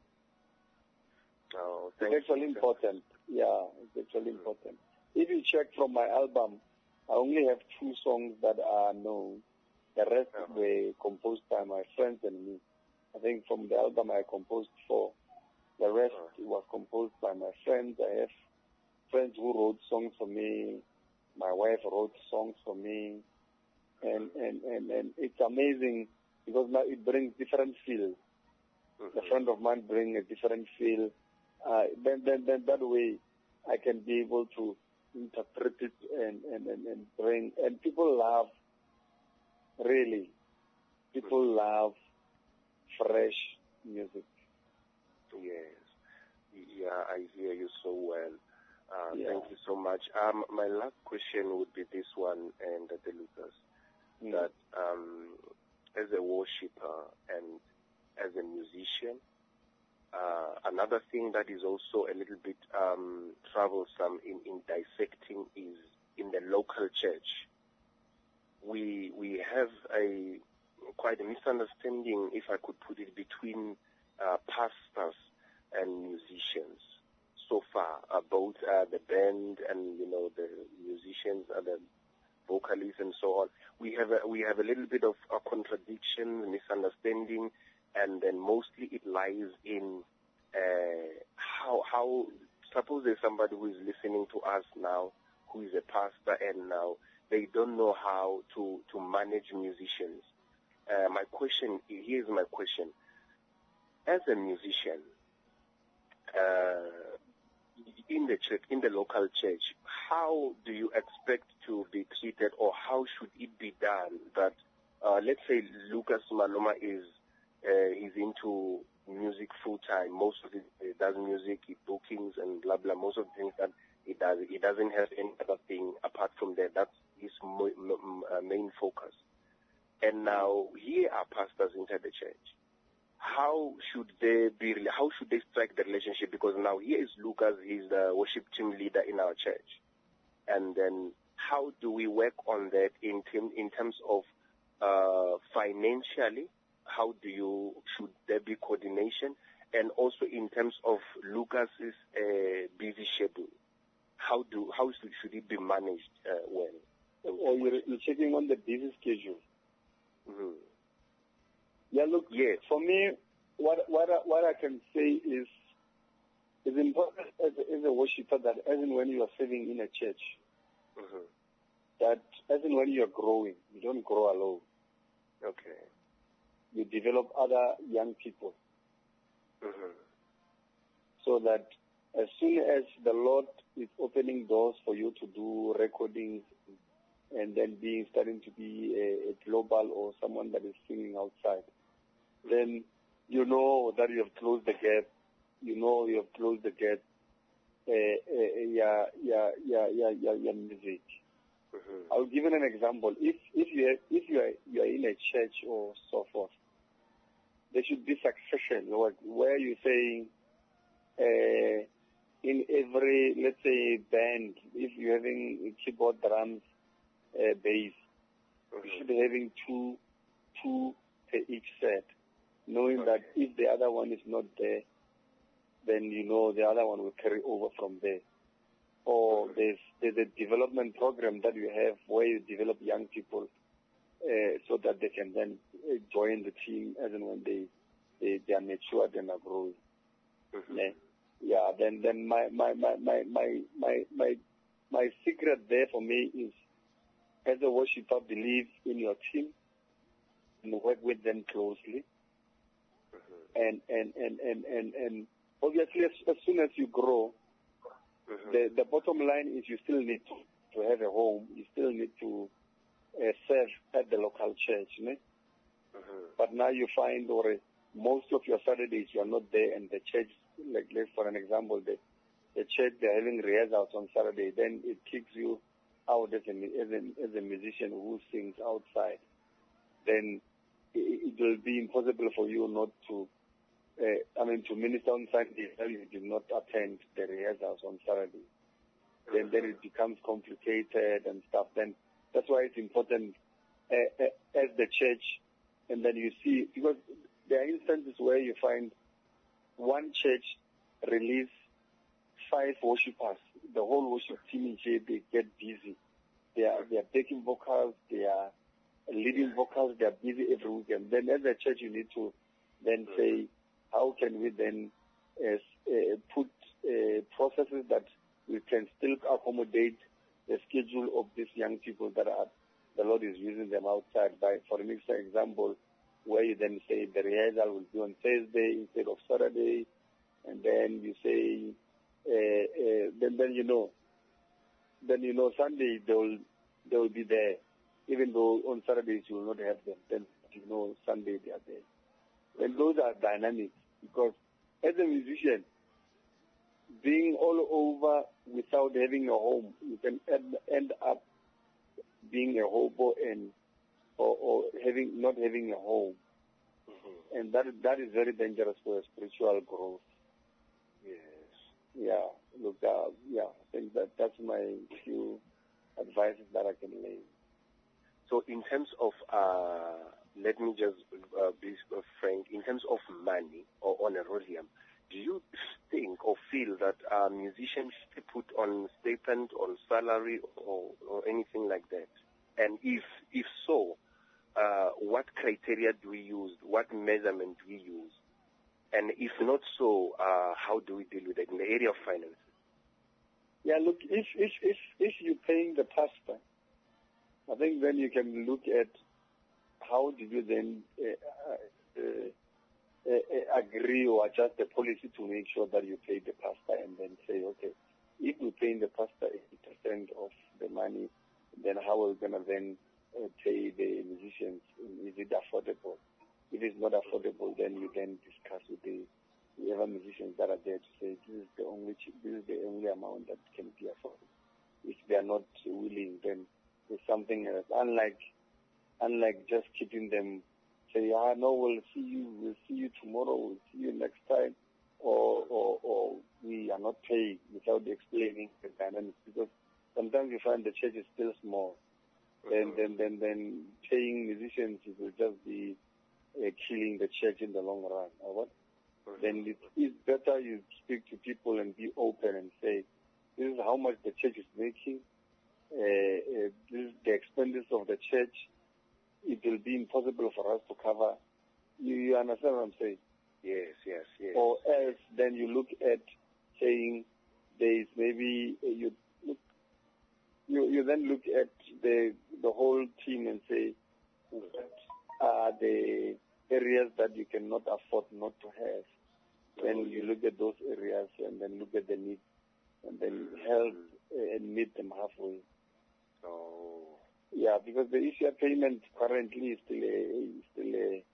Oh, thank It's actually you. important. Yeah, it's actually important. If you check from my album, I only have two songs that are known. The rest Uh-huh. were composed by my friends and me. I think from the album I composed four. The rest Uh-huh. was composed by my friends. I have friends who wrote songs for me. My wife wrote songs for me. And, and, and, and it's amazing because now it brings different feels. Mhm. A friend of mine bring a different feel. Uh, then, then, then that way I can be able to interpret it and, and, and, and bring, and people love, really, people love fresh music. Yes. Yeah, I hear you so well. Uh, Yeah. Thank you so much. Um, my last question would be this one, and uh, the Lucas, Mm. that um, as a worshipper and as a musician, uh, another thing that is also a little bit um, troublesome in, in dissecting is in the local church. We we have a quite a misunderstanding, if I could put it, between uh, pastors and musicians. So far, uh, both uh, the band and you know the musicians and the vocalists and so on. We have a, we have a little bit of a contradiction, misunderstanding, and then mostly it lies in uh, how how. Suppose there's somebody who is listening to us now, who is a pastor, and now they don't know how to to manage musicians. Uh, my question, here's my question. As a musician, uh, in the church, in the local church, how do you expect to be treated, or how should it be done that, uh, let's say Lucas Maloma is, uh, he's into music full time. Most of it, he does music, he bookings and blah, blah, most of the things that he does. He doesn't have any other thing apart from that. That's his mo- m- uh, main focus. And now here are pastors inside the church. How should they be? How should they strike the relationship? Because now here is Lucas. He's the worship team leader in our church. And then how do we work on that in term, in terms of uh, financially? How do you should there be coordination? And also in terms of Lucas's uh, busy schedule, how do how should, should it be managed uh, well? Or you're, you're checking on the busy schedule. Mm-hmm. Yeah, look, Yes. for me, what what I, what I can say is, it's important as a, as a worshiper that as and when you are serving in a church, Mm-hmm. that as and when you are growing, you don't grow alone. Okay. You develop other young people Mm-hmm. so that as soon as the Lord is opening doors for you to do recordings and then being starting to be a, a global or someone that is singing outside, then you know that you have closed the gap. You know you have closed the gap. Uh, uh, yeah, yeah, yeah, yeah, yeah, yeah, music. Mm-hmm. I'll give you an example. If if you are, if you are you are in a church or so forth, there should be succession where, where you're saying uh, in every, let's say, band, if you're having keyboard, drums, uh, bass, you should be having two two per each set, knowing that if the other one is not there, then you know the other one will carry over from there. Or there's, there's a development program that you have where you develop young people uh, so that they can then uh, join the team as and when they, they, they are matured and are growing. Mm-hmm. Yeah. Yeah, then then my my, my, my, my, my, my, my secret there for me is, as a worshiper, believe in your team and work with them closely. And, and, and, and, and, and obviously, as, as soon as you grow, Mhm. the, the bottom line is you still need to, to have a home. You still need to uh, serve at the local church. Ne? Mhm. But now you find, or most of your Saturdays you are not there, and the church, like let's for an example, the, the church they're having rehearsals on Saturday, then it kicks you out as a, as a, as a musician who sings outside. Then it, it will be impossible for you not to, uh, I mean, to minister on Sunday if you did not attend the rehearsals on Saturday. Then, then it becomes complicated and stuff. Then that's why it's important uh, uh, as the church. And then you see, because there are instances where you find one church release five worshipers. The whole worship team in J B get busy. They are they are taking vocals, they are leading vocals, they are busy every weekend. Then as a church, you need to then say, how can we then uh, uh, put uh, processes that we can still accommodate the schedule of these young people that are the Lord is using them outside. By, for an example, where you then say the rehearsal will be on Thursday instead of Saturday, and then you say, uh, uh, then then you know, then you know Sunday they will they will be there, even though on Saturdays you will not have them. Then you know Sunday they are there. And those are dynamics, because as a musician, being all over without having a home, you can end, end up being a hobo and or, or having not having a home, Mhm. and that that is very dangerous for a spiritual growth. Yes. Yeah, look, uh, yeah, I think that that's my few advices that I can lay. So in terms of, uh, let me just uh, be uh, frank, in terms of money or honorarium, do you think or feel that uh, musicians should put on stipend, on salary, or, or anything like that? And if if so, uh, what criteria do we use? What measurement do we use? And if not so, uh, how do we deal with it in the area of finances? Yeah, look, if if if if you're paying the pastor, I think then you can look at how do you then uh, uh, uh, uh, agree or adjust the policy to make sure that you pay the pastor, and then say, okay, if we're paying the pastor eighty percent of the money, then how are we going to then uh, pay the musicians? Is it affordable? If it's not affordable, then you then discuss with the whoever musicians that are there to say this is the only ch- this is the only amount that can be afforded. If they are not willing, then there's something else. Unlike unlike just keeping them say, ah no, we'll see you, we'll see you tomorrow, we'll see you next time, or or, or we are not paying without explaining the dynamics, because sometimes you find the church is still small. Then then then then paying musicians will just be uh, killing the church in the long run. Or what? Then it is better you speak to people and be open and say, this is how much the church is making, uh, uh, this is the expenses of the church. It will be impossible for us to cover. You, you understand what I'm saying? Yes, yes, yes. Or else then you look at saying there is maybe, uh, you look, you, you then look at the the whole team and say, what are the areas that you cannot afford not to have? Then you look at those areas and then look at the needs and then help uh, and meet them halfway. Oh. Yeah, because the issue of payment currently is still a, is still a,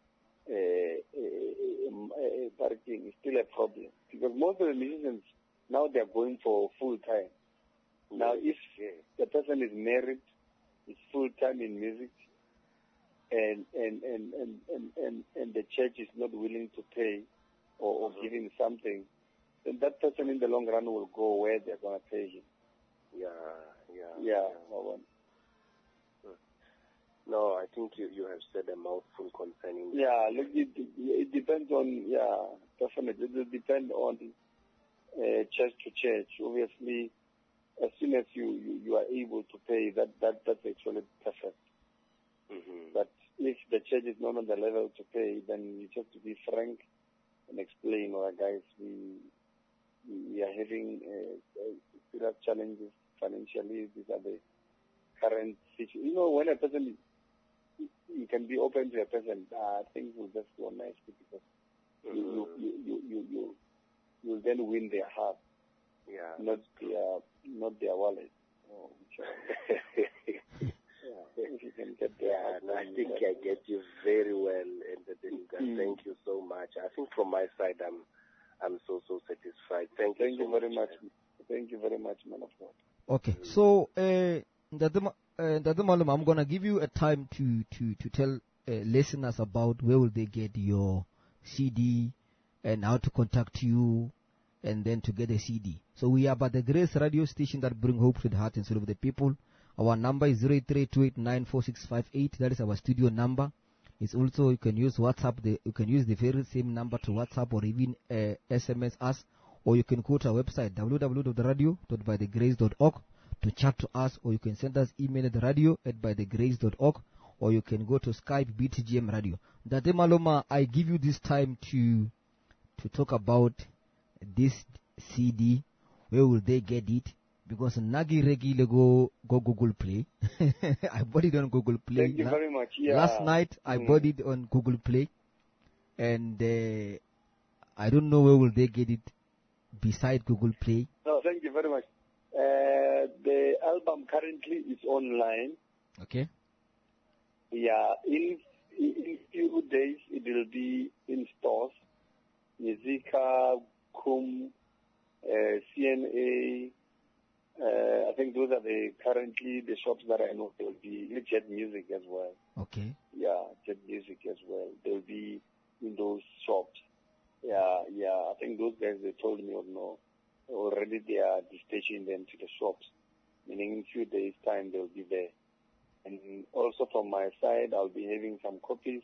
a, a, a, a parking is still a problem, because most of the musicians now they are going for full time. Now, if the person is married, is full time in music, and and, and, and, and, and and the church is not willing to pay or, or give him something, then that person in the long run will go where they're going to pay him. Yeah, yeah. Yeah. yeah. Well, No, I think you, you have said a mouthful concerning. Yeah, look, it, it depends on, yeah, definitely. It will depend on uh, church to church. Obviously, as soon as you, you, you are able to pay, that, that that's actually perfect. Mm-hmm. But if the church is not on the level to pay, then you just have to be frank and explain, all right, guys, we, we are having uh, uh, serious challenges financially. These are the current situation. You know, when a person, you can be open to a person, uh, things will just go nicely, because Mm-hmm. you, you, you, you, you, you'll then win their heart, Yeah. not their not their wallet. Oh, yeah, if you can get their Yeah, heart, no, I then think that- I get you very well, and the Deluga. Mm. Thank you so much. I think from my side, I'm, I'm so so satisfied. Thank you. Thank so you very much. Thank you very much, man of God. Okay, so uh, Ndade Ma- uh, Ndade Maluma, I'm gonna give you a time to to to tell uh, listeners about where will they get your C D and how to contact you, and then to get a C D. So we are by the Grace Radio Station that bring hope to the heart and soul of the people. Our number is zero eight three two eight nine four six five eight. That is our studio number. It's also, you can use WhatsApp. The, you can use the very same number to WhatsApp or even uh, S M S us, or you can go to our website w w w dot radio dot by the grace dot org to chat to us, or you can send us email at radio at by the grace dot org, or you can go to Skype B T G M Radio. Ndade Maluma, I give you this time to to talk about this C D. Where will they get it? Because Nagi regularly go go Google Play. I bought it on Google Play. Thank you La- very much. Yeah. Last night I Mm. bought it on Google Play, and uh, I don't know where will they get it beside Google Play. No, thank you very much. Uh, the album currently is online. Okay. Yeah, in in few days it will be in stores. Musica, Kum, uh, C N A. Uh, I think those are the currently the shops that I know. There will be Jet Music as well. Okay. Yeah, Jet Music as well. They'll be in those shops. Yeah, yeah. I think those guys, they told me, or no, already they are dispatching them to the shops. Meaning in few days' time they'll be there. And also from my side, I'll be having some copies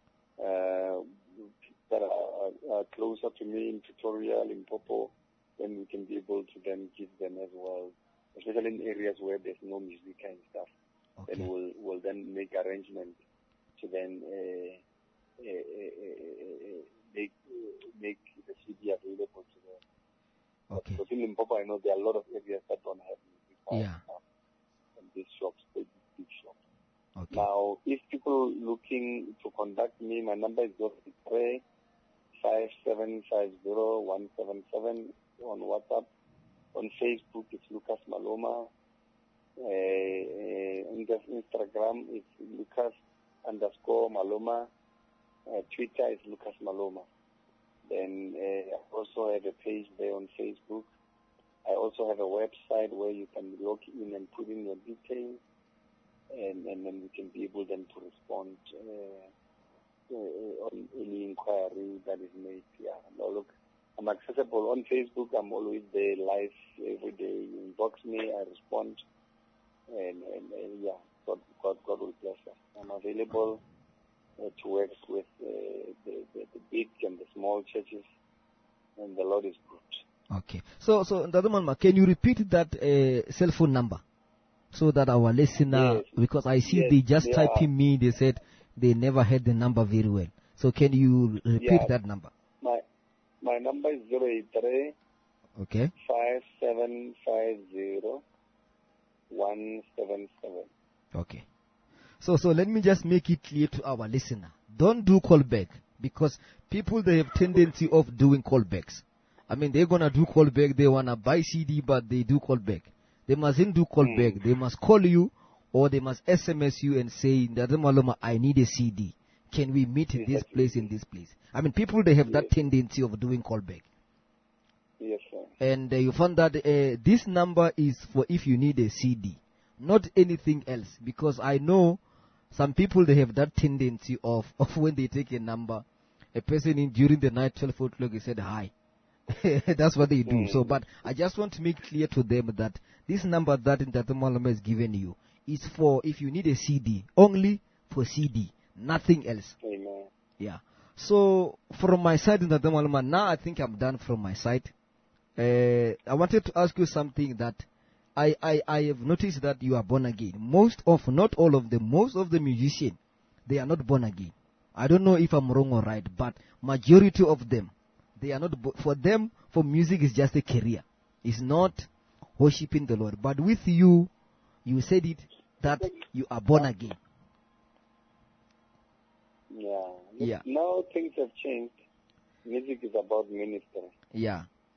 uh, that are, are closer to me in Pretoria, Limpopo, then we can be able to then give them as well, especially in areas where there's no music and stuff. Okay. Then we'll, we'll then make arrangements to then uh, uh, uh, uh, make, make the C D available to them. Okay. But in Limpopo, I know there are a lot of areas that don't have music. Yeah. And these shops, big, big shops. Okay. Now, if people looking to contact me, my number is zero three five seven five zero one seven seven on WhatsApp. On Facebook, it's Lucas Maloma. Uh, uh, on Instagram, it's Lucas underscore Maloma. Uh, Twitter is Lucas Maloma. Then uh, I also have a page there on Facebook. I also have a website where you can log in and put in your details, and, and then we can be able then to respond uh, uh, on any inquiry that is made. Yeah, now look, I'm accessible on Facebook. I'm always there live every day. You inbox me, I respond, and, and, and yeah, God, God, God will bless us. I'm available uh, to work with uh, the, the, the big and the small churches, and the Lord is good. Okay. So, so Ndade Maluma, can you repeat that uh, cell phone number so that our listener, Yes. because I see Yes, they just they typing are. me, they said they never had the number very well. So can you repeat Yeah. that number? My my number is zero eight three Okay. five seven five zero one seven seven. Okay. So, so let me just make it clear to our listener. Don't do callback, because people, they have tendency of doing callbacks. I mean, they're gonna do callback, they wanna buy C D, but they do callback. They mustn't do callback. Mm. They must call you, or they must S M S you and say, Ndade Maluma, I need a C D. Can we meet in this Yes. place, in this place? I mean, people, they have that Yes. tendency of doing callback. Yes, sir. And uh, you found that uh, this number is for if you need a C D, not anything else. Because I know some people, they have that tendency of, of when they take a number, a person in during the night, twelve o'clock, he said hi. That's what they do. Mm. So, but I just want to make clear to them that this number that Ndade Maluma has given you is for if you need a C D, only for C D, nothing else. Amen. Yeah. So from my side, Ndade Maluma, now I think I'm done from my side. Uh, I wanted to ask you something that I, I, I have noticed that you are born again. Most of, not all of them, most of the musicians, they are not born again. I don't know if I'm wrong or right, but majority of them, they are not, bo- for them, for music is just a career. It's not worshiping the Lord. But with you, you said it, that you are born again. Yeah. Look, Yeah. Now things have changed. Music is about ministry. Yeah.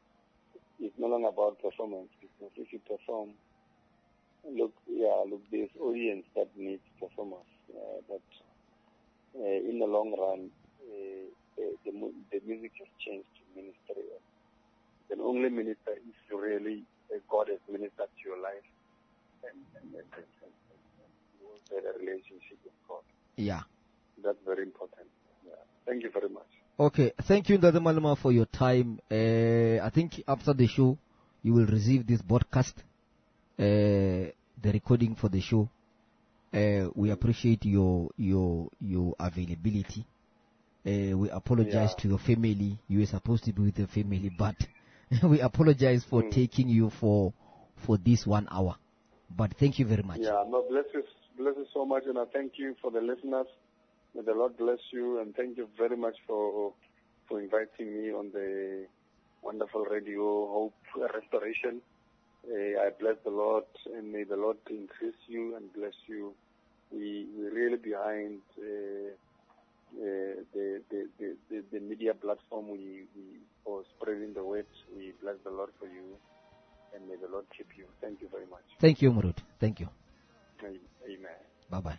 it's no longer about performance, because if you perform, look, yeah, look, there's audience that needs performance, uh, but uh, in the long run, uh, uh, the, mu- the music has changed to ministry. The only minister if you really, uh, God has ministered to your life, and, and, and, and, and, and you also had a relationship with God. Yeah. That's very important. Yeah. Thank you very much. Okay, thank you, Ndade Malema, for your time. Uh, I think after the show, you will receive this broadcast, uh, the recording for the show. Uh, we appreciate your your your availability. Uh, we apologize Yeah. to your family. You were supposed to be with your family, but we apologize for Mm. taking you for for this one hour. But thank you very much. Yeah, no, bless you, bless you so much, and I thank you for the listeners. May the Lord bless you, and thank you very much for for inviting me on the wonderful radio Hope Restoration. Uh, I bless the Lord, and may the Lord increase you and bless you. We we really behind uh, uh, the, the, the the the media platform we we for spreading the word. We bless the Lord for you, and may the Lord keep you. Thank you very much. Thank you, Murud. Thank you. Amen. Bye bye.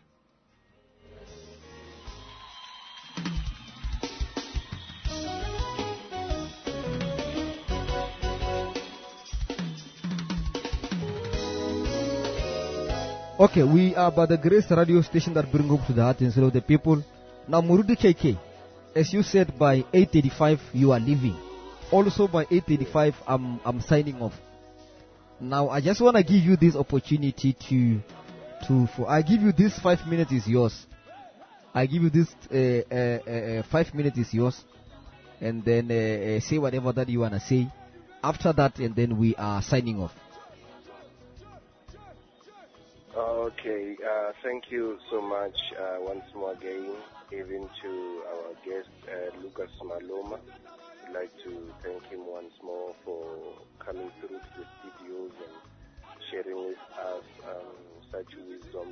Okay, we are by the Grace radio station that brings hope to the heart and soul of the people. Now, Murudi K K, as you said, by eight thirty-five you are leaving. Also by eight thirty-five I'm I'm signing off. Now, I just want to give you this opportunity to to for I give you this five minutes is yours. I give you this uh, uh, uh, five minutes is yours, and then uh, uh, say whatever that you wanna say. After that, and then we are signing off. Okay, uh, thank you so much uh, once more again, even to our guest, uh, Lucas Maloma. I'd like to thank him once more for coming through to the studios and sharing with us um, such wisdom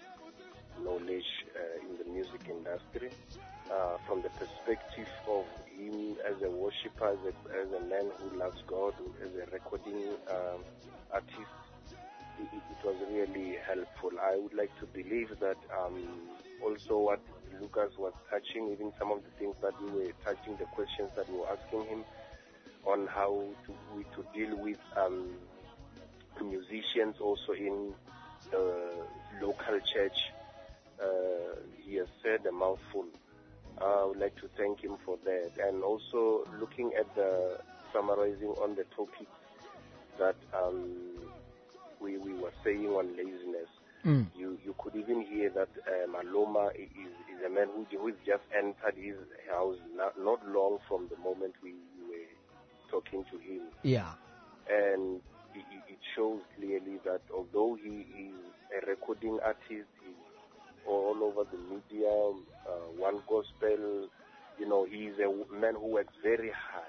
and knowledge uh, in the music industry. Uh, from the perspective of him as a worshiper, as a, as a man who loves God, as a recording um, artist, It, it was really helpful. I would like to believe that um, also what Lucas was touching, even some of the things that we were touching, the questions that we were asking him on how to, we, to deal with um, musicians also in the local church. Uh, he has said a mouthful. Uh, I would like to thank him for that. And also looking at the summarizing on the topic that um, we, we were saying on laziness. Mm. You you could even hear that uh, Maloma is, is a man who, who just entered his house not, not long from the moment we, we were talking to him. Yeah. And it, it shows clearly that although he is a recording artist, he's all over the media, uh, one gospel, you know, he's a man who works very hard.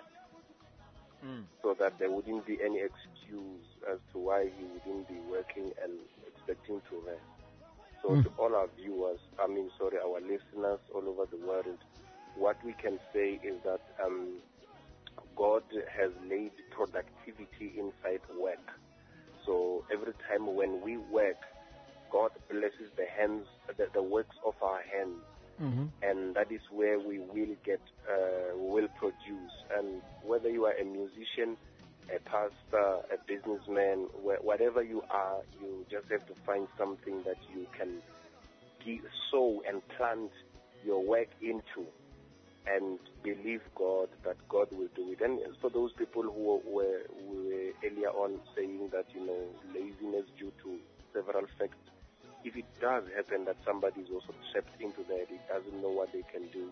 Mm. So that there wouldn't be any excuse as to why he wouldn't be working and expecting to rest. So Mm. to all our viewers, I mean, sorry, our listeners all over the world, what we can say is that um, God has laid productivity inside work. So every time when we work, God blesses the hands, the, the works of our hands. Mm-hmm. And that is where we will get, uh, we will produce. And whether you are a musician, a pastor, a businessman, wh- whatever you are, you just have to find something that you can give, sow and plant your work into, and believe God that God will do it. And for those people who were, who were earlier on saying that, you know, laziness due to several factors, if it does happen that somebody is also trapped into that, it doesn't know what they can do,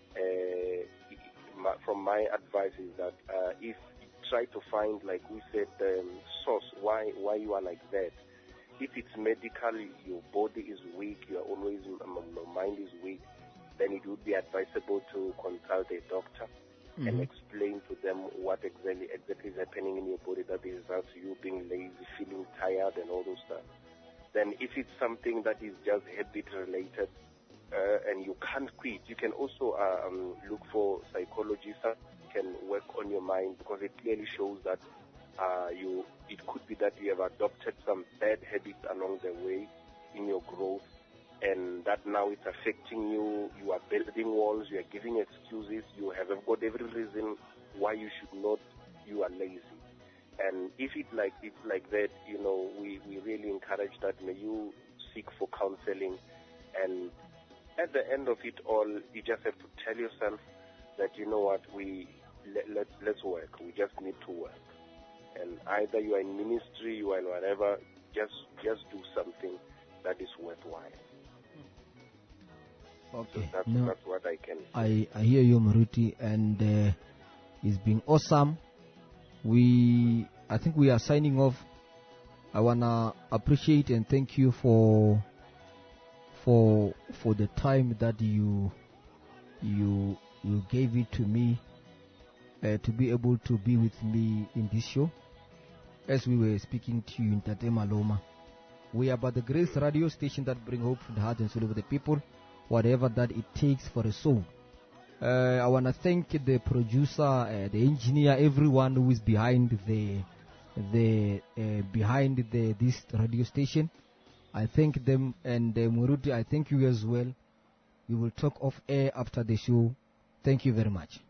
uh, it, my, from my advice is that uh, if you try to find, like we said, the um, source, why why you are like that. If it's medical, your body is weak, you are always, um, your mind is weak, then it would be advisable to consult a doctor Mm-hmm. and explain to them what exactly, exactly is happening in your body that results you being lazy, feeling tired and all those stuff. Then if it's something that is just habit related uh, and you can't quit, you can also uh, um, look for psychologists that can work on your mind, because it clearly shows that Uh, you, it could be that you have adopted some bad habits along the way in your growth, and that now it's affecting you. You are building walls, you are giving excuses, you have got every reason why you should not, you are lazy. And if it like it's like that, you know, we, we really encourage that may you seek for counseling, and at the end of it all, you just have to tell yourself that, you know what, we let, let, let's work. We just need to work. And either you are in ministry, you are in whatever, just just do something that is worthwhile. Okay. So that's, no, that's what I can say. I, I hear you, Maruti, and uh, it's been awesome. We, I think we are signing off. I wanna appreciate and thank you for for for the time that you you you gave it to me uh, to be able to be with me in this show. As we were speaking to you in Tate Maloma, we are but the Grace radio station that bring hope to the heart and soul of the people, whatever that it takes for a soul. Uh, I want to thank the producer, uh, the engineer, everyone who is behind the the uh, behind the this radio station. I thank them, and uh, Muruti, I thank you as well. We will talk off air after the show. Thank you very much.